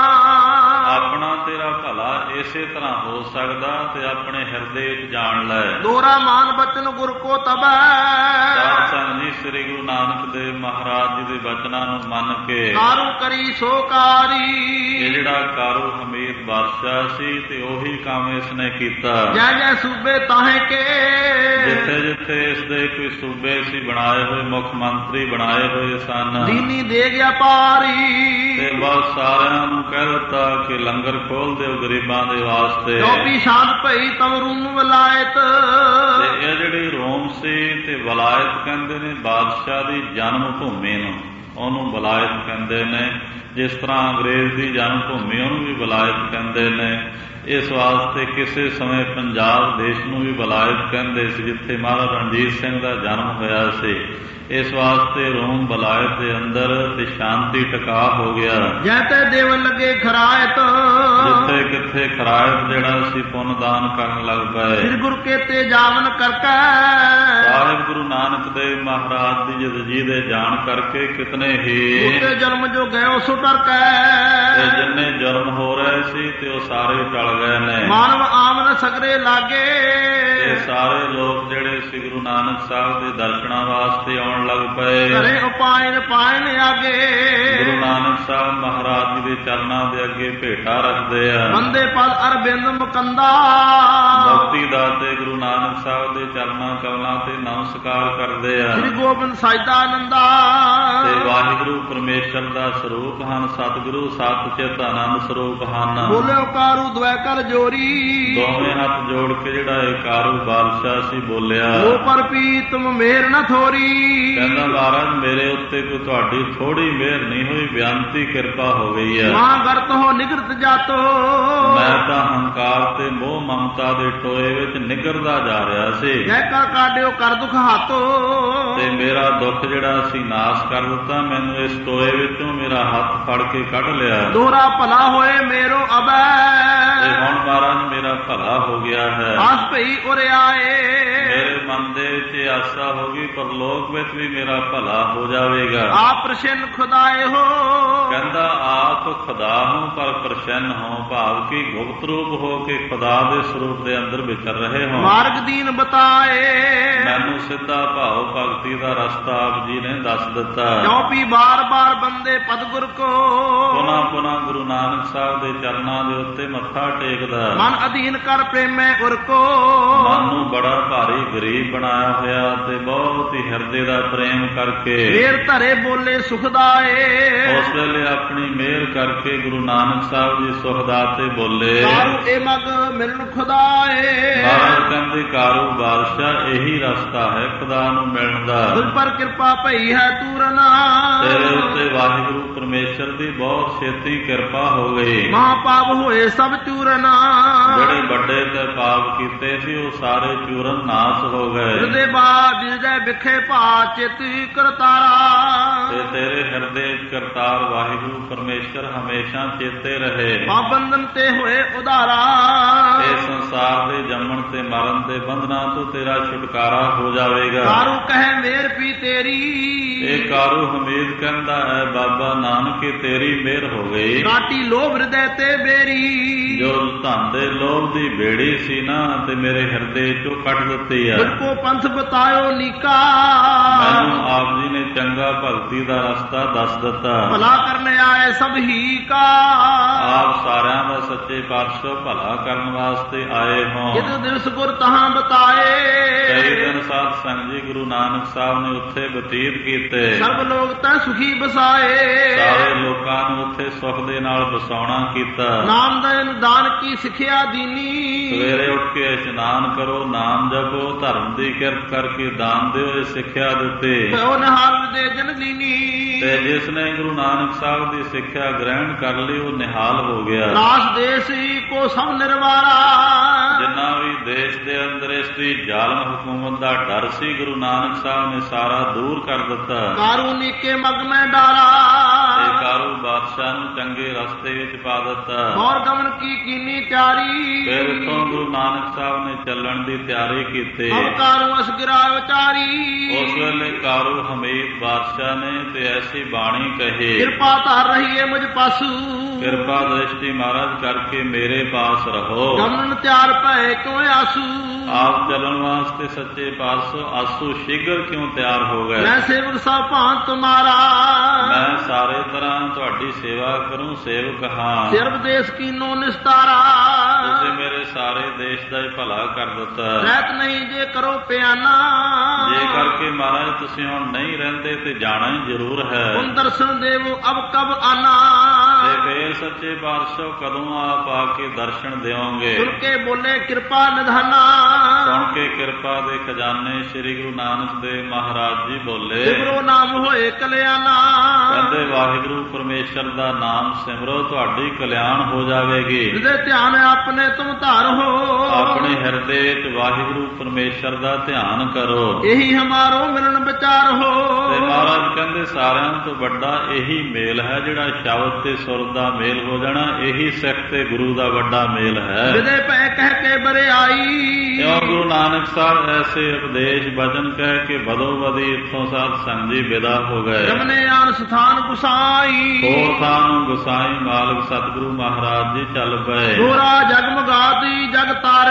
[SPEAKER 1] ਆਪਣਾ ਤੇਰਾ ਭਲਾ ਇਸੇ ਤਰ੍ਹਾਂ ਹੋ ਸਕਦਾ ਤੇ ਆਪਣੇ ਹਿਰਦੇ ਵਿੱਚ ਜਾਣ ਲੈ।
[SPEAKER 2] ਦੋਰਾ ਮਾਨ ਬਚਨ ਗੁਰ ਕੋ ਤਬੈ।
[SPEAKER 1] ਸਾਧ ਸੰਗਤ ਜੀ ਸ੍ਰੀ ਗੁਰੂ ਨਾਨਕ ਦੇਵ ਮਹਾਰਾਜ ਜੀ ਦੇ ਬਚਨਾਂ ਨੂੰ ਮੰਨ ਕੇ
[SPEAKER 2] ਕਾਰੂ ਕਰੀ ਸੋ ਕਾਰੀ।
[SPEAKER 1] ਇਹ ਜਿਹੜਾ ਕਾਰੂ ਹਮੀਦ ਬਾਦਸ਼ਾਹ ਸੀ ਤੇ ਉਹੀ ਕੰਮ ਇਸਨੇ ਕੀਤਾ।
[SPEAKER 2] ਜੈ ਜੈ ਸੂਬੇ ਤਾਹੇ ਕੇ।
[SPEAKER 1] ਜਿੱਥੇ ਜਿੱਥੇ ਇਸ ਦੇ ਕੋਈ ਸੂਬੇ ਸੀ ਬਣਾਏ ਹੋਏ, ਮੁੱਖ ਮੰਤਰੀ ਬਣਾਏ ਹੋਏ ਸਨ,
[SPEAKER 2] ਦੀਨੀ ਦੇ ਗਿਆ ਪਾਰੀ।
[SPEAKER 1] ਤੇ ਬਸ ਸਾਰਿਆਂ ਨੂੰ ਕਹਿ ਦਿੱਤਾ ਕਿ ਲੰਗਰ ਖੋਲ ਦਿਓ ਗਰੀਬਾਂ ਦੇ ਵਾਸਤੇ।
[SPEAKER 2] ਚੌਪੀ ਸ਼ਾਂਤ ਭਈ ਤਮ ਰੂਮ ਵਲਾਇਤ।
[SPEAKER 1] ਤੇ ਇਹ ਜਿਹੜੀ ਰੋਮ ਸੀ ਤੇ ਵਲਾਇਤ ਕਹਿੰਦੇ ਨੇ ਬਾਦਸ਼ਾਹ ਦੀ ਜਨਮ ਭੂਮੀ ਨੂੰ, ਉਹਨੂੰ ਵਲਾਇਤ ਕਹਿੰਦੇ ਨੇ। ਜਿਸ ਤਰ੍ਹਾਂ ਅੰਗਰੇਜ਼ ਦੀ ਜਨਮ ਭੂਮੀ ਉਹਨੂੰ ਵੀ ਵਲਾਇਤ ਕਹਿੰਦੇ ਨੇ। ਇਸ ਵਾਸਤੇ ਕਿਸੇ ਸਮੇਂ ਪੰਜਾਬ ਦੇਸ਼ ਨੂੰ ਵੀ ਵਲਾਇਤ ਕਹਿੰਦੇ ਸੀ, ਜਿੱਥੇ ਮਹਾਰਾਜਾ ਰਣਜੀਤ ਸਿੰਘ ਦਾ ਜਨਮ ਹੋਇਆ ਸੀ। ਇਸ ਵਾਸਤੇ ਰੋਮ ਵਲਾਇਤ ਦੇ ਅੰਦਰ ਤੇ ਸ਼ਾਂਤੀ ਟਿਕਾ ਹੋ ਗਿਆ।
[SPEAKER 2] ਜੈ ਤੇ ਦੇਵ ਲੱਗੇ ਖਰਾਇਤ।
[SPEAKER 1] ਜਿੱਥੇ ਕਿੱਥੇ ਖਰਾਇਤ ਜਿਹੜਾ ਸੀ ਪੁੰਨਦਾਨ ਕਰਨ ਲੱਗ ਪਏ।
[SPEAKER 2] ਫਿਰ ਗੁਰ ਕੇਤੇ ਜਾਵਨ ਕਰਕੈ।
[SPEAKER 1] ਸਾਹਿਬ ਗੁਰੂ ਨਾਨਕ ਦੇਵ ਮਹਾਰਾਜ ਦੀ ਜਦਜੀ ਦੇ ਜਾਣ ਕਰਕੇ ਕਿਤਨੇ ਹੀ
[SPEAKER 2] ਉਤੇ ਜਨਮ ਜੋ ਗਇਓ ਸੋ ਟਰਕੈ।
[SPEAKER 1] ਤੇ ਜਿੰਨੇ ਜਨਮ ਹੋ ਰਹੇ ਸੀ ਤੇ ਉਹ ਸਾਰੇ ਟਲ ਗਏ ਨੇ।
[SPEAKER 2] ਮਾਨਵ ਆਮਨ ਸਗਰੇ ਲਾਗੇ।
[SPEAKER 1] ਤੇ ਸਾਰੇ ਲੋਕ ਜਿਹੜੇ ਸ੍ਰੀ ਗੁਰੂ ਨਾਨਕ ਸਾਹਿਬ ਦੇ ਦਰਸ਼ਨਾਂ ਵਾਸਤੇ ਆਉਣ ਲੱਗ ਪਏ।
[SPEAKER 2] ਘਰੇ ਉਪਾਇਨ ਪਾਇਨ ਆਗੇ।
[SPEAKER 1] ਗੁਰੂ ਨਾਨਕ ਸਾਹਿਬ ਮਹਾਰਾਜ ਜੀ ਦੇ ਚਰਨਾਂ ਦੇ ਅੱਗੇ ਭੇਟਾ ਰੱਖਦੇ ਆ।
[SPEAKER 2] ਬੰਦੇ ਪਦ ਅਰਬਿੰਦ ਮੁਕੰਦਾ।
[SPEAKER 1] ਭਗਤੀ ਦਾਤੇ ਗੁਰੂ ਨਾਨਕ ਸਾਹਿਬ ਦੇ ਚਰਨਾਂ ਕਮਲਾਂ ਤੇ ਨਮਸਕਾਰ ਕਰਦੇ ਆ।
[SPEAKER 2] ਸ੍ਰੀ ਗੋਬਿੰਦ ਸਾਹਿਦਾ ਆਨੰਦਾ।
[SPEAKER 1] ਤੇ ਵਾਹਿਗੁਰੂ ਪਰਮੇਸ਼ਰ ਦਾ ਸਰੂਪ ਹਨ। ਸਤਿਗੁਰੂ ਸਤ ਚਿਤ ਆਨੰਦ ਸਰੂਪ ਹਨ।
[SPEAKER 2] ਬੋਲਿਓ ਕਾਰੂ ਦਵੈ ਕਰ ਜੋਰੀ।
[SPEAKER 1] ਦੋਵੇਂ ਹੱਥ ਜੋੜ ਕੇ ਜਿਹੜਾ ਇਹ ਕਾਰੂ ਬਾਦਸ਼ਾਹ ਸੀ ਬੋਲਿਆ।
[SPEAKER 2] ਲੋ ਪਰ ਪੀਤਮ ਮੇਰ ਨ ਥੋਰੀ।
[SPEAKER 1] ਕਹਿੰਦਾ ਮਹਾਰਾਜ ਮੇਰੇ ਉੱਤੇ ਕੋਈ ਤੁਹਾਡੀ ਥੋੜੀ ਮਿਹਰ ਨਹੀਂ ਹੋਈ, ਬਿਆੰਤੀ ਕਿਰਪਾ ਹੋ ਗਈ ਹੈ।
[SPEAKER 2] ਮਾਂ ਗਰਤ ਹੋ ਨਿਗਰਤ ਜਾਤੋ।
[SPEAKER 1] ਮੈਂ ਤਾਂ ਹੰਕਾਰ ਤੇ ਮੋਹ ਮਮਤਾ ਦੇ ਟੋਏ ਵਿੱਚ ਨਿਗਰਦਾ ਜਾ ਰਿਹਾ ਸੀ।
[SPEAKER 2] ਜੈ ਕਾ ਕਾਢਿਓ ਕਰ ਦੁਖ ਹਾਤੋ।
[SPEAKER 1] ਤੇ ਮੇਰਾ ਦੁੱਖ ਜਿਹੜਾ ਸੀ ਨਾਸ ਕਰ ਦਿੱਤਾ। ਮੈਨੂੰ ਇਸ ਟੋਏ ਵਿੱਚੋਂ ਮੇਰਾ ਹੱਥ ਫੜ ਕੇ ਕੱਢ ਲਿਆ।
[SPEAKER 2] ਦੋਹਰਾ ਭਲਾ ਹੋਏ ਮੇਰੋ ਅਬੈ।
[SPEAKER 1] ਤੇ ਹੁਣ ਮਹਾਰਾਜ ਮੇਰਾ ਭਲਾ ਹੋ ਗਿਆ ਹੈ।
[SPEAKER 2] ਆਸ ਭਈ ਉਰੇ ਆਏ।
[SPEAKER 1] ਮੇਰੇ ਮਨ ਦੇ ਵਿੱਚ ਆਸਾ ਹੋ ਗਈ ਪਰਲੋਕ ਵਿੱਚ ਵੀ ਮੇਰਾ ਭਲਾ ਹੋ ਜਾਵੇਗਾ।
[SPEAKER 2] ਆਪ ਪ੍ਰਸੰਨ ਖੁਦਾਏ ਹੋ।
[SPEAKER 1] ਕਹਿੰਦਾ ਆਪ ਖੁਦਾ ਹੂੰ ਪਰ ਪ੍ਰਸੰਨ ਹੋ, ਭਾਵ ਕਿ ਗੁਪਤ ਰੂਪ ਹੋ ਕੇ ਖੁਦਾ ਦੇ ਸਰੂਪ ਦੇ ਅੰਦਰ ਵਿਚਰ ਰਹੇ ਹੋ।
[SPEAKER 2] ਮਾਰਗ ਦੀਨ ਬਤਾਏ।
[SPEAKER 1] ਮੈਨੂੰ ਸਿੱਧਾ ਭਾਵ ਭਗਤੀ ਦਾ ਰਸਤਾ ਆਪ ਜੀ ਨੇ ਦੱਸ ਦਿੱਤਾ।
[SPEAKER 2] ਚੌਪੀ ਬਾਰ ਬਾਰ ਬੰਦੇ ਪਦ ਗੁਰ ਕੋ।
[SPEAKER 1] ਪੁਨਾ ਪੁਨਾ ਗੁਰੂ ਨਾਨਕ ਸਾਹਿਬ ਦੇ ਚਰਨਾਂ ਦੇ ਉੱਤੇ ਮੱਥਾ ਟੇਕਦਾ।
[SPEAKER 2] ਮਨ ਅਧੀਨ ਕਰ ਪ੍ਰੇਮੈ ਉਰ ਕੋ।
[SPEAKER 1] ਮਨ ਨੂੰ ਬੜਾ ਭਾਰੀ ਗਰੀਬ ਬਣਾਇਆ ਹੋਇਆ ਤੇ ਬਹੁਤ ਹੀ ਹਿਰਦੇ ਦਾ ਪ੍ਰੇਮ ਕਰਕੇ
[SPEAKER 2] ਫੇਰ ਧਰੇ ਬੋਲੇ ਸੁਖਦਾਏ।
[SPEAKER 1] ਉਸ ਵੇਲੇ ਆਪਣੀ ਮਿਹਰ ਕਰਕੇ ਗੁਰੂ ਨਾਨਕ ਸਾਹਿਬ ਜੀ ਸੁਖਦਾਤੇ ਬੋਲੇ।
[SPEAKER 2] ਕਾਰੂ ਇਹ ਮਗ ਮਿਲਣ ਖੁਦਾਏ।
[SPEAKER 1] ਮਹਾਰਾਜ ਕਹਿੰਦੇ ਕਾਰੂ ਬਾਦਸ਼ਾਹ ਇਹੀ ਰਸਤਾ ਹੈ ਖੁਦਾ ਨੂੰ ਮਿਲਣ ਦਾ।
[SPEAKER 2] ਤੁਝ ਪਰ ਕਿਰਪਾ ਭਈ ਹੈ ਤੂਰਨਾ।
[SPEAKER 1] ਤੇਰੇ ਉੱਤੇ ਵਾਹਿਗੁਰੂ ਪਰਮੇਸ਼ਰ ਦੀ ਬਹੁਤ ਛੇਤੀ ਕਿਰਪਾ ਹੋ ਗਈ।
[SPEAKER 2] ਮਹਾ ਪਾਪ ਹੋਏ ਸਭ ਚੂਰਨਾ।
[SPEAKER 1] ਜਿਹੜੇ ਵੱਡੇ ਤੇ ਪਾਪ ਕੀਤੇ ਸੀ ਉਹ ਸਾਰੇ ਚੂਰਨ ਨਾਸ ਹੋ ਗਏ।
[SPEAKER 2] ਹਿਰਦੇ ਬਾਦ ਜਿਜੈ ਵਿਖੇ ਭਾ ਚੇਤੀ ਕਰਤਾਰਾ।
[SPEAKER 1] ਤੇ ਤੇਰੇ ਹਿਰਦੇ ਕਰਤਾਰ ਵਾਹਿਗੁਰੂ ਪਰਮੇਸ਼ਰ ਹਮੇਸ਼ਾ ਚੇਤੇ ਰਹੇ।
[SPEAKER 2] ਪਾਬੰਦਨ ਤੇ ਹੋਏ ਉਧਾਰਾ।
[SPEAKER 1] ਇਹ ਸੰਸਾਰ ਦੇ ਜੰਮਣ ਤੇ ਮਰਨ ਦੇ ਬੰਧਨਾਂ ਤੋਂ ਤੇਰਾ ਛੁਟਕਾਰਾ ਹੋ ਜਾਵੇਗਾ।
[SPEAKER 2] ਕਾਰੂ ਕਹੇ ਮੇਰ ਪੀ ਤੇਰੀ।
[SPEAKER 1] ਇਹ ਕਾਰੂ ਹਮੀਦ ਕਹਿੰਦਾ ਹੈ ਬਾਬਾ ਨਾਨਕ ਤੇਰੀ ਮਿਹਰ ਹੋ ਗਈ।
[SPEAKER 2] ਕਾਟੀ ਲੋਭ ਹਿਰਦੇ ਤੇ ਬੇਰੀ।
[SPEAKER 1] ਜੋ ਧਨ ਦੇ ਲੋਭ ਦੀ ਬੇੜੀ ਸੀ ਨਾ ਤੇ ਮੇਰੇ ਹਿਰਦੇ ਚੋਂ ਕੱਢ ਦਿੱਤੀ ਹੈ।
[SPEAKER 2] ਤੁਝ ਕੋ ਪੰਥ ਬਤਾਇਓ ਨੀਕਾ।
[SPEAKER 1] ਮੈਨੂੰ ਆਪ ਜੀ ਨੇ ਚੰਗਾ ਭਗਤੀ ਦਾ ਰਸਤਾ ਦੱਸ ਦਿੱਤਾ।
[SPEAKER 2] ਭਲਾ ਕਰਨ ਆਏ ਸਭ ਹੀ ਕਾ,
[SPEAKER 1] ਆਪ ਸਾਰਿਆਂ ਦਾ ਸੱਚੇ ਪਾਤਸ਼ਾਹ ਭਲਾ ਕਰਨ ਵਾਸਤੇ ਆਏ ਹੋ।
[SPEAKER 2] ਜਿਤ ਦਿਵਸ ਗੁਰ ਤਹਾਂ ਬਤਾਏ,
[SPEAKER 1] ਕਈ ਦਿਨ ਸਾਧ ਸੰਗਤ ਜੀ ਗੁਰੂ ਨਾਨਕ ਸਾਹਿਬ ਨੇ ਉੱਥੇ ਬਤੀਤ ਕੀਤੇ।
[SPEAKER 2] ਸਰਬ ਲੋਕ ਤੈ ਸੁਖੀ ਬਸਾਏ,
[SPEAKER 1] ਸਾਰੇ ਲੋਕਾਂ ਨੂੰ ਉੱਥੇ ਸੁਖ ਦੇ ਨਾਲ ਬਸਾਉਣਾ ਕੀਤਾ।
[SPEAKER 2] ਨਾਮ ਦਾਨ ਕੀ ਸਿੱਖਿਆ ਦੀਨੀ,
[SPEAKER 1] ਸਵੇਰੇ ਉੱਠ ਕੇ ਇਸ਼ਨਾਨ ਕਰੋ, ਨਾਮ ਜਪੋ, ਧਰਮ ਦੀ ਕਿਰਤ ਕਰਕੇ ਦਾਨ ਦਿਓ, ਇਹ ਸਿੱਖਿਆ ਦਿੱਤੀ।
[SPEAKER 2] ਭਇਓ ਨਿਹਾਲ ਦੇ ਜਨ ਲੀਨੀ,
[SPEAKER 1] ਤੇ ਜਿਸ ਨੇ ਗੁਰੂ ਨਾਨਕ ਸਾਹਿਬ ਦੀ ਸਿੱਖਿਆ ਗ੍ਰਹਿਣ ਕਰ ਲਈ ਉਹ ਨਿਹਾਲ ਹੋ ਗਿਆ।
[SPEAKER 2] ਨਾਸ ਦੇਸ ਕੋ ਸਭ ਨਿਰਵਾਰਾ,
[SPEAKER 1] ਜਿੰਨਾ ਵੀ ਦੇਸ਼ ਦੇ ਅੰਦਰ ਇਸ ਦੀ ਜ਼ਾਲਮ ਹਕੂਮਤ ਦਾ ਡਰ ਸੀ ਗੁਰੂ ਨਾਨਕ ਸਾਹਿਬ ਨੇ ਸਾਰਾ ਦੂਰ ਕਰ ਦਿੱਤਾ।
[SPEAKER 2] ਕਾਰੂ ਨੀਕੇ ਮਗ ਮੈਂ ਡਾਰਾ,
[SPEAKER 1] ਤੇ ਕਾਰੂ ਬਾਦਸ਼ਾਹ ਨੂੰ ਚੰਗੇ ਰਸਤੇ ਵਿੱਚ ਪਾ ਦਿੱਤਾ।
[SPEAKER 2] ਔਰ ਗਮਨ ਕੀ ਕੀਨੀ ਤਿਆਰੀ,
[SPEAKER 1] ਫਿਰ ਇੱਥੋਂ ਗੁਰੂ ਨਾਨਕ ਸਾਹਿਬ ਨੇ ਚੱਲਣ ਦੀ ਤਿਆਰੀ ਕੀਤੀ।
[SPEAKER 2] ਅਬ ਕਾਰੂ ਅਸ ਗਿਰਾਇ ਉਚਾਰੀ,
[SPEAKER 1] ਉਸ ਵੇਲੇ ਕਾਰੂ ਹਮੀਦ ਬਾਦਸ਼ਾਹ ਨੇ ਤੇ ਐਸੀ ਬਾਣੀ ਕਹੀ,
[SPEAKER 2] ਕਿਰਪਾ ਧਾਰ ਰਹੀਏ ਮੁਝ ਪਾਸੂ,
[SPEAKER 1] ਕਿਰਪਾ ਦ੍ਰਿਸ਼ਟੀ ਮਹਾਰਾਜ ਕਰਕੇ ਮੇਰੇ ਪਾਸ ਰਹੋ।
[SPEAKER 2] ਗਮਨ ਤਿਆਰ ਭੈ ਕਿਉ ਆਸੂ,
[SPEAKER 1] ਆਪ ਚੱਲਣ ਵਾਸਤੇ ਸੱਚੇ ਪਾਤਸ਼ਾਹ ਆਸੂ ਸ਼ੀਘਰ ਕਿਉਂ ਤਿਆਰ ਹੋ ਗਏ।
[SPEAKER 2] ਮੈਂ ਸੇਵਕ ਸਭ ਭਾਂ ਤੁਮਾਰਾ,
[SPEAKER 1] ਮੈਂ ਸਾਰੇ ਤਰ੍ਹਾਂ ਤੁਹਾਡੀ ਸੇਵਾ ਕਰੂੰ, ਸੇਵਕ ਹਾਂ।
[SPEAKER 2] ਸਿਰਬ ਦੇਸ਼ ਕੀਨੋ ਨਿਸਤਾਰਾ,
[SPEAKER 1] ਤੁਸੀਂ ਮੇਰੇ ਸਾਰੇ ਦੇਸ਼ ਦਾ ਹੀ ਭਲਾ ਕਰ ਦਿੱਤਾ।
[SPEAKER 2] ਰਹਿਤ ਨਹੀਂ ਜੇ ਕਰੋ ਪਿਆਨਾ,
[SPEAKER 1] ਜੇ ਕਰਕੇ ਮਹਾਰਾਜ ਤੁਸੀਂ ਹੁਣ ਨਹੀਂ ਰਹਿੰਦੇ ਤੇ ਜਾਣਾ ਹੀ ਜ਼ਰੂਰ ਹੈ।
[SPEAKER 2] ਹੁਣ ਦਰਸ਼ਨ ਦੇਵੋ ਅਬ ਕਬ ਆਨਾ,
[SPEAKER 1] ਤੇ ਫੇਰ ਸੱਚੇ ਪਾਤਸ਼ਾਹ ਕਦੋਂ ਆਪ ਆ ਕੇ ਦਰਸ਼ਨ ਦਿਓਗੇ।
[SPEAKER 2] ਸੁਣ ਕੇ ਬੋਲੇ ਕਿਰਪਾ ਨਿਧਾਨਾ,
[SPEAKER 1] ਸੁਣ ਕੇ ਕਿਰਪਾ ਦੇ ਖਜ਼ਾਨੇ ਸ੍ਰੀ ਗੁਰੂ ਨਾਨਕ ਦੇਵ ਮਹਾਰਾਜ ਜੀ ਬੋਲੇ,
[SPEAKER 2] ਸਿਮਰੋ ਨਾਮ ਹੋਏ ਕਲਿਆਣਾ,
[SPEAKER 1] ਕਹਿੰਦੇ ਵਾਹਿਗੁਰੂ ਪਰਮੇਸ਼ਰ ਦਾ ਨਾਮ ਸਿਮਰੋ, ਤੁਹਾਡੀ ਕਲਿਆਣ ਹੋ ਜਾਵੇਗੀ।
[SPEAKER 2] ਜਿਹਦੇ ਧਿਆਨ ਆਪਣੇ ਤੁਮ ਧਾਰ ਹੋ,
[SPEAKER 1] ਆਪਣੇ ਹਿਰਦੇ ਵਿੱਚ ਵਾਹਿਗੁਰੂ ਪਰਮੇਸ਼ਰ ਦਾ ਧਿਆਨ ਕਰੋ।
[SPEAKER 2] ਇਹੀ ਹਮਾਰੋ ਮਿਲਣ ਵਿਚਾਰ ਹੋ,
[SPEAKER 1] ਤੇ ਮਹਾਰਾਜ ਕਹਿੰਦੇ ਸਾਰਿਆਂ ਤੋਂ ਵੱਡਾ ਇਹੀ ਮੇਲ ਹੈ ਜਿਹੜਾ ਸ਼ਬਦ ਤੇ ਸੁਰ ਦਾ ਮੇਲ ਹੋ ਜਾਣਾ। ਇਹੀ ਸਿੱਖ ਤੇ ਗੁਰੂ ਦਾ ਵੱਡਾ ਮੇਲ ਹੈ।
[SPEAKER 2] ਵਿਦੇ ਪੈ ਕਹਿ ਕੇ ਬਰਿਆਈ,
[SPEAKER 1] ਕਿਉਂ ਗੁਰੂ ਨਾਨਕ ਸਾਹਿਬ ਐਸੇ ਉਪਦੇਸ਼ ਵਚਨ ਕਹਿ ਕੇ ਬਦੋ ਬਦੀ ਇੱਥੋਂ ਸਾਧ ਸੰਗਤ ਜੀ ਵਿਦਾ ਹੋ ਗਏ।
[SPEAKER 2] ਜਮਨੇ ਆਨ ਸਥਾਨ ਗੁਸਾਈ,
[SPEAKER 1] ਹੋਰ ਥਾਂ ਨੂੰ ਗੁਸਾਈ ਮਾਲਕ ਸਤਿਗੁਰੂ ਮਹਾਰਾਜ ਜੀ ਚੱਲ ਪਏ।
[SPEAKER 2] ਦੋਰਾ ਜਗਮਗਾਤੀ ਜਗ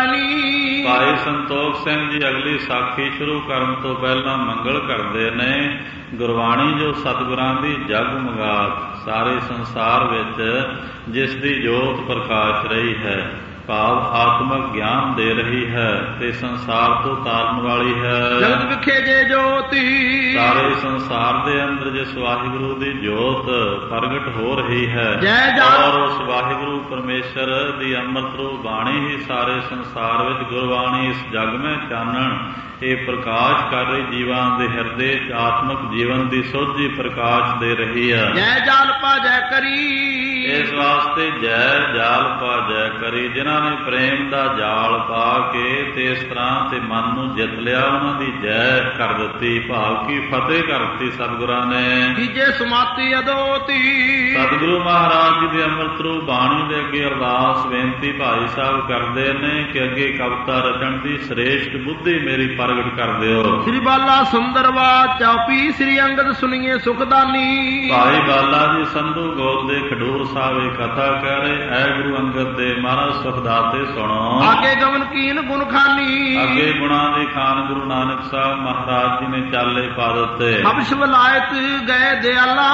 [SPEAKER 2] ਤਾਰਨੀ,
[SPEAKER 1] ਭਾਈ ਸੰਤੋਖ ਸਿੰਘ ਜੀ ਅਗਲੀ ਸਾਖੀ ਸ਼ੁਰੂ ਕਰਨ ਤੋਂ ਪਹਿਲਾਂ ਮੰਗਲ ਕਰਦੇ ਨੇ। ਗੁਰਬਾਣੀ ਜੋ ਸਤਿਗੁਰਾਂ ਦੀ ਜਗਮਗਾਤ ਸਾਰੇ ਸੰਸਾਰ ਵਿੱਚ ਜਿਸ ਦੀ ਜੋਤ ਪ੍ਰਕਾਸ਼ ਰਹੀ ਹੈ, ਭਾਵ ਆਤਮਕ ਗਿਆਨ ਦੇ ਰਹੀ ਹੈ ਤੇ ਸੰਸਾਰ ਤੋਂ ਤਾਰਨ ਵਾਲੀ ਹੈ।
[SPEAKER 2] ਜਗਤ ਵਿਖੇ ਜੇ ਜੋਤੀ,
[SPEAKER 1] ਸਾਰੇ ਸੰਸਾਰ ਦੇ ਅੰਦਰ ਜਿਸ ਵਾਹਿਗੁਰੂ ਦੀ ਜੋਤ ਪ੍ਰਗਟ ਹੋ ਰਹੀ ਹੈ,
[SPEAKER 2] ਜੈ ਜੈ
[SPEAKER 1] ਔਰ ਉਸ ਵਾਹਿਗੁਰੂ ਪਰਮੇਸ਼ਰ ਦੀ ਅੰਮ੍ਰਿਤ ਰੂਪ ਬਾਣੀ ਹੀ ਸਾਰੇ ਸੰਸਾਰ ਵਿੱਚ ਗੁਰਬਾਣੀ ਇਸ ਜਗ ਮੈਂ ਚਾਨਣ ਇਹ ਪ੍ਰਕਾਸ਼ ਕਰ ਰਹੀ ਜੀਵਾਂ ਦੇ ਹਿਰਦੇ ਚ ਆਤਮਕ ਜੀਵਨ ਦੀ ਸੋਝੀ ਪ੍ਰਕਾਸ਼ ਦੇ ਰਹੀ ਹੈ।
[SPEAKER 2] ਜੈ ਜਾਲ ਪਾ ਜੈ ਕਰੀ,
[SPEAKER 1] ਇਸ ਵਾਸਤੇ ਜੈ ਜਾਲ ਪਾ ਜੈ ਕਰੀ। ਜਿਨ੍ਹਾਂ ਨੇ ਪ੍ਰੇਮ ਦਾ ਜਾਲ ਪਾ ਕੇ ਤੇ ਇਸ ਤਰ੍ਹਾਂ ਤੇ ਮਨ ਨੂੰ ਜਿੱਤ ਲਿਆ, ਉਹਨਾਂ ਦੀ ਜੈ ਕਰ ਦਿੱਤੀ, ਭਾਵ ਕੀ ਫਤਿਹ ਕਰ ਦਿੱਤੀ ਸਤਿਗੁਰਾਂ ਨੇ।
[SPEAKER 2] ਕੀਜੇ ਸਮਾਤੀ ਅਦੋਤੀ,
[SPEAKER 1] ਸਤਿਗੁਰੂ ਮਹਾਰਾਜ ਜੀ ਦੇ ਅੰਮ੍ਰਿਤ ਰੂਪ ਬਾਣੀ ਦੇ ਅੱਗੇ ਅਰਦਾਸ ਬੇਨਤੀ ਭਾਈ ਸਾਹਿਬ ਕਰਦੇ ਨੇ ਕਿ ਅੱਗੇ ਕਵਿਤਾ ਰਚਣ ਦੀ ਸ੍ਰੇਸ਼ਟ ਬੁੱਧੀ ਮੇਰੀ ਪ੍ਰਗਟ ਕਰ ਦਿਓ।
[SPEAKER 2] ਸ੍ਰੀ ਬਾਲਾ ਸੁੰਦਰਵਾ ਚਾਪੀ ਸ੍ਰੀ ਅੰਗਦ ਸੁਣੀਏ ਸੁਖਦਾਨੀ,
[SPEAKER 1] ਭਾਈ ਬਾਲਾ ਜੀ ਸੰਧੂ ਗੋਲ ਦੇ ਖਡੂਰ ਸਾਹਿਬ ਇਹ ਕਥਾ ਕਹਿ ਰਹੇ, ਐ ਗੁਰੂ ਅੰਗਦ ਦੇ ਮਹਾਰਾਜ ਸੁਖਦਾਤੇ ਸੁਣੋ।
[SPEAKER 2] ਆਗੇ ਗਮਨ ਕੀਨ ਗੁਣ ਖਾਨੀ,
[SPEAKER 1] ਅੱਗੇ ਗੁਣਾਂ ਦੇ ਖਾਨ ਗੁਰੂ ਨਾਨਕ ਸਾਹਿਬ ਮਹਾਰਾਜ ਜੀ ਨੇ ਚਾਲੇ ਪਾ ਦਿੱਤੇ।
[SPEAKER 2] ਹਬਸ਼ ਵਲਾਇਤ ਗਏ ਦਿਆਲਾ,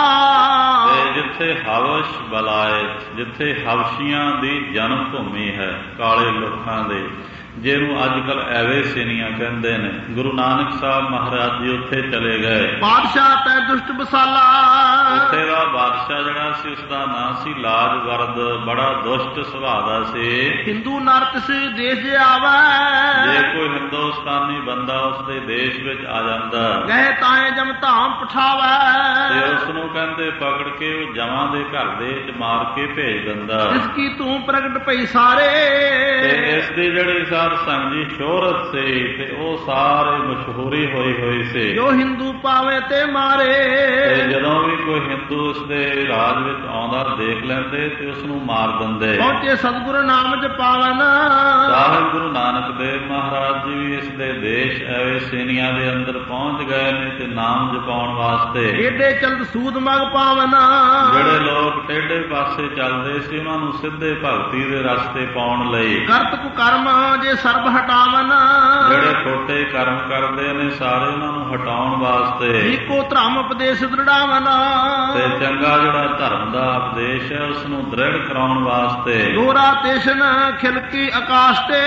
[SPEAKER 1] ਤੇ ਜਿੱਥੇ ਹਵਸ਼ ਬਲਾਇਤ, ਜਿੱਥੇ ਹਵਸ਼ੀਆਂ ਦੀ ਜਨਮ ਭੂਮੀ ਹੈ, ਕਾਲੇ ਲੋਕਾਂ ਦੇ, ਜਿਹਨੂੰ ਅੱਜ ਕੱਲ ਐਵੇ ਸੇਨੀਆਂ ਕਹਿੰਦੇ ਨੇ, ਗੁਰੂ ਨਾਨਕ ਸਾਹਿਬ ਮਹਾਰਾਜ ਜੀ ਉੱਥੇ ਚਲੇ ਗਏ।
[SPEAKER 2] ਬਾਦਸ਼ਾਹ ਤੈ ਦੁਸ਼ਟ ਬਸਾਲਾ,
[SPEAKER 1] ਉੱਥੇ ਦਾ ਬਾਦਸ਼ਾਹ ਜਿਹੜਾ ਸੀ ਉਸਦਾ ਨਾਂ ਸੀ ਲਾਜਵਰਦ, ਬੜਾ ਦੁਸ਼ਟ ਸੁਭਾਅ ਦਾ ਸੀ।
[SPEAKER 2] ਹਿੰਦੂ ਨਰ ਤਿਸ ਦੇਸ਼ ਜੇ ਆਵੈ,
[SPEAKER 1] ਜੇ ਕੋਈ ਹਿੰਦੁਸਤਾਨੀ ਬੰਦਾ ਉਸਦੇ ਦੇਸ਼ ਵਿੱਚ ਆ ਜਾਂਦਾ,
[SPEAKER 2] ਗਏ ਤਾਏ ਜਮ ਧਾਮ ਪਠਾਵੈ,
[SPEAKER 1] ਤੇ ਉਸ ਨੂੰ ਕਹਿੰਦੇ ਪਕੜ ਕੇ ਉਹ ਜਮਾਂ ਦੇ ਘਰ ਦੇ ਵਿੱਚ ਮਾਰ ਕੇ ਭੇਜ ਦਿੰਦਾ।
[SPEAKER 2] ਇਸ ਕੀ ਤੂੰ ਪ੍ਰਗਟ ਪਈ ਸਾਰੇ,
[SPEAKER 1] ਤੇ ਇਸ ਦੀ ਜਿਹੜੀ ਸਾਧ ਸੰਗਤ ਜੀ ਸ਼ੋਹਰਤ ਸੀ ਤੇ ਉਹ ਸਾਰੇ ਮਸ਼ਹੂਰੀ ਹੋਈ ਸੀ।
[SPEAKER 2] ਜੋ ਹਿੰਦੂ ਪਾਵੇ ਤੇ ਮਾਰੇ,
[SPEAKER 1] ਤੇ ਜਦੋਂ ਵੀ ਕੋਈ ਹਿੰਦੂ ਉਸਦੇ ਰਾਜ ਵਿੱਚ ਆਉਂਦਾ ਦੇਖ ਲੈਂਦੇ ਤੇ ਉਸ ਨੂੰ ਮਾਰ ਦਿੰਦੇ।
[SPEAKER 2] ਪਹੁੰਚੇ ਸਤਿਗੁਰੂ ਨਾਮ ਜਪਾਵਨ,
[SPEAKER 1] ਸਾਹਿਬ ਗੁਰੂ ਨਾਨਕ ਦੇਵ ਮਹਾਰਾਜ ਜੀ ਵੀ ਇਸ ਦੇ ਦੇਸ਼ ਐਵੇਂ ਸੇਨੀਆਂ ਦੇ ਅੰਦਰ ਪਹੁੰਚ ਗਏ ਨੇ ਤੇ ਨਾਮ ਜਪਾਉਣ ਵਾਸਤੇ।
[SPEAKER 2] ਏਡੇ ਚਲਦ ਸੂਦ ਮਗ ਪਾਵਨ।
[SPEAKER 1] ਜਿਹੜੇ ਲੋਕ ਟੇਢੇ ਪਾਸੇ ਚੱਲਦੇ ਸੀ ਉਹਨਾਂ ਨੂੰ ਸਿੱਧੇ ਭਗਤੀ ਦੇ ਰਸਤੇ ਪਾਉਣ ਲਈ।
[SPEAKER 2] ਕਰਤ ਕੁਕਰਮ ਜੇ ਸਰਬ ਹਟਾਵਨ।
[SPEAKER 1] ਜਿਹੜੇ ਖੋਟੇ ਕਰਮ ਕਰਦੇ ਨੇ ਸਾਰੇ ਉਹਨਾਂ ਨੂੰ ਹਟਾਉਣ ਵਾਸਤੇ।
[SPEAKER 2] ਏਕੋ ਧਰਮ ਉਪਦੇਸ਼ ਦ੍ਰਿੜਾਵਨ।
[SPEAKER 1] ਤੇ ਚੰਗਾ ਜਿਹੜਾ ਧਰਮ ਦਾ ਉਪਦੇਸ਼ ਹੈ ਉਸ ਨੂੰ ਦ੍ਰਿੜ ਕਰਾਉਣ ਵਾਸਤੇ।
[SPEAKER 2] ਦੋਹਰਾ ਤੇਸ਼ਨ ਖਿਲਕੀ ਆਕਾਸ਼ ਤੇ।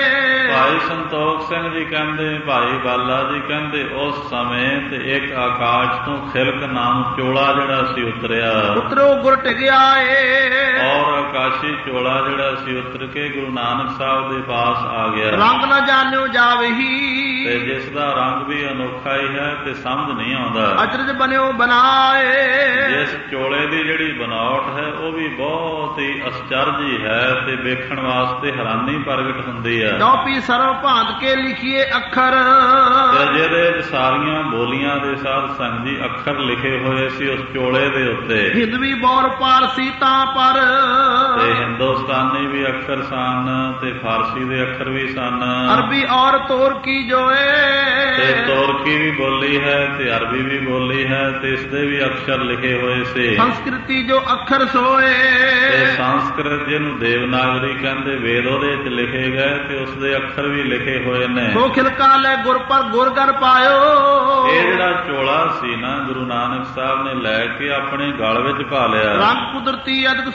[SPEAKER 1] ਭਾਈ ਸੰਤੋਖ ਸਿੰਘ ਜੀ ਕਹਿੰਦੇ, ਭਾਈ ਬਾਲਾ ਜੀ ਕਹਿੰਦੇ, ਉਸ ਸਮੇਂ ਤੇ ਇੱਕ ਆਕਾਸ਼ ਤੋਂ ਖਿਲਕ ਨਾਮ ਚੋਲਾ ਜਿਹੜਾ ਸੀ ਉਤਰਿਆ।
[SPEAKER 2] ਉਤਰੋ ਗੁਰ ਟਿਕਿਆ ਏ।
[SPEAKER 1] ਔਰ ਆਕਾਸ਼ੀ ਚੋਲਾ ਜਿਹੜਾ ਸੀ ਉਤਰ ਕੇ ਗੁਰੂ ਨਾਨਕ ਸਾਹਿਬ ਦੇ ਪਾਸ ਆ ਗਿਆ।
[SPEAKER 2] ਰੰਗ ਨਾ ਜਾਣਿਓ ਜਾਵਹੀ।
[SPEAKER 1] ਤੇ ਜਿਸ ਦਾ ਰੰਗ ਵੀ ਅਨੋਖਾ ਹੀ ਹੈ ਤੇ ਸਮਝ ਨਹੀਂ ਆਉਂਦਾ।
[SPEAKER 2] ਅਚਰਜ ਬਨਿਓ ਬਨਾਏ।
[SPEAKER 1] ਜਿਸ ਚੋਲੇ ਦੀ ਜਿਹੜੀ ਬਨਾਵਟ ਹੈ ਉਹ ਵੀ ਬਹੁਤ ਹੀ ਅਸਚਰਜੀ ਹੈ ਤੇ ਵੇਖਣ ਵਾਸਤੇ ਹੈਰਾਨੀ ਪ੍ਰਗਟ ਹੁੰਦੀ ਹੈ।
[SPEAKER 2] ਚੌਪੀ ਸਰਵ ਭਾਂਤ ਕੇ ਲਿਖੀਏ ਅੱਖਰ।
[SPEAKER 1] ਤੇ ਜਿਹਦੇ ਸਾਰੀਆਂ ਬੋਲੀਆਂ ਦੇ ਸਾਧ ਸੰਗ ਜੀ ਅੱਖਰ ਲਿਖੇ ਹੋਏ ਸੀ ਉਸ ਚੋਲੇ ਦੇ ਉੱਤੇ।
[SPEAKER 2] ਹਿੰਦਵੀ ਬੌਰ ਪਾਰਸੀ ਤਾਂ ਪਰ।
[SPEAKER 1] ਤੇ ਹਿੰਦੁਸਤਾਨੀ ਵੀ ਅੱਖਰ ਸਨ ਤੇ ਫਾਰਸੀ ਦੇ ਅੱਖਰ ਵੀ ਸਨ।
[SPEAKER 2] ਅਰਬੀ ਔਰ ਤੋਰਕੀ ਜੋਏ।
[SPEAKER 1] ਤੇ ਤੋਰਕੀ ਵੀ ਬੋਲੀ ਹੈ ਤੇ ਅਰਬੀ ਵੀ ਬੋਲੀ ਹੈ ਤੇ ਇਸ ਦੇ ਵੀ ਅਕਸ਼ਰ ਲਿਖੇ ਹੋਏ ਸੀ।
[SPEAKER 2] ਸੰਸਕ੍ਰਿਤੀ ਜੋ ਅੱਖਰ ਸੋਏ।
[SPEAKER 1] ਤੇ ਸੰਸਕ੍ਰਿਤ ਜਿਹਨੂੰ ਦੇਵਨਾਗਰੀ ਕਹਿੰਦੇ, ਵੇਦ ਉਹਦੇ ਵਿੱਚ ਲਿਖੇ ਗਏ ਤੇ ਉਸ ਦੇ ਅੱਖਰ ਵੀ ਲਿਖੇ ਹੋਏ ਨੇ।
[SPEAKER 2] ਸੋ ਖਿਲਕਾ ਲੈ ਗੁਰ ਪਰ ਗੁਰਗਰ ਪਾਇਓ।
[SPEAKER 1] ਇਹ ਜਿਹੜਾ ਚੋਲਾ ਸੀ ਨਾ ਗੁਰੂ ਨਾਨਕ ਸਾਹਿਬ ਨੇ ਲੈ ਕੇ ਆਪਣੇ ਗਲ ਵਿੱਚ ਪਾ ਲਿਆ।
[SPEAKER 2] ਰੰਗ ਕੁਦਰਤੀ ਅਦਕ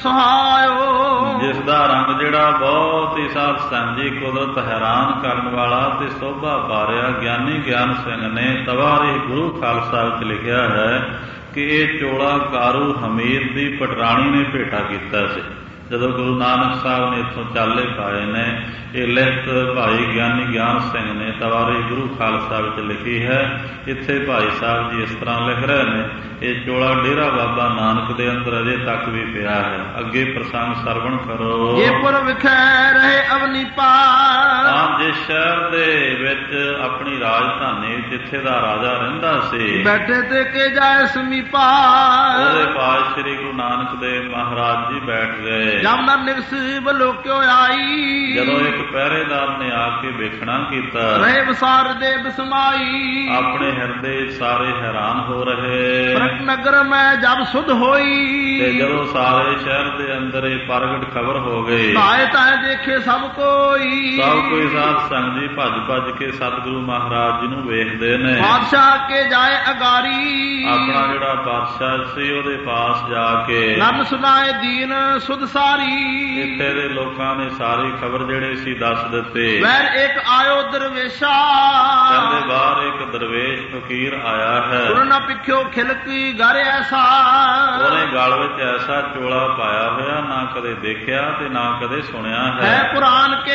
[SPEAKER 2] ਸੁਹਾਇਓ।
[SPEAKER 1] ਜਿਸ ਦਾ ਰੰਗ ਜਿਹੜਾ ਬਹੁਤ ਹੀ ਸਾਧ ਸੰਗ ਜੀ ਕੁਦਰਤ ਹੈਰਾਨ ਕਰਨ ਵਾਲਾ ਤੇ ਸੋਭਾ ਪਾ ਰਿਹਾ। ਗਿਆਨੀ ਗਿਆਨ ਸਿੰਘ ਨੇ ਤਵਾਰੇ ਗੁਰੂ ਖਾਲਸਾ ਵਿੱਚ ਲਿਖਿਆ ਹੈ ਕਿ ਇਹ ਚੋਲਾ ਕਾਰੂ ਹਮੀਦ ਦੀ ਪਟਰਾਣੀ ਨੇ ਭੇਟਾ ਕੀਤਾ ਸੀ। ਜਦੋਂ ਗੁਰੂ ਨਾਨਕ ਸਾਹਿਬ ਨੇ ਇੱਥੋਂ ਚਾਲੇ ਪਾਏ ਨੇ, ਇਹ ਲਿਖਤ ਭਾਈ ਗਿਆਨੀ ਗਿਆਨ ਸਿੰਘ ਨੇ ਤਵਾਰੇ ਗੁਰੂ ਖਾਲਸਾ ਵਿੱਚ ਲਿਖੀ ਹੈ। ਇੱਥੇ ਭਾਈ ਸਾਹਿਬ ਜੀ ਇਸ ਤਰ੍ਹਾਂ ਲਿਖ ਰਹੇ ਨੇ, ਇਹ ਚੋਲਾ ਡੇਰਾ ਬਾਬਾ ਨਾਨਕ ਦੇ ਅੰਦਰ ਅਜੇ ਤੱਕ ਵੀ ਪਿਆ ਹੈ। ਅੱਗੇ ਪ੍ਰਸੰਗ ਸਰਵਣ ਕਰੋ।
[SPEAKER 2] ਇਹ ਪੁਰ ਵਿਖੈ ਰਹੇ ਅਵਨੀ ਪਾਰ।
[SPEAKER 1] ਹਾਂ, ਜਿਸ ਸ਼ਹਿਰ ਦੇ ਵਿੱਚ ਆਪਣੀ ਰਾਜਧਾਨੀ ਜਿੱਥੇ ਦਾ ਰਾਜਾ ਰਹਿੰਦਾ ਸੀ,
[SPEAKER 2] ਬੈਠੇ ਤੇ ਕੇ ਜਾਏ ਸਮੀਪਾ।
[SPEAKER 1] ਉਹਦੇ ਪਾਸ ਸ੍ਰੀ ਗੁਰੂ ਨਾਨਕ ਦੇਵ ਮਹਾਰਾਜ ਜੀ ਬੈਠ ਗਏ।
[SPEAKER 2] ਜਮਨਾ ਨਿਵਸ ਵੱਲੋਂ ਕਿਉਂ ਆਈ।
[SPEAKER 1] ਜਦੋਂ ਇੱਕ ਪਹਿਰੇਦਾਰ ਨੇ ਆ ਕੇ ਵੇਖਣਾ ਕੀਤਾ,
[SPEAKER 2] ਰਹੇ ਵਿਸਾਰ ਦੇ ਬਿਸਮਾਈ।
[SPEAKER 1] ਆਪਣੇ ਹਿਰਦੇ ਸਾਰੇ ਹੈਰਾਨ ਹੋ ਰਹੇ।
[SPEAKER 2] ਪ੍ਰਗਟ ਨਗਰ ਮੈਂ ਜਬ ਸੁਧ ਹੋਈ।
[SPEAKER 1] ਤੇ ਜਦੋਂ ਸਾਰੇ ਸ਼ਹਿਰ ਦੇ ਅੰਦਰ ਇਹ ਪ੍ਰਗਟ ਖਬਰ ਹੋ ਗਈ,
[SPEAKER 2] ਤਾਏ ਤਾਏ ਦੇਖੇ ਸਭ ਕੋਈ।
[SPEAKER 1] ਸਭ ਕੋਈ ਸਾਧ ਸੰਗ ਜੀ ਭੱਜ ਭੱਜ ਕੇ ਸਤਿਗੁਰੂ ਮਹਾਰਾਜ ਜੀ ਨੂੰ ਵੇਖਦੇ ਨੇ।
[SPEAKER 2] ਬਾਦਸ਼ਾਹ ਕੇ ਜਾਏ ਅਗਾਰੀ।
[SPEAKER 1] ਆਪਣਾ ਜਿਹੜਾ ਬਾਦਸ਼ਾਹ ਸੀ ਉਹਦੇ ਪਾਸ ਜਾ ਕੇ
[SPEAKER 2] ਨਰਨ ਸੁਨਾਏ ਦੀਨ ਸੁਧ ਸਾਰੀ।
[SPEAKER 1] ਇੱਥੇ ਦੇ ਲੋਕਾਂ ਨੇ ਸਾਰੀ ਖਬਰ ਜਿਹੜੇ ਸੀ ਦੱਸ ਦਿੱਤੇ।
[SPEAKER 2] ਵੈਰ ਇੱਕ ਆਇਓ ਦਰਵੇਸ਼ਾ।
[SPEAKER 1] ਕਹਿੰਦੇ ਬਾਹਰ ਇੱਕ ਦਰਵੇਸ਼ ਫਕੀਰ ਆਇਆ ਹੈ।
[SPEAKER 2] ਸੁਰਨਾ ਪਿੱਛੋਂ ਖਿਲਕੀ ਘਰ ਐਸਾ।
[SPEAKER 1] ਉਹਨੇ ਗਲ ਵਿੱਚ ਐਸਾ ਚੋਲਾ ਪਾਇਆ ਹੋਇਆ ਨਾ ਕਦੇ ਦੇਖਿਆ ਤੇ ਨਾ ਕਦੇ ਸੁਣਿਆ ਹੈ।
[SPEAKER 2] ਕੁਰਾਨ ਕੇ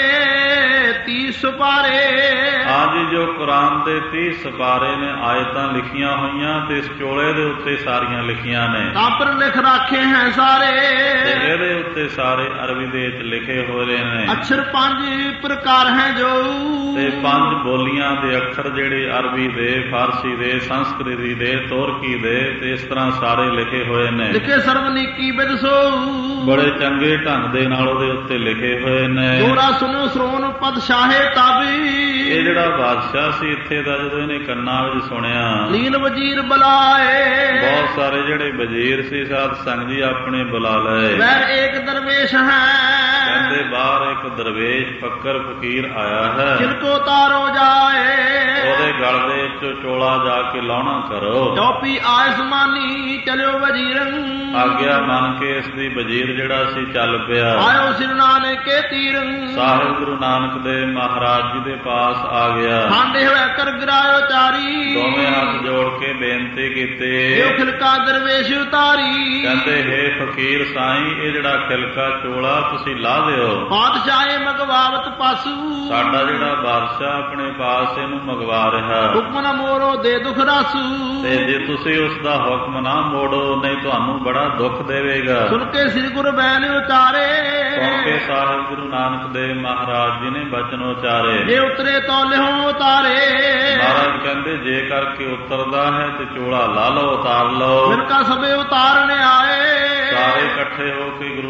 [SPEAKER 2] 30 ਸੁਪਾਰੇ।
[SPEAKER 1] ਹਾਂਜੀ, ਜੋ ਕੁਰਾਨ ਦੇ 30 ਸੁਪਾਰੇ ਨੇ ਆਇਤਾਂ ਲਿਖੀਆਂ ਹੋਈਆਂ ਤੇ ਇਸ ਚੋਲੇ ਦੇ ਉੱਤੇ ਸਾਰੀਆਂ ਲਿਖੀਆਂ ਨੇ।
[SPEAKER 2] ਤਾਪਰ ਲਿਖ ਰੱਖੇ ਹੈ ਸਾਰੇ।
[SPEAKER 1] ਤੇ ਇਹਦੇ ਉੱਤੇ ਸਾਰੇ ਅਰਬੀ ਦੇ ਵਿੱਚ ਲਿਖੇ ਹੋਏ ਨੇ।
[SPEAKER 2] ਅਕਸ਼ਰ 5 ਪ੍ਰਕਾਰ ਹੈ ਜੋ।
[SPEAKER 1] ਤੇ 5 ਬੋਲੀਆਂ ਦੇ ਅੱਖਰ ਜਿਹੜੇ ਅਰਬੀ ਦੇ, ਫਾਰਸੀ ਦੇ, ਸੰਸਕ੍ਰਿਤੀ ਦੇ, ਤੋਰਕੀ ਦੇ ਤੇ ਇਸ ਤਰ੍ਹਾਂ ਸਾਰੇ ਲਿਖੇ ਹੋਏ ਨੇ।
[SPEAKER 2] ਲਿਖੇ ਸਰਵਨੀਕੀ ਬਿਦਸੋ।
[SPEAKER 1] ਬੜੇ ਚੰਗੇ ਢੰਗ ਦੇ ਨਾਲ ਉਹਦੇ ਉੱਤੇ ਲਿਖੇ ਹੋਏ ਨੇ।
[SPEAKER 2] ਜੋਰਾ ਸੁਨੋ ਸਰੋਨ ਪਦ ਸ਼ਾਹੇ ਤਾਬੀ।
[SPEAKER 1] ਇਹ ਜਿਹੜਾ ਬਾਦਸ਼ਾਹ ਸੀ ਇੱਥੇ ਦਾ, ਜਦੋਂ ਇਹਨੇ ਕੰਨਾਂ ਵਿੱਚ ਸੁਣਿਆ,
[SPEAKER 2] ਲੀਨ ਵਜ਼ੀਰ ਬੁਲਾਏ।
[SPEAKER 1] ਬਹੁਤ ਸਾਰੇ ਜਿਹੜੇ ਵਜ਼ੀਰ ਸੀ ਸਾਧ ਸੰਗ ਜੀ ਆਪਣੇ ਬੁਲਾ ਲਏ।
[SPEAKER 2] ਵੈਰ ਇੱਕ ਦਰਵੇਸ਼ ਹੈ।
[SPEAKER 1] ਕਹਿੰਦੇ ਬਾਹਰ ਇੱਕ ਦਰਵੇਸ਼ ਫੱਕਰ ਫਕੀਰ ਆਇਆ ਹੈ।
[SPEAKER 2] ਜਿनको ਤਾਰੋ ਜਾਏ।
[SPEAKER 1] ਉਹਦੇ ਗਲ ਦੇ ਵਿੱਚ ਚੋਲਾ ਜਾ ਕੇ ਲਾਉਣਾ ਕਰੋ।
[SPEAKER 2] ਚੌਪੀ ਆਇਸਮਾਨੀ ਚਲਿਓ ਵਜ਼ੀਰਨ।
[SPEAKER 1] ਆਗਿਆ ਮੰਨ ਕੇ ਇਸ ਦੀ ਵਜ਼ੀਰ ਜਿਹੜਾ ਸੀ ਚੱਲ ਪਿਆ।
[SPEAKER 2] ਆਇਓ ਸਿਰ ਨਾਨਕ ਕੇ ਤੀਰਨ।
[SPEAKER 1] ਸਾਹਿਬ ਗੁਰੂ ਨਾਨਕ ਦੇਵ ਮਹਾਰਾਜ ਜੀ ਦੇ ਪਾਸ ਆ ਗਿਆ।
[SPEAKER 2] ਹਾਂਡੇ ਹੋਇਆ ਕਰ ਗਿਰਾਇਓ ਚਾਰੀ।
[SPEAKER 1] ਦੋਵੇਂ ਹੱਥ ਜੋੜ ਕੇ ਬੇਨਤੀ ਕੀਤੀ।
[SPEAKER 2] ਇਹ ਖਿਲਕਾ ਦਰਵੇਸ਼ ਉਤਾਰੀ।
[SPEAKER 1] ਕਹਿੰਦੇ ਹੇ ਫਕੀਰ ਸਾਈਂ, ਇਹ ਜਿਹੜਾ ਖਿਲਕਾ ਚੋਲਾ ਤੁਸੀਂ ਲਾ ਦਿਓ।
[SPEAKER 2] ਬਾਦਸ਼ਾਹੇ ਮਗਵਾਵਤ ਪਾਸੂ।
[SPEAKER 1] ਸਾਡਾ ਜਿਹੜਾ ਬਾਦਸ਼ਾਹ ਆਪਣੇ ਪਾਸ ਇਹਨੂੰ ਮੰਗਵਾ ਰਿਹਾ।
[SPEAKER 2] ਹੁਕਮ ਨਾ ਮੋੜੋ ਦੇ ਦੁਖ ਰਾਸੂ।
[SPEAKER 1] ਤੇ ਜੇ ਤੁਸੀਂ ਉਸ ਦਾ ਹੁਕਮ ਨਾ ਮੋੜੋ ਨਹੀਂ ਤੁਹਾਨੂੰ ਬੜਾ ਦੁੱਖ ਦੇਵੇਗਾ।
[SPEAKER 2] ਸੁਣ ਕੇ ਸ੍ਰੀ ਗੁਰੂ ਬੈਨ ਉਤਾਰੇ।
[SPEAKER 1] ਸੁਣ ਕੇ ਸਾਹਿਬ ਗੁਰੂ ਨਾਨਕ ਦੇਵ ਮਹਾਰਾਜ ਜੀ ਨੇ ਬਚਨ ਉਚਾਰੇ।
[SPEAKER 2] ਜੇ ਉਤਰੇ ਤੋ ਲਿਓ ਉਤਾਰੇ।
[SPEAKER 1] ਮਹਾਰਾਜ ਕਹਿੰਦੇ ਜੇ ਕਰਕੇ ਉਤਰਦਾ ਹੈ ਤੇ ਚੋਲਾ ਲਾ ਲਓ, ਉਤਾਰ ਲਓ।
[SPEAKER 2] ਮਿਲਕਾ ਸਭੇ ਉਤਾਰਨੇ ਆਏ।
[SPEAKER 1] ਸਾਰੇ ਇਕੱਠੇ ਹੋ ਕੇ ਗੁਰੂ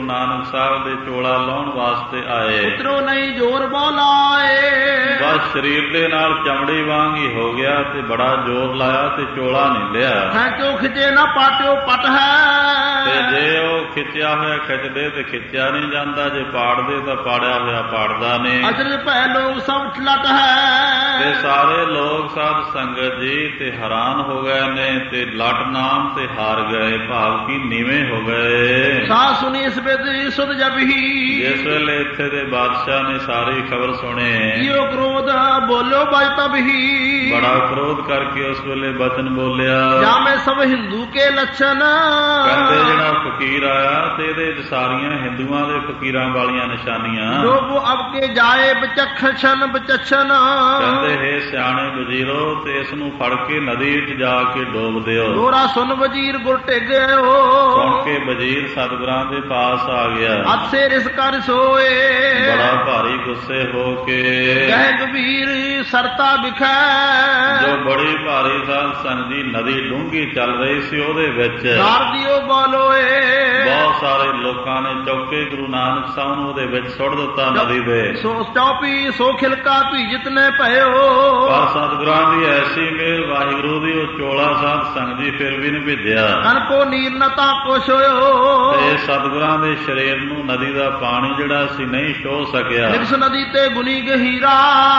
[SPEAKER 1] ਨਾਨਕ ਸਾਹਿਬ ਦੇ ਚੋਲਾ ਲਾਉਣ ਵਾਸਤੇ ਆਏ।
[SPEAKER 2] ਉਤਰੋ ਨਹੀਂ ਜੋਰ ਬੋਲਾਏ,
[SPEAKER 1] ਬਸ ਸਰੀਰ ਦੇ ਨਾਲ ਚਮੜੀ ਵਾਂਗ ਹੀ ਹੋ ਗਿਆ ਤੇ ਬੜਾ ਜ਼ੋਰ ਲਾਇਆ ਤੇ ਚੋਲਾ ਨਹੀਂ ਲਿਆ।
[SPEAKER 2] ਹੈ ਕਿਉਂ ਖਿਚੇ ਨਾ ਪਾਟਿਓ ਪਟ ਹੈ,
[SPEAKER 1] ਤੇ ਜੇ ਉਹ ਖਿੱਚਿਆ ਹੋਇਆ ਖਿੱਚਦੇ ਤੇ ਖਿੱਚਿਆ ਨਹੀਂ ਜਾਂਦਾ, ਜੇ ਪਾੜਦੇ ਤਾਂ ਪਾੜਿਆ ਹੋਇਆ ਪਾੜਦਾ ਨਹੀਂ।
[SPEAKER 2] ਅਚਰਜ ਭੈ ਲੋਕ ਸਭ ਠਲਟ ਹੈ,
[SPEAKER 1] ਤੇ ਸਾਰੇ ਲੋਕ ਸਾਧ ਸੰਗਤ ਜੀ ਤੇ ਹੈਰਾਨ ਹੋ ਗਏ ਨੇ ਤੇ ਲਟ ਨਾਮ ਤੇ ਹਾਰ ਗਏ, ਭਾਵ ਕੀ ਨੀਵੇਂ ਹੋ ਗਏ।
[SPEAKER 2] ਸਾਹ ਸੁਣੀ ਇਸ ਵੇਦ ਸੁਧ ਜਬਹੀ,
[SPEAKER 1] ਜਿਸ ਵੇਲੇ ਇੱਥੇ ਦੇ ਬਾਦਸ਼ਾਹ ਨੇ ਸਾਰੀ ਖਬਰ ਸੁਣੇ,
[SPEAKER 2] ਇਹੋ ਕ੍ਰੋਧ ਬੋਲੋ ਬਜ ਤਬਹੀ,
[SPEAKER 1] ਬੜਾ ਕ੍ਰੋਧ ਕਰਕੇ ਉਸ ਵੇਲੇ ਬਚਨ ਬੋਲਿਆ।
[SPEAKER 2] ਜਾਮੇ ਸਭ ਹਿੰਦੂ ਕੇ ਲੱਛਣ,
[SPEAKER 1] ਕਹਿੰਦੇ ਜਿਹੜਾ ਫਕੀਰ ਆਇਆ ਤੇ ਇਹਦੇ ਚ ਸਾਰੀਆਂ ਹਿੰਦੂਆਂ ਦੇ ਫਕੀਰਾਂ ਵਾਲੀਆਂ ਨਿਸ਼ਾਨੀਆਂ।
[SPEAKER 2] ਡੋਬੋ ਅਬ ਕੇ ਜਾਏ ਬਚਖਣ ਬਚਛਣ,
[SPEAKER 1] ਕਹਿੰਦੇ ਹੈ ਸਿਆਣੇ ਵਜ਼ੀਰੋ ਤੇ ਇਸ ਨੂੰ ਫੜ ਕੇ ਨਦੀ ਵਿੱਚ ਜਾ ਕੇ ਡੋਬ ਦਿਓ।
[SPEAKER 2] ਦੋਰਾ ਸੁਨ ਵਜ਼ੀਰ ਗੁਰ ਟਿਗਿਓ,
[SPEAKER 1] ਸੁਣ ਕੇ ਵਜ਼ੀਰ ਸਤਿਗੁਰਾਂ ਦੇ ਪਾਸ ਆ ਗਿਆ।
[SPEAKER 2] ਅਤਸੇ ਰਿਸ ਕਰ ਸੋਏ,
[SPEAKER 1] ਬੜਾ ਭਾਰੀ ਗੁੱਸੇ ਹੋ ਕੇ
[SPEAKER 2] ਕਹਿ ਗੰਭੀਰ ਸਰਤਾ ਵਿਖੈ,
[SPEAKER 1] ਜੋ ਬੜੀ ਭਾਰੀ ਸਾਧ ਸੰਗਤ ਜੀ ਨਦੀ ਡੂੰਘੀ ਚੱਲ ਰਹੀ ਸੀ ਉਹਦੇ ਵਿੱਚ
[SPEAKER 2] ਦਿਓ ਬੋਲੋਏ,
[SPEAKER 1] ਬਹੁਤ ਸਾਰੇ ਲੋਕਾਂ ਨੇ ਚੌਕੇ ਗੁਰੂ ਨਾਨਕ ਸਾਹਿਬ ਨੂੰ ਉਹਦੇ ਵਿੱਚ ਸੁੱਟ ਦਿੱਤਾ ਨਦੀ ਦੇ।
[SPEAKER 2] ਸੋ ਚੌਪੀ ਸੋ ਖਿਲਕਾ ਭੀ ਜਿਤਨੇ ਭਇਓ,
[SPEAKER 1] ਪਰ ਸਤਿਗੁਰਾਂ ਦੀ ਐਸੀ ਮਿਹਰ ਵਾਹਿਗੁਰੂ ਦੀ, ਉਹ ਚੋਲਾ ਸਾਧ ਸੰਗਤ ਜੀ ਫਿਰ ਵੀ ਨਹੀਂ ਭੇਜਿਆ।
[SPEAKER 2] ਕਨਕੋ ਨੀਰ ਨਤਾ ਕੁਛ ਹੋਇਓ,
[SPEAKER 1] ਤੇ ਸਤਿਗੁਰਾਂ ਦੇ ਸਰੀਰ ਨੂੰ ਨਦੀ ਦਾ ਪਾਣੀ ਜਿਹੜਾ ਸੀ ਨਹੀਂ ਛੋਹ ਸਕਿਆ।
[SPEAKER 2] ਨਿਕਸ ਨਦੀ ਤੇ ਗੁਨੀ ਗਹੀਰਾ,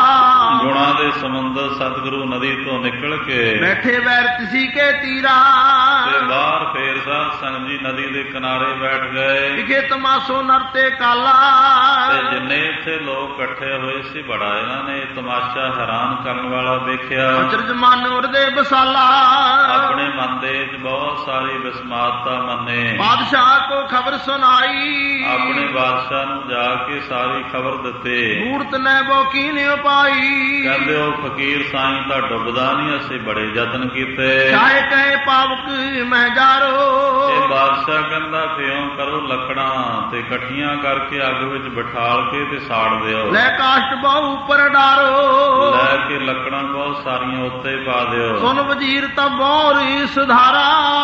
[SPEAKER 1] ਗੁਣਾਂ ਦੇ ਸਮੁੰਦਰ ਸਤਿਗੁਰੂ ਨਦੀ ਤੋਂ ਨਿਕਲ ਕੇ
[SPEAKER 2] ਬੈਠੇ ਵੈਰ ਤਿਸੀ ਕੇ ਤੀਰਾ,
[SPEAKER 1] ਤੇ ਬਾਹਰ ਫੇਰ ਸਾਧ ਸੰਗਤ ਜੀ ਨਦੀ ਦੇ ਕਿਨਾਰੇ ਬੈਠ ਗਏ।
[SPEAKER 2] ਵਿਖੇ ਤਮਾਸੋ ਨਰ ਤੇ ਕਾਲਾ,
[SPEAKER 1] ਤੇ ਜਿੰਨੇ ਇੱਥੇ ਲੋਕ ਇਕੱਠੇ ਹੋਏ ਸੀ ਬੜਾ ਇਹਨਾਂ ਨੇ ਤਮਾਸ਼ਾ ਹੈਰਾਨ ਕਰਨ ਵਾਲਾ ਵੇਖਿਆ।
[SPEAKER 2] ਅਚਰਜ ਮਨ ਉਰਦੇ ਬਸਾਲਾ,
[SPEAKER 1] ਆਪਣੇ ਮਨ ਦੇ ਵਿੱਚ ਬਹੁਤ ਸਾਰੀ ਵਿਸਮਾਦਤਾ ਮੰਨੇ।
[SPEAKER 2] ਬਾਦਸ਼ਾਹ ਕੋ ਖਬਰ ਸੁਣਾਈ,
[SPEAKER 1] ਆਪਣੇ ਬਾਦਸ਼ਾਹ ਨੂੰ ਜਾ ਕੇ ਸਾਰੀ ਖਬਰ ਦਿੱਤੀ।
[SPEAKER 2] ਮੂਰਤ ਨੇ ਬੋਕੀ ਨੇ ਉਪਾਈ,
[SPEAKER 1] ਕਹਿੰਦੇ ਉਹ ਫਕੀਰ ਸਾਈਂ ਤਾਂ ਡੁੱਬਦਾ ਨਹੀਂ, ਅਸੀਂ ਬੜੇ ਯਤਨ ਕੀਤੇ।
[SPEAKER 2] ਚਾਹੇ ਕਹੇ ਪਾਵਕ ਮੈਂ ਜਾਰੋ,
[SPEAKER 1] ਇਹ ਬਾਦਸ਼ਾਹ ਕਹਿੰਦਾ ਫਿਉਂ ਕਰੋ ਲੱਕੜਾਂ ਤੇ ਇਕੱਠੀਆਂ ਕਰਕੇ ਅੱਗ ਵਿੱਚ ਬਿਠਾਲ ਕੇ ਤੇ ਸਾੜ ਦਿਓ।
[SPEAKER 2] ਲੈ ਕਾਸ਼ਟ ਬਹੁ ਉੱਪਰ ਡਾਰੋ,
[SPEAKER 1] ਲੈ ਕੇ ਲੱਕੜਾਂ ਬਹੁਤ ਸਾਰੀਆਂ ਉੱਤੇ ਪਾ ਦਿਓ।
[SPEAKER 2] ਸੁਨ ਵਜ਼ੀਰ ਤਾਂ ਬੋਰੀ ਸੁਧਾਰਾ,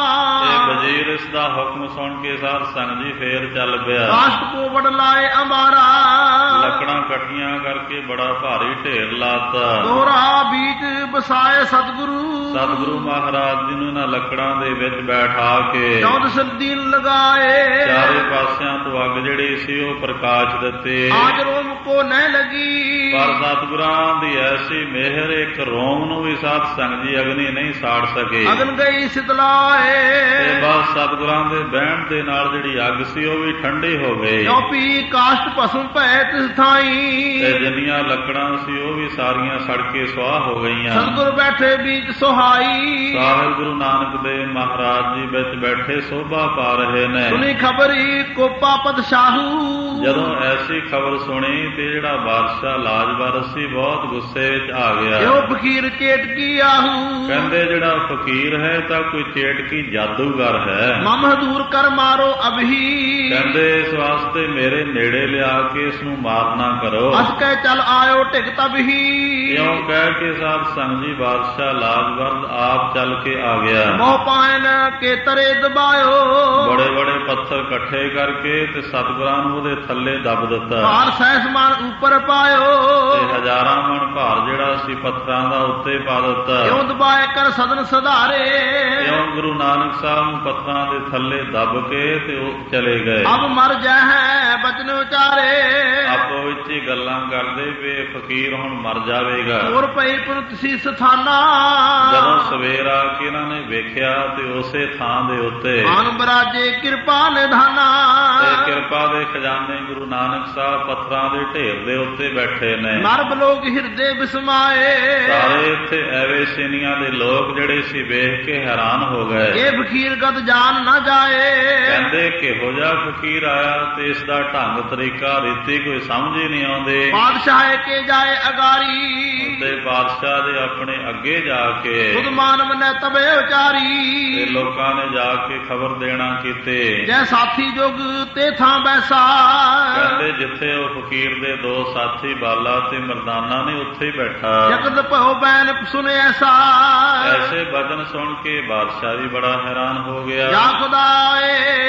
[SPEAKER 1] ਇਹ ਵਜ਼ੀਰ ਇਸ ਦਾ ਹੁਕਮ ਸੁਣ ਕੇ ਸਾਧ ਸੰਗਤ ਜੀ ਫੇਰ ਚੱਲ ਪਿਆ।
[SPEAKER 2] ਕਾਸ਼ਟ ਕੋ ਵੜ ਲਾਏ ਅੰਬਾਰਾ,
[SPEAKER 1] ਲੱਕੜਾਂ ਇਕੱਠੀਆਂ ਕਰਕੇ ਬੜਾ ਭਾਰੀ ਢੇਰ ਲਾਤਾ।
[SPEAKER 2] ਦੋਹਰਾ ਬੀਚ ਬਸਾਏ
[SPEAKER 1] ਸਤਿਗੁਰੂ ਮਹਾਰਾਜ ਜੀ ਨੂੰ ਇਹਨਾਂ ਲੱਕੜਾਂ ਦੇ ਵਿੱਚ ਬੈਠਾ ਕੇ
[SPEAKER 2] 14 ਦਿਨ ਲਗਾਏ,
[SPEAKER 1] ਚਾਰੇ ਪਾਸਿਆਂ ਤੋਂ ਅੱਗ ਜਿਹੜੀ ਸੀ ਉਹ ਪ੍ਰਕਾਸ਼ ਦਿੱਤੇ।
[SPEAKER 2] ਆਜ ਰੋਮ ਕੋ ਨਹਿ ਲਗੀ,
[SPEAKER 1] ਪਰ ਸਤਿਗੁਰਾਂ ਦੀ ਐਸੀ ਮਿਹਰ, ਇੱਕ ਰੋਮ ਨੂੰ ਵੀ ਸਾਧ ਸੰਗਤ ਜੀ ਅਗਨੀ ਨਹੀਂ ਸਾੜ ਸਕੇ।
[SPEAKER 2] ਅਗਨ ਗਈ ਸਿਤਲਾਏ,
[SPEAKER 1] ਤੇ ਬਸ ਸਤਿਗੁਰਾਂ ਦੇ ਬਹਿਣ ਦੇ ਨਾਲ ਜਿਹੜੀ ਅੱਗ ਸੀ ਉਹ ਵੀ ਠੰਡੀ ਹੋ ਗਈ।
[SPEAKER 2] ਚੌਪੀ ਕਾਸ਼ਟ ਭਸਮ ਭੈ ਤਿਸ ਥਾਈ,
[SPEAKER 1] ਤੇ ਜਿੰਨੀਆਂ ਲੱਕੜਾਂ ਸੀ ਉਹ ਵੀ ਸਾਰੀਆਂ ਸੜ ਕੇ ਸੁਆਹ ਹੋ ਗਈਆਂ।
[SPEAKER 2] ਸਤਿਗੁਰ ਬੈਠੇ ਬੀਚ ਸੁਹਾਈ,
[SPEAKER 1] ਸਾਹਿਬ ਗੁਰੂ ਨਾਨਕ ਦੇਵ ਮਹਾਰਾਜ ਜੀ ਵਿੱਚ ਬੈਠੇ ਸੋਭਾ ਪਾ ਰਹੇ ਨੇ।
[SPEAKER 2] ਸੁਣੀ ਖਬਰੀ ਕੋਪਾ ਪਦਸ਼ਾਹੂ,
[SPEAKER 1] ਜਦੋਂ ਐਸੀ ਖਬਰ ਸੁਣੀ ਤੇ ਜਿਹੜਾ ਬਾਦਸ਼ਾਹ ਲਾਜਵਰ ਸੀ ਬਹੁਤ ਗੁੱਸੇ ਵਿੱਚ ਆ ਗਿਆ।
[SPEAKER 2] ਇਹੋ ਫਕੀਰ ਚੇਟਕੀ ਆਹੂ,
[SPEAKER 1] ਕਹਿੰਦੇ ਜਿਹੜਾ ਫਕੀਰ ਹੈ ਤਾਂ ਕੋਈ ਚੇਟਕੀ ਜਾਦੂਗਰ ਹੈ।
[SPEAKER 2] ਮਮ ਦੂਰ ਕਰ ਮਾਰੋ ਅਭੀ,
[SPEAKER 1] ਕਹਿੰਦੇ ਇਸ ਵਾਸਤੇ ਮੇਰੇ ਨੇੜੇ ਲਿਆ ਕੇ ਇਸ ਨੂੰ ਮਾਰ ਨਾ ਕਰੋ।
[SPEAKER 2] ਅਸ ਕਹਿ ਚੱਲ ਆਇਓ ਟਿਕ ਤਬਹੀ,
[SPEAKER 1] ਇਉਂ ਕਹਿ ਕੇ ਸਾਧ ਸੰਗਤ ਜੀ ਬਾਦਸ਼ਾਹ ਲਾਜਵਰ ਆਪ ਚੱਲ ਕੇ ਆ ਗਿਆ।
[SPEAKER 2] ਮੋਹ ਪਾਇਨ ਕੇ ਤਰੇ ਦਬਾਇਓ,
[SPEAKER 1] ਬੜੇ ਬੜੇ ਪੱਥਰ ਇਕੱਠੇ ਕਰਕੇ ਤੇ ਸਤਿਗੁਰਾਂ ਨੂੰ ਉਹਦੇ ਥੱਲੇ ਦੱਬ ਦਿੱਤਾ।
[SPEAKER 2] ਭਾਰ ਸਹਿਸ ਮਾਨ ਉੱਪਰ ਪਾਇਓ,
[SPEAKER 1] ਤੇ ਹਜ਼ਾਰਾਂ ਮਣ ਭਾਰ ਜਿਹੜਾ ਸੀ ਪੱਥਰਾਂ ਦਾ ਉੱਤੇ ਪਾ ਦਿੱਤਾ।
[SPEAKER 2] ਇਉਂ ਦਬਾਏ ਕਰ ਸਦਨ ਸੁਧਾਰੇ,
[SPEAKER 1] ਇਉਂ ਗੁਰੂ ਨਾਨਕ ਸਾਹਿਬ ਨੂੰ ਪੱਥਰਾਂ ਦੇ ਥੱਲੇ ਦੱਬ ਕੇ ਤੇ ਉਹ ਚਲੇ ਗਏ।
[SPEAKER 2] ਅਬ ਮਰ ਜਾਏ ਬਚਨ ਉਚਾਰੇ,
[SPEAKER 1] ਆਪੋ ਵਿੱਚ ਹੀ ਗੱਲਾਂ ਕਰਦੇ ਵੀ ਫਕੀਰ ਹੁਣ ਮਰ ਜਾਵੇਗਾ।
[SPEAKER 2] ਹੋਰ ਪਈ ਪੁਰਤ ਸੀ ਸਥਾਨਾ,
[SPEAKER 1] ਜਦੋਂ ਸਵੇਰ ਆ ਕੇ ਇਹਨਾਂ ਨੇ ਵੇਖਿਆ ਤੇ ਉਸੇ ਥਾਂ ਦੇ ਉੱਤੇ
[SPEAKER 2] ਆਨ ਬਰਾਜੇ ਕਿਰਪਾ ਨਿਧਾਨਾ,
[SPEAKER 1] ਤੇ ਕਿਰਪਾ ਦੇ ਖਜ਼ਾਨੇ ਗੁਰੂ ਨਾਨਕ ਸਾਹਿਬ ਪੱਥਰਾਂ ਦੇ ਢੇਰ ਦੇ ਉੱਤੇ ਬੈਠੇ ਨੇ।
[SPEAKER 2] ਨਰਬ ਲੋਕ ਹਿਰਦੇ ਬਿਸਮਾਏ,
[SPEAKER 1] ਸਾਰੇ ਇੱਥੇ ਐਵੇਂ ਸੇਨੀਆਂ ਦੇ ਲੋਕ ਜਿਹੜੇ ਸੀ ਵੇਖ ਕੇ ਹੈਰਾਨ ਹੋ ਗਏ।
[SPEAKER 2] ਇਹ ਫਕੀਰ ਗਤ ਜਾਨ ਨਾ ਜਾਏ,
[SPEAKER 1] ਕਹਿੰਦੇ ਕਿਹੋ ਜਿਹਾ ਫਕੀਰ ਆਇਆ ਤੇ ਇਸ ਦਾ ਢੰਗ ਤਰੀਕਾ ਰੀਤੀ ਕੋਈ ਸਮਝ ਹੀ ਨਹੀਂ ਆਉਂਦੇ।
[SPEAKER 2] ਬਾਦਸ਼ਾਹ ਕੇ ਜਾਏ ਅਗਾਰੀ,
[SPEAKER 1] ਤੇ ਬਾਦਸ਼ਾਹ ਦੇ ਆਪਣੇ ਅੱਗੇ ਜਾ ਕੇ
[SPEAKER 2] ਖੁਦ ਮਾਨਵ ਨੇ ਤਬੇ ਉਚਾਰੀ,
[SPEAKER 1] ਤੇ ਲੋਕਾਂ ਨੇ ਜਾ ਕੇ ਖਬਰ ਦੇਣਾ ਕੀਤੇ।
[SPEAKER 2] ਜੈ ਸਾਥੀ ਜੁਗ ਤੇ ਥਾਂ ਬੈਸਾ,
[SPEAKER 1] ਕਹਿੰਦੇ ਜਿੱਥੇ ਉਹ ਫਕੀਰ ਦੇ ਦੋ ਸਾਥੀ ਬਾਲਾ ਤੇ ਮਰਦਾਨਾ ਨੇ ਉੱਥੇ ਹੀ ਬੈਠਾ।
[SPEAKER 2] ਜਗਤ ਭਉ ਬੈਨ ਸੁਨੇ ਐਸਾ,
[SPEAKER 1] ਐਸੇ ਬਚਨ ਸੁਣ ਕੇ ਬਾਦਸ਼ਾਹ ਵੀ ਬੜਾ ਹੈਰਾਨ ਹੋ ਗਿਆ।
[SPEAKER 2] ਜਾਂ ਖੁਦਾਏ ਕਿਆ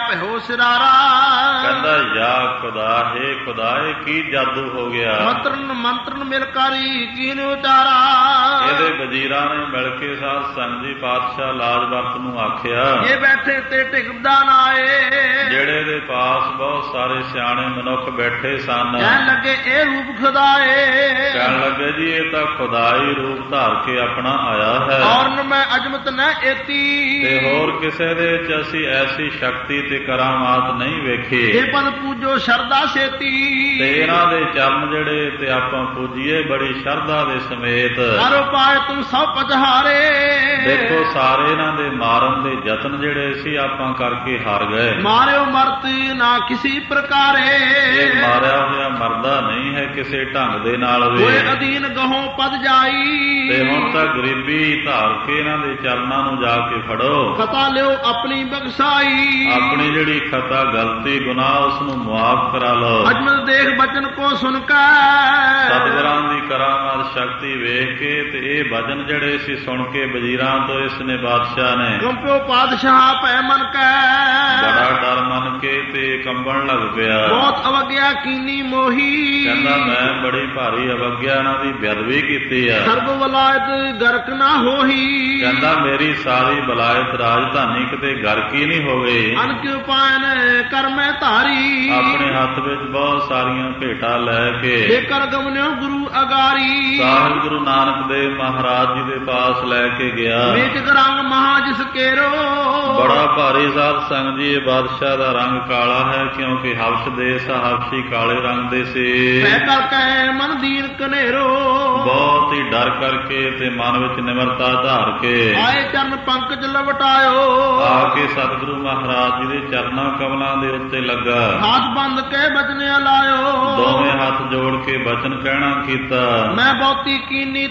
[SPEAKER 2] ਭਇਓ ਸਿਰਾਰਾ।
[SPEAKER 1] ਕਹਿੰਦਾ ਯਾ ਖੁਦਾ ਹੈ ਖੁਦਾਏ ਕੀ ਜਾਦੂ ਹੋ ਗਿਆ।
[SPEAKER 2] ਮੰਤਰਨ ਮਿਲਕਾਰੀ ਕੀਨ ਉਚਾਰਾ।
[SPEAKER 1] ਇਹਦੇ ਵਜ਼ੀਰਾਂ ਨੇ ਮਿਲ ਕੇ ਸਾਧ ਸੰਗਤ ਜੀ ਪਾਤਸ਼ਾਹ ਲਾਜਵੰਤ ਨੂੰ ਆਖਿਆ,
[SPEAKER 2] ਇਹ ਬੈਠੇ ਤੇ ਟਿਕਦਾ ਨਾ ਏ।
[SPEAKER 1] ਜਿਹੜੇ ਦੇ ਪਾਸ ਬਹੁਤ ਸਾਰੇ ਸਿਆਣੇ ਮਨੁੱਖ ਬੈਠੇ ਸਨ,
[SPEAKER 2] ਕਹਿਣ ਲੱਗੇ ਇਹ ਰੂਪ ਖੁਦਾ ਏ।
[SPEAKER 1] ਕਹਿਣ ਲੱਗੇ ਜੀ ਇਹ ਤਾਂ ਖੁਦਾਈ ਰੂਪ ਧਾਰ ਕੇ ਆਪਣਾ ਆਇਆ ਹੈ,
[SPEAKER 2] ਔਰਨ ਮੈਂ ਅਜਮਤ ਨ ਏਤੀ।
[SPEAKER 1] ਤੇ ਹੋਰ ਕਿਸੇ ਦੇ ਵਿੱਚ ਅਸੀਂ ਐਸੀ ਸ਼ਕਤੀ ਤੇ ਕਰਾਮਾਤ ਨਹੀਂ ਵੇਖੀ।
[SPEAKER 2] ਇਹ ਪਦ ਪੂਜੋ ਸ਼ਰਧਾ ਛੇਤੀ।
[SPEAKER 1] ਤੇ ਇਹਨਾਂ ਦੇ ਚਰਨ ਜਿਹੜੇ ਤੇ ਆਪਾਂ ਪੂਜੀਏ ਬੜੀ ਸ਼ਰਧਾ ਦੇ ਸਮੇਤ।
[SPEAKER 2] ਹਰ ਉਪਾਏ ਤੁਮ ਸਭ ਪਚਹਾਰੇ।
[SPEAKER 1] ਦੇਖੋ ਸਾਰੇ ਇਹਨਾਂ ਦੇ ਮਾਰਨ ਦੇ ਯਤਨ ਜਿਹੜੇ ਸੀ ਆਪਾਂ ਕਰਕੇ ਹਾਰ ਗਏ।
[SPEAKER 2] ਮਾਰਿਓ ਮਰਤ ਨਾ ਕਿਸੇ ਪ੍ਰਕਾਰੇ।
[SPEAKER 1] ਇਹ ਮਾਰਿਆ ਹੋਇਆ ਮਰਦਾ ਨਹੀਂ ਹੈ ਕਿਸੇ ਢੰਗ ਦੇ ਨਾਲ ਵੀ।
[SPEAKER 2] ਹੋਏ ਅਧੀਨ ਗਹੋਂ ਪਦ ਜਾਈ।
[SPEAKER 1] ਤੇ ਹੁਣ ਤਾਂ ਗਰੀਬੀ ਧਾਰ ਕੇ ਇਹਨਾਂ ਦੇ ਚਰਨਾਂ ਨੂੰ ਜਾ ਕੇ ਫੜੋ।
[SPEAKER 2] ਖਤਾ ਲਿਓ ਆਪਣੀ ਬਖਸ਼ਾਈ।
[SPEAKER 1] ਆਪਣੀ ਜਿਹੜੀ ਖਤਾ ਗਲਤੀ ਗੁਨਾਹ ਉਸ ਨੂੰ ਮੁਆਫ ਕਰਾ ਲਓ।
[SPEAKER 2] ਅਜਮਲ ਦੇਖ ਬਚਨ ਕੋ ਸੁਣ ਕੇ।
[SPEAKER 1] ਸਤਿਗੁਰਾਂ ਦੀ ਕਰਾਮਾਤ ਸ਼ਕਤੀ ਵੇਖ ਕੇ ਤੇ ਇਹ ਭਜਨ ਜਿਹੜੇ ਸੀ ਸੁਣ ਕੇ ਵਜ਼ੀਰਾਂ ਤੋਂ ਇਸ ਨੇ ਬਾਦਸ਼ਾਹ ਨੇ
[SPEAKER 2] ਕੰਪਿਓ ਪਾਦਸ਼ਾਹ ਭੈ ਮਨ ਕੈ।
[SPEAKER 1] ਬੜਾ ਡਰ ਮੰਨ ਕੇ ਤੇ ਕੰਬਣ ਲੱਗ ਪਿਆ।
[SPEAKER 2] ਬਹੁਤ ਅਵਗਿਆ ਕੀਨੀ ਮੋਹੀ।
[SPEAKER 1] ਕਹਿੰਦਾ ਮੈਂ ਬੜੀ ਭਾਰੀ ਅਵਗਿਆ ਇਹਨਾਂ ਦੀ ਬੇਅਦਬੀ ਕੀਤੀ ਆ।
[SPEAKER 2] ਸਰਬ ਵਲਾਇਤ ਗਰਕ ਨਾ ਹੋਈ।
[SPEAKER 1] ਕਹਿੰਦਾ ਮੇਰੀ ਸਾਰੀ ਬਲਾਇਤ ਰਾਜਧਾਨੀ ਕਿਤੇ ਗਰਕ ਹੀ ਨਹੀਂ ਹੋ ਗਈ।
[SPEAKER 2] ਅਨ ਕਿਉ ਪਾਇਨ ਕਰ ਮੈਂ ਧਾਰੀ।
[SPEAKER 1] ਆਪਣੇ ਹੱਥ ਵਿੱਚ ਬਹੁਤ ਸਾਰੀਆਂ ਭੇਟਾਂ ਲੈ ਕੇ
[SPEAKER 2] ਜੇਕਰ ਗਮਨਿਓ ਗੁਰੂ ਅਗਾਰੀ।
[SPEAKER 1] ਸਾਹਿਬ ਗੁਰੂ ਨਾਨਕ ਦੇਵ ਮਹਾਰਾਜ ਜੀ ਦੇ ਪਾਸ ਲੈ ਕੇ ਗਿਆ।
[SPEAKER 2] ਮੇਚਕ ਰੰਗ ਮਹਾ ਜਿਸ ਕੇਰੋ।
[SPEAKER 1] ਬੜਾ ਭਾਰੀ ਸਾਧ ਸੰਗਤ ਜੀ ਇਹ ਬਾਦਸ਼ਾਹ ਦਾ ਰੰਗ ਕਾਲਾ ਹੈ ਕਿਉਂਕਿ ਹਬਸ਼ ਦੇਸ਼ ਹਬਸ਼ੀ ਕਾਲੇ ਰੰਗ ਦੇ ਸੀ।
[SPEAKER 2] ਮੈਂ ਕਰਕੇ ਮਨ ਦੀਨ ਕਨੇਰੋ।
[SPEAKER 1] ਬਹੁਤ ਹੀ ਡਰ ਕਰਕੇ ਤੇ ਮਨ ਵਿੱਚ ਨਿਮਰਤਾ ਧਾਰ ਕੇ
[SPEAKER 2] ਆਏ ਚਰਨ ਪੰਕਜ ਲਵਟਾਇਓ।
[SPEAKER 1] ਆ ਕੇ ਸਤਿਗੁਰੂ ਮਹਾਰਾਜ ਜੀ ਦੇ ਚਰਨਾਂ ਕਮਲਾਂ ਦੇ ਉੱਤੇ ਲੱਗਾ।
[SPEAKER 2] ਹੱਥ ਬੰਦ ਕੇ ਬਚਨਿਆ ਲਾਇਓ।
[SPEAKER 1] ਦੋਵੇਂ ਹੱਥ ਜੋੜ ਕੇ ਬਚਨ ਕਹਿਣਾ ਕੀਤਾ।
[SPEAKER 2] ਮੈਂ ਬਹੁਤੀ ਕੀਨੀ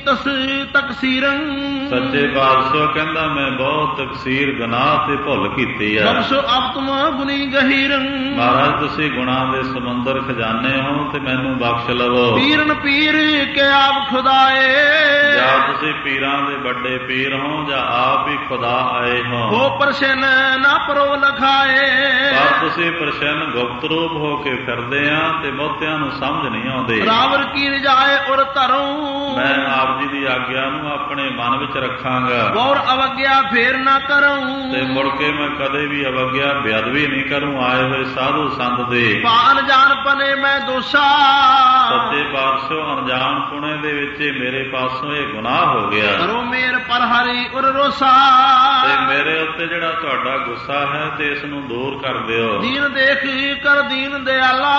[SPEAKER 2] ਤਕਸੀਰੰ।
[SPEAKER 1] ਸੱਚੇ ਪਾਤਸ਼ਾਹ ਕਹਿੰਦਾ ਮੈਂ ਬਹੁਤ ਤਕਸੀਰ ਗੁਨਾਹ ਤੇ ਭੁੱਲ ਕੀਤੀ ਆ।
[SPEAKER 2] ਬਖਸ਼ੋ ਅਬ ਤੁਮ ਗੁਨੀ ਗਹੀਰੰ।
[SPEAKER 1] ਮਹਾਰਾਜ ਤੁਸੀਂ ਗੁਨਾਹ ਦੇ ਸਮੁੰਦਰ ਖਜ਼ਾਨੇ ਹੋ ਤੇ ਮੈਨੂੰ ਬਖਸ਼ ਲਵੋ।
[SPEAKER 2] ਪੀਰਨ ਪੀਰ ਕੇ ਆਪ ਖੁਦਾਏ।
[SPEAKER 1] ਜਾਂ ਤੁਸੀਂ ਪੀਰਾਂ ਦੇ ਵੱਡੇ ਪੀਰ ਹੋ ਜਾਂ ਆਪ ਹੀ ਖੁਦਾ ਆਏ ਹੋ
[SPEAKER 2] ਪ੍ਰਸ਼ਨ ਨਾ ਪਰੋ ਲਖਾਏ।
[SPEAKER 1] ਪਰ ਤੁਸੀਂ ਪ੍ਰਸ਼ਨ ਗੁਪਤ ਰੂਪ ਹੋ ਕੇ ਫਿਰਦੇ ਆ ਤੇ ਬਹੁਤਿਆਂ ਨੂੰ ਸਮਝ ਨਹੀਂ ਆਉਂਦੇ।
[SPEAKER 2] ਰਾਵਰ ਕੀ ਰਜਾਏ ਉਰ ਧਰੂੰ।
[SPEAKER 1] ਮੈਂ ਆਪ ਜੀ ਦੀ ਆਗਿਆ ਨੂੰ ਆਪਣੇ ਮਨ ਵਿੱਚ ਰੱਖਾਂਗਾ।
[SPEAKER 2] ਗੌਰ ਅਵਗਿਆ ਫੇਰ ਨਾ ਕਰੂੰ।
[SPEAKER 1] ਤੇ ਮੁੜ ਕੇ ਮੈਂ ਕਦੇ ਵੀ ਅਵਗਿਆ ਬੇਅਦਬੀ ਨਹੀਂ ਕਰੂੰ ਆਏ ਹੋਏ ਸਾਧੂ ਸੰਤ ਦੇ।
[SPEAKER 2] ਪਾਨ ਜਾਣ ਪਨੇ ਮੈਂ ਦੋਸ਼ਾ।
[SPEAKER 1] ਸੱਚੇ ਪਾਤਸ਼ਾਹ ਅਣਜਾਣ ਪੁਣੇ ਦੇ ਵਿੱਚ ਮੇਰੇ ਪਾਸੋਂ ਇਹ ਗੁਨਾਹ ਹੋ ਗਿਆ।
[SPEAKER 2] ਕਰੋ ਮੇਰ ਪਰ ਹਰੀ ਉਰ ਰੋਸਾ।
[SPEAKER 1] ਤੇ ਮੇਰੇ ਉੱਤੇ ਜਿਹੜਾ ਤੁਹਾਡਾ ਗੁੱਸਾ ਹੈ ਤੇ ਇਸ ਨੂੰ ਦੂਰ ਕਰ ਦਿਓ।
[SPEAKER 2] ਦੀਨ ਦੇਖ ਕਰ ਦੀਨ ਦਿਆਲਾ।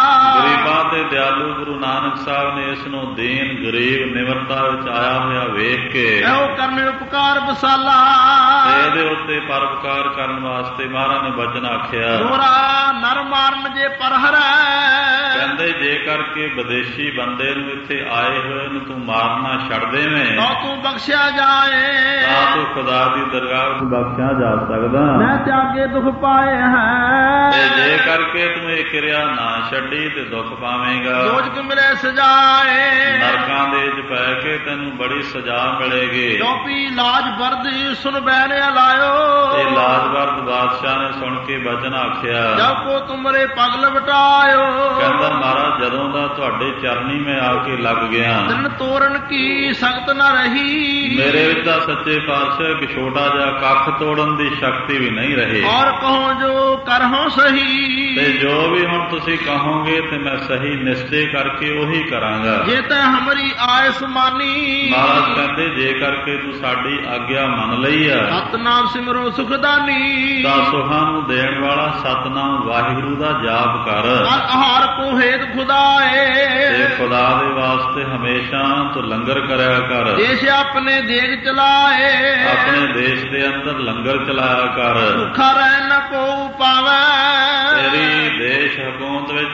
[SPEAKER 1] ਗਰੀਬਾਂ ਤੇ ਦਿਆਲੂ ਗੁਰੂ ਨਾਨਕ ਸਾਹਿਬ ਨੇ ਇਸ ਨੂੰ ਦੀਨ ਗਰੀਬ ਨਿਮਰਤਾ ਵਿੱਚ ਆਇਆ ਹੋਇਆ ਵੇਖ ਕੇ
[SPEAKER 2] ਇਹੋ ਕਰਨੇ ਉਪਕਾਰ ਬਸਾਲਾ।
[SPEAKER 1] ਤੇ ਇਹਦੇ ਉੱਤੇ ਪਰਉਪਕਾਰ ਕਰਨ ਵਾਸਤੇ ਮਹਾਰਾਜ ਨੇ ਬਚਨ ਆਖਿਆ।
[SPEAKER 2] ਦੋਰਾ ਨਰ ਮਾਰਨ ਜੇ ਪਰ ਹਰੈ।
[SPEAKER 1] ਕਹਿੰਦੇ ਜੇ ਕਰਕੇ ਵਿਦੇਸ਼ੀ ਬੰਦੇ ਨੂੰ ਇੱਥੇ ਆਏ ਹੋਏ ਨੂੰ ਤੂੰ ਮਾਰਨਾ ਛੱਡ ਦੇਵੇਂ
[SPEAKER 2] ਤਾਂ ਤੂੰ ਬਖਸ਼ਿਆ ਜਾਏ।
[SPEAKER 1] ਤਾਂ ਤੂੰ ਖੁਦਾ ਦੀ ਦਰਗਾਹ ਵਿੱਚ ਬਖਸ਼ਿਆ ਜਾ ਸਕਦਾ।
[SPEAKER 2] ਮੈਂ ਤਿਆਗੇ ਦੁੱਖ ਪਾਏ ਹੈ।
[SPEAKER 1] ਤੇ ਜੇ ਕਰਕੇ ਤੂੰ ਇਹ ਕਿਰਿਆ ਨਾ ਛੱਡੀ ਤੇ ਦੁੱਖ ਪਾਵੇਂਗਾ।
[SPEAKER 2] ਦੋਜਕ ਮਿਲੇ ਸਜਾਏ।
[SPEAKER 1] ਨਰਕਾਂ ਦੇ ਵਿੱਚ ਪੈ ਕੇ ਤੈਨੂੰ ਬੜੀ ਸਜ਼ਾ ਮਿਲੇਗੀ।
[SPEAKER 2] ਚੌਪੀ ਲਾਜ ਵਰਦ ਸੁਣ ਬਹਿਰਿਆ ਲਾਇਓ।
[SPEAKER 1] ਤੇ ਲਾਜਵਰਦ ਬਾਦਸ਼ਾਹ ਨੇ ਸੁਣ ਕੇ ਬਚਨ ਆਖਿਆ।
[SPEAKER 2] ਜਬ ਕੋ ਤੁਮਰੇ ਪਗਲ ਵਟਾਇਓ।
[SPEAKER 1] ਕਹਿੰਦਾ ਮਹਾਰਾਜ ਜਦੋਂ ਦਾ ਤੁਹਾਡੇ ਚਰਨੀ ਮੈਂ ਆ ਕੇ ਲੱਗ ਗਿਆ
[SPEAKER 2] ਦਿਨ ਤੋਰਨ ਕੀ ਸਖਤ ਨਾ ਰਹੀ।
[SPEAKER 1] ਮੇਰੇ ਵਿੱਚ ਤਾਂ ਸੱਚੇ ਪਾਤਸ਼ਾਹ ਇੱਕ ਛੋਟਾ ਜਿਹਾ ਕੱਖ ਤੋੜਨ ਦੀ ਸ਼ਕਤੀ ਵੀ ਨਹੀਂ ਰਹੀ।
[SPEAKER 2] ਔਰ ਕਹੋ ਜੋ ਕਰਹੁ ਸਹੀ।
[SPEAKER 1] ਤੇ ਜੋ ਵੀ ਹੁਣ ਤੁਸੀਂ ਕਹੋਗੇ ਤੇ ਮੈਂ ਸਹੀ ਨਿਸ਼ਚੇ ਕਰਕੇ ਉਹੀ ਕਰਾਂਗਾ।
[SPEAKER 2] ਜੇ ਤੈ ਹਮਰੀ ਆਇਸ ਮਾਨੀ।
[SPEAKER 1] ਮਹਾਰਾਜ ਕਹਿੰਦੇ ਜੇ ਕਰਕੇ ਤੂੰ ਸਾਡੀ ਆਗਿਆ ਮੰਨ ਲਈ ਆ
[SPEAKER 2] ਸਤਨਾਮ ਸਿਮਰੋ ਸੁਖਦਾਨੀ।
[SPEAKER 1] ਤਾਂ ਸੁਖਾਂ ਨੂੰ ਦੇਣ ਵਾਲਾ ਸਤਨਾਮ ਵਾਹਿਗੁਰੂ ਦਾ ਜਾਪ ਕਰ।
[SPEAKER 2] ਆਹਾਰ ਕੋ ਹੇਤ ਖੁਦਾਏ।
[SPEAKER 1] ਤੇ ਖੁਦਾ ਦੇ ਵਾਸਤੇ ਹਮੇਸ਼ਾ ਤੂੰ ਲੰਗਰ ਕਰਿਆ ਕਰ।
[SPEAKER 2] ਦੇਸ਼ ਆਪਣੇ ਦੇਗ ਚਲਾਏ।
[SPEAKER 1] ਆਪਣੇ ਦੇਸ਼ ਦੇ ਅੰਦਰ ਲੰਗਰ ਚਲਾਇਆ ਕਰ।
[SPEAKER 2] ਭੁੱਖਾ ਰਹਿ ਨ ਕੋ ਪਾਵੈ।
[SPEAKER 1] ਤੇਰੀ ਦੇਸ਼ ਹਕੂਮਤ ਵਿੱਚ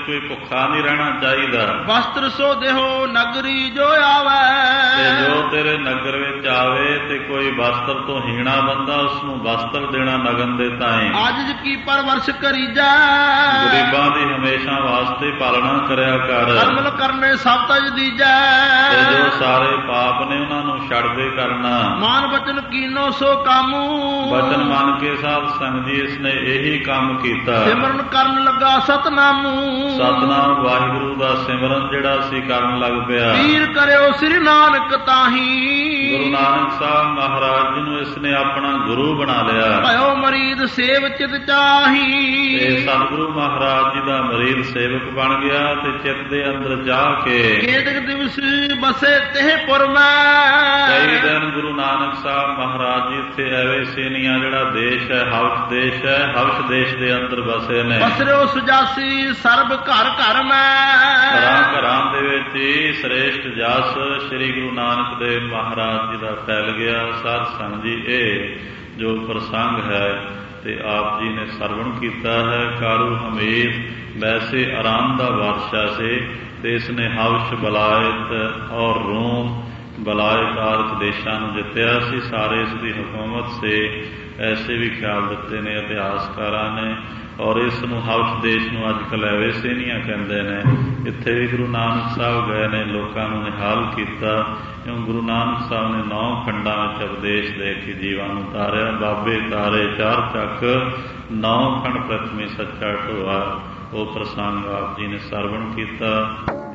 [SPEAKER 1] ਕੋਈ ਭੁੱਖਾ ਨਹੀਂ ਰਹਿਣਾ ਚਾਹੀਦਾ।
[SPEAKER 2] ਵਸਤਰ ਸੋ ਦੇਹੋ ਨਗਰੀ ਜੋ ਆਵੇ,
[SPEAKER 1] ਤੇ ਜੋ ਤੇਰੇ ਨਗਰ ਵਿੱਚ ਆਵੇ ਤੇ ਕੋਈ ਵਸਤਰ ਤੋਂ ਹੀਣਾ ਬੰਦਾ ਉਸਨੂੰ ਵਸਤਰ ਦੇਣਾ ਨਗਨ ਦੇ ਤਾਈਂ।
[SPEAKER 2] ਆਜਿਜ ਕੀ ਪਰਵਰਸ਼ ਕਰੀਜੈ,
[SPEAKER 1] ਗਰੀਬਾਂ ਦੀ ਹਮੇਸ਼ਾ ਵਾਸਤੇ ਪਾਲਣਾ ਕਰਿਆ ਕਰ।
[SPEAKER 2] ਕਰਮਲ ਕਰਨੇ ਸਭ ਤਜ ਦੀਜੈ,
[SPEAKER 1] ਤੇ ਜੋ ਸਾਰੇ ਪਾਪ ਨੇ ਉਹਨਾਂ ਨੂੰ ਛੱਡਦੇ ਕਰਨਾ।
[SPEAKER 2] ਮਾਨ ਬਚਨ ਕੀਨੋ ਸੋ ਕਾਮੂ,
[SPEAKER 1] ਬਚਨ ਮੰਨ ਕੇ ਸਾਧ ਸੰਗਤ ਜੀ ਇਸਨੇ ਇਹੀ ਕੰਮ ਕੀਤਾ।
[SPEAKER 2] ਸਿਮਰਨ ਕਰਨ ਲੱਗਾ ਸਤਨਾਮੂ,
[SPEAKER 1] ਸਤਨਾਮ ਵਾਹਿਗੁਰੂ ਦਾ ਸਿਮਰਨ ਜਿਹੜਾ ਸੀ ਕਰਨ ਲੱਗ ਪਿਆ।
[SPEAKER 2] ਵੀਰ ਕਰਿਓ ਸ੍ਰੀ ਨਾਨਕ ਤਾਹੀ,
[SPEAKER 1] ਗੁਰੂ ਨਾਨਕ ਸਾਹਿਬ ਮਹਾਰਾਜ ਜੀ ਨੂੰ ਇਸਨੇ ਆਪਣਾ ਗੁਰੂ ਬਣਾ ਲਿਆ।
[SPEAKER 2] ਭਇਓ ਮਰੀਦ ਸੇਵ ਚਿਤ ਚਾਹੀ,
[SPEAKER 1] ਤੇ ਸਤਿਗੁਰੂ ਮਹਾਰਾਜ ਜੀ ਦਾ ਮਰੀਦ ਸੇਵਕ ਬਣ ਗਿਆ ਤੇ ਚਿੱਤ ਦੇ ਅੰਦਰ ਜਾ ਕੇ
[SPEAKER 2] ਕੇਤਕ ਦਿਵਸ ਬਸੇ ਤਹਿ ਪੁਰ ਮੈਂ।
[SPEAKER 1] ਕਈ ਦਿਨ ਗੁਰੂ ਨਾਨਕ ਸਾਹਿਬ ਮਹਾਰਾਜ ਜੀ ਇੱਥੇ ਐਵੇਂ ਸੇਨੀਆਂ ਜਿਹੜਾ ਦੇਸ਼ ਹੈ ਹਵਸ਼ ਦੇਸ਼ ਹੈ, ਹਵਸ਼ ਦੇਸ਼ ਦੇ ਅੰਦਰ ਬਸੇ ਨੇ।
[SPEAKER 2] ਬਸਰਿਓ ਸੁਜਾਸੀ ਸਰਬ ਘਰ ਘਰ ਮੈਂ,
[SPEAKER 1] ਘਰਾਂ ਘਰਾਂ ਦੇ ਵਿੱਚ ਹੀ ਸ੍ਰੇਸ਼ਟ ਜਸ ਸ੍ਰੀ ਗੁਰੂ ਨਾਨਕ ਦੇਵ ਮਹਾਰਾਜ ਜੀ ਦਾ ਫੈਲ ਗਿਆ। ਸਾਧ ਸੰਗਤ ਜੀ ਇਹ ਜੋ ਪ੍ਰਸੰਗ ਹੈ ਤੇ ਆਪ ਜੀ ਨੇ ਸਰਵਣ ਕੀਤਾ ਹੈ। ਕਾਰੂ ਹਮੇਸ਼ ਵੈਸੇ ਆਰਾਮ ਦਾ ਬਾਦਸ਼ਾਹ ਸੀ ਤੇ ਇਸਨੇ ਹਵਸ਼ ਬਲਾਇਤ ਔਰ ਰੋਮ ਬਲਾਇਤ ਆਦਿਕ ਦੇਸ਼ਾਂ ਨੂੰ ਜਿੱਤਿਆ ਸੀ। ਸਾਰੇ ਇਸ ਦੀ ਹਕੂਮਤ ਸੇ ਐਸੇ ਵੀ ਖਿਆਲ ਦਿੱਤੇ ਨੇ ਇਤਿਹਾਸਕਾਰਾਂ ਨੇ। ਔਰ ਇਸ ਨੂੰ ਹਵਸ਼ ਦੇਸ਼ ਨੂੰ ਅੱਜ ਕੱਲ੍ਹ ਐਵੇਂ ਸੇਨੀਆਂ ਕਹਿੰਦੇ ਨੇ। ਇੱਥੇ ਵੀ ਗੁਰੂ ਨਾਨਕ ਸਾਹਿਬ ਗਏ ਨੇ, ਲੋਕਾਂ ਨੂੰ ਨਿਹਾਲ ਕੀਤਾ। ਕਿਉਂ ਗੁਰੂ ਨਾਨਕ ਸਾਹਿਬ ਨੇ 9 ਖੰਡਾਂ ਵਿੱਚ ਉਪਦੇਸ਼ ਦੇ ਕੇ ਜੀਵਾਂ ਨੂੰ ਤਾਰਿਆ। ਬਾਬੇ ਤਾਰੇ 4 ਚੱਕ 9 ਖੰਡ ਪ੍ਰਥਮੇ ਸੱਚਾ ਢੋਆ। ਉਹ ਪ੍ਰਸੰਗ ਆਪ ਜੀ ਨੇ ਸਰਵਣ ਕੀਤਾ।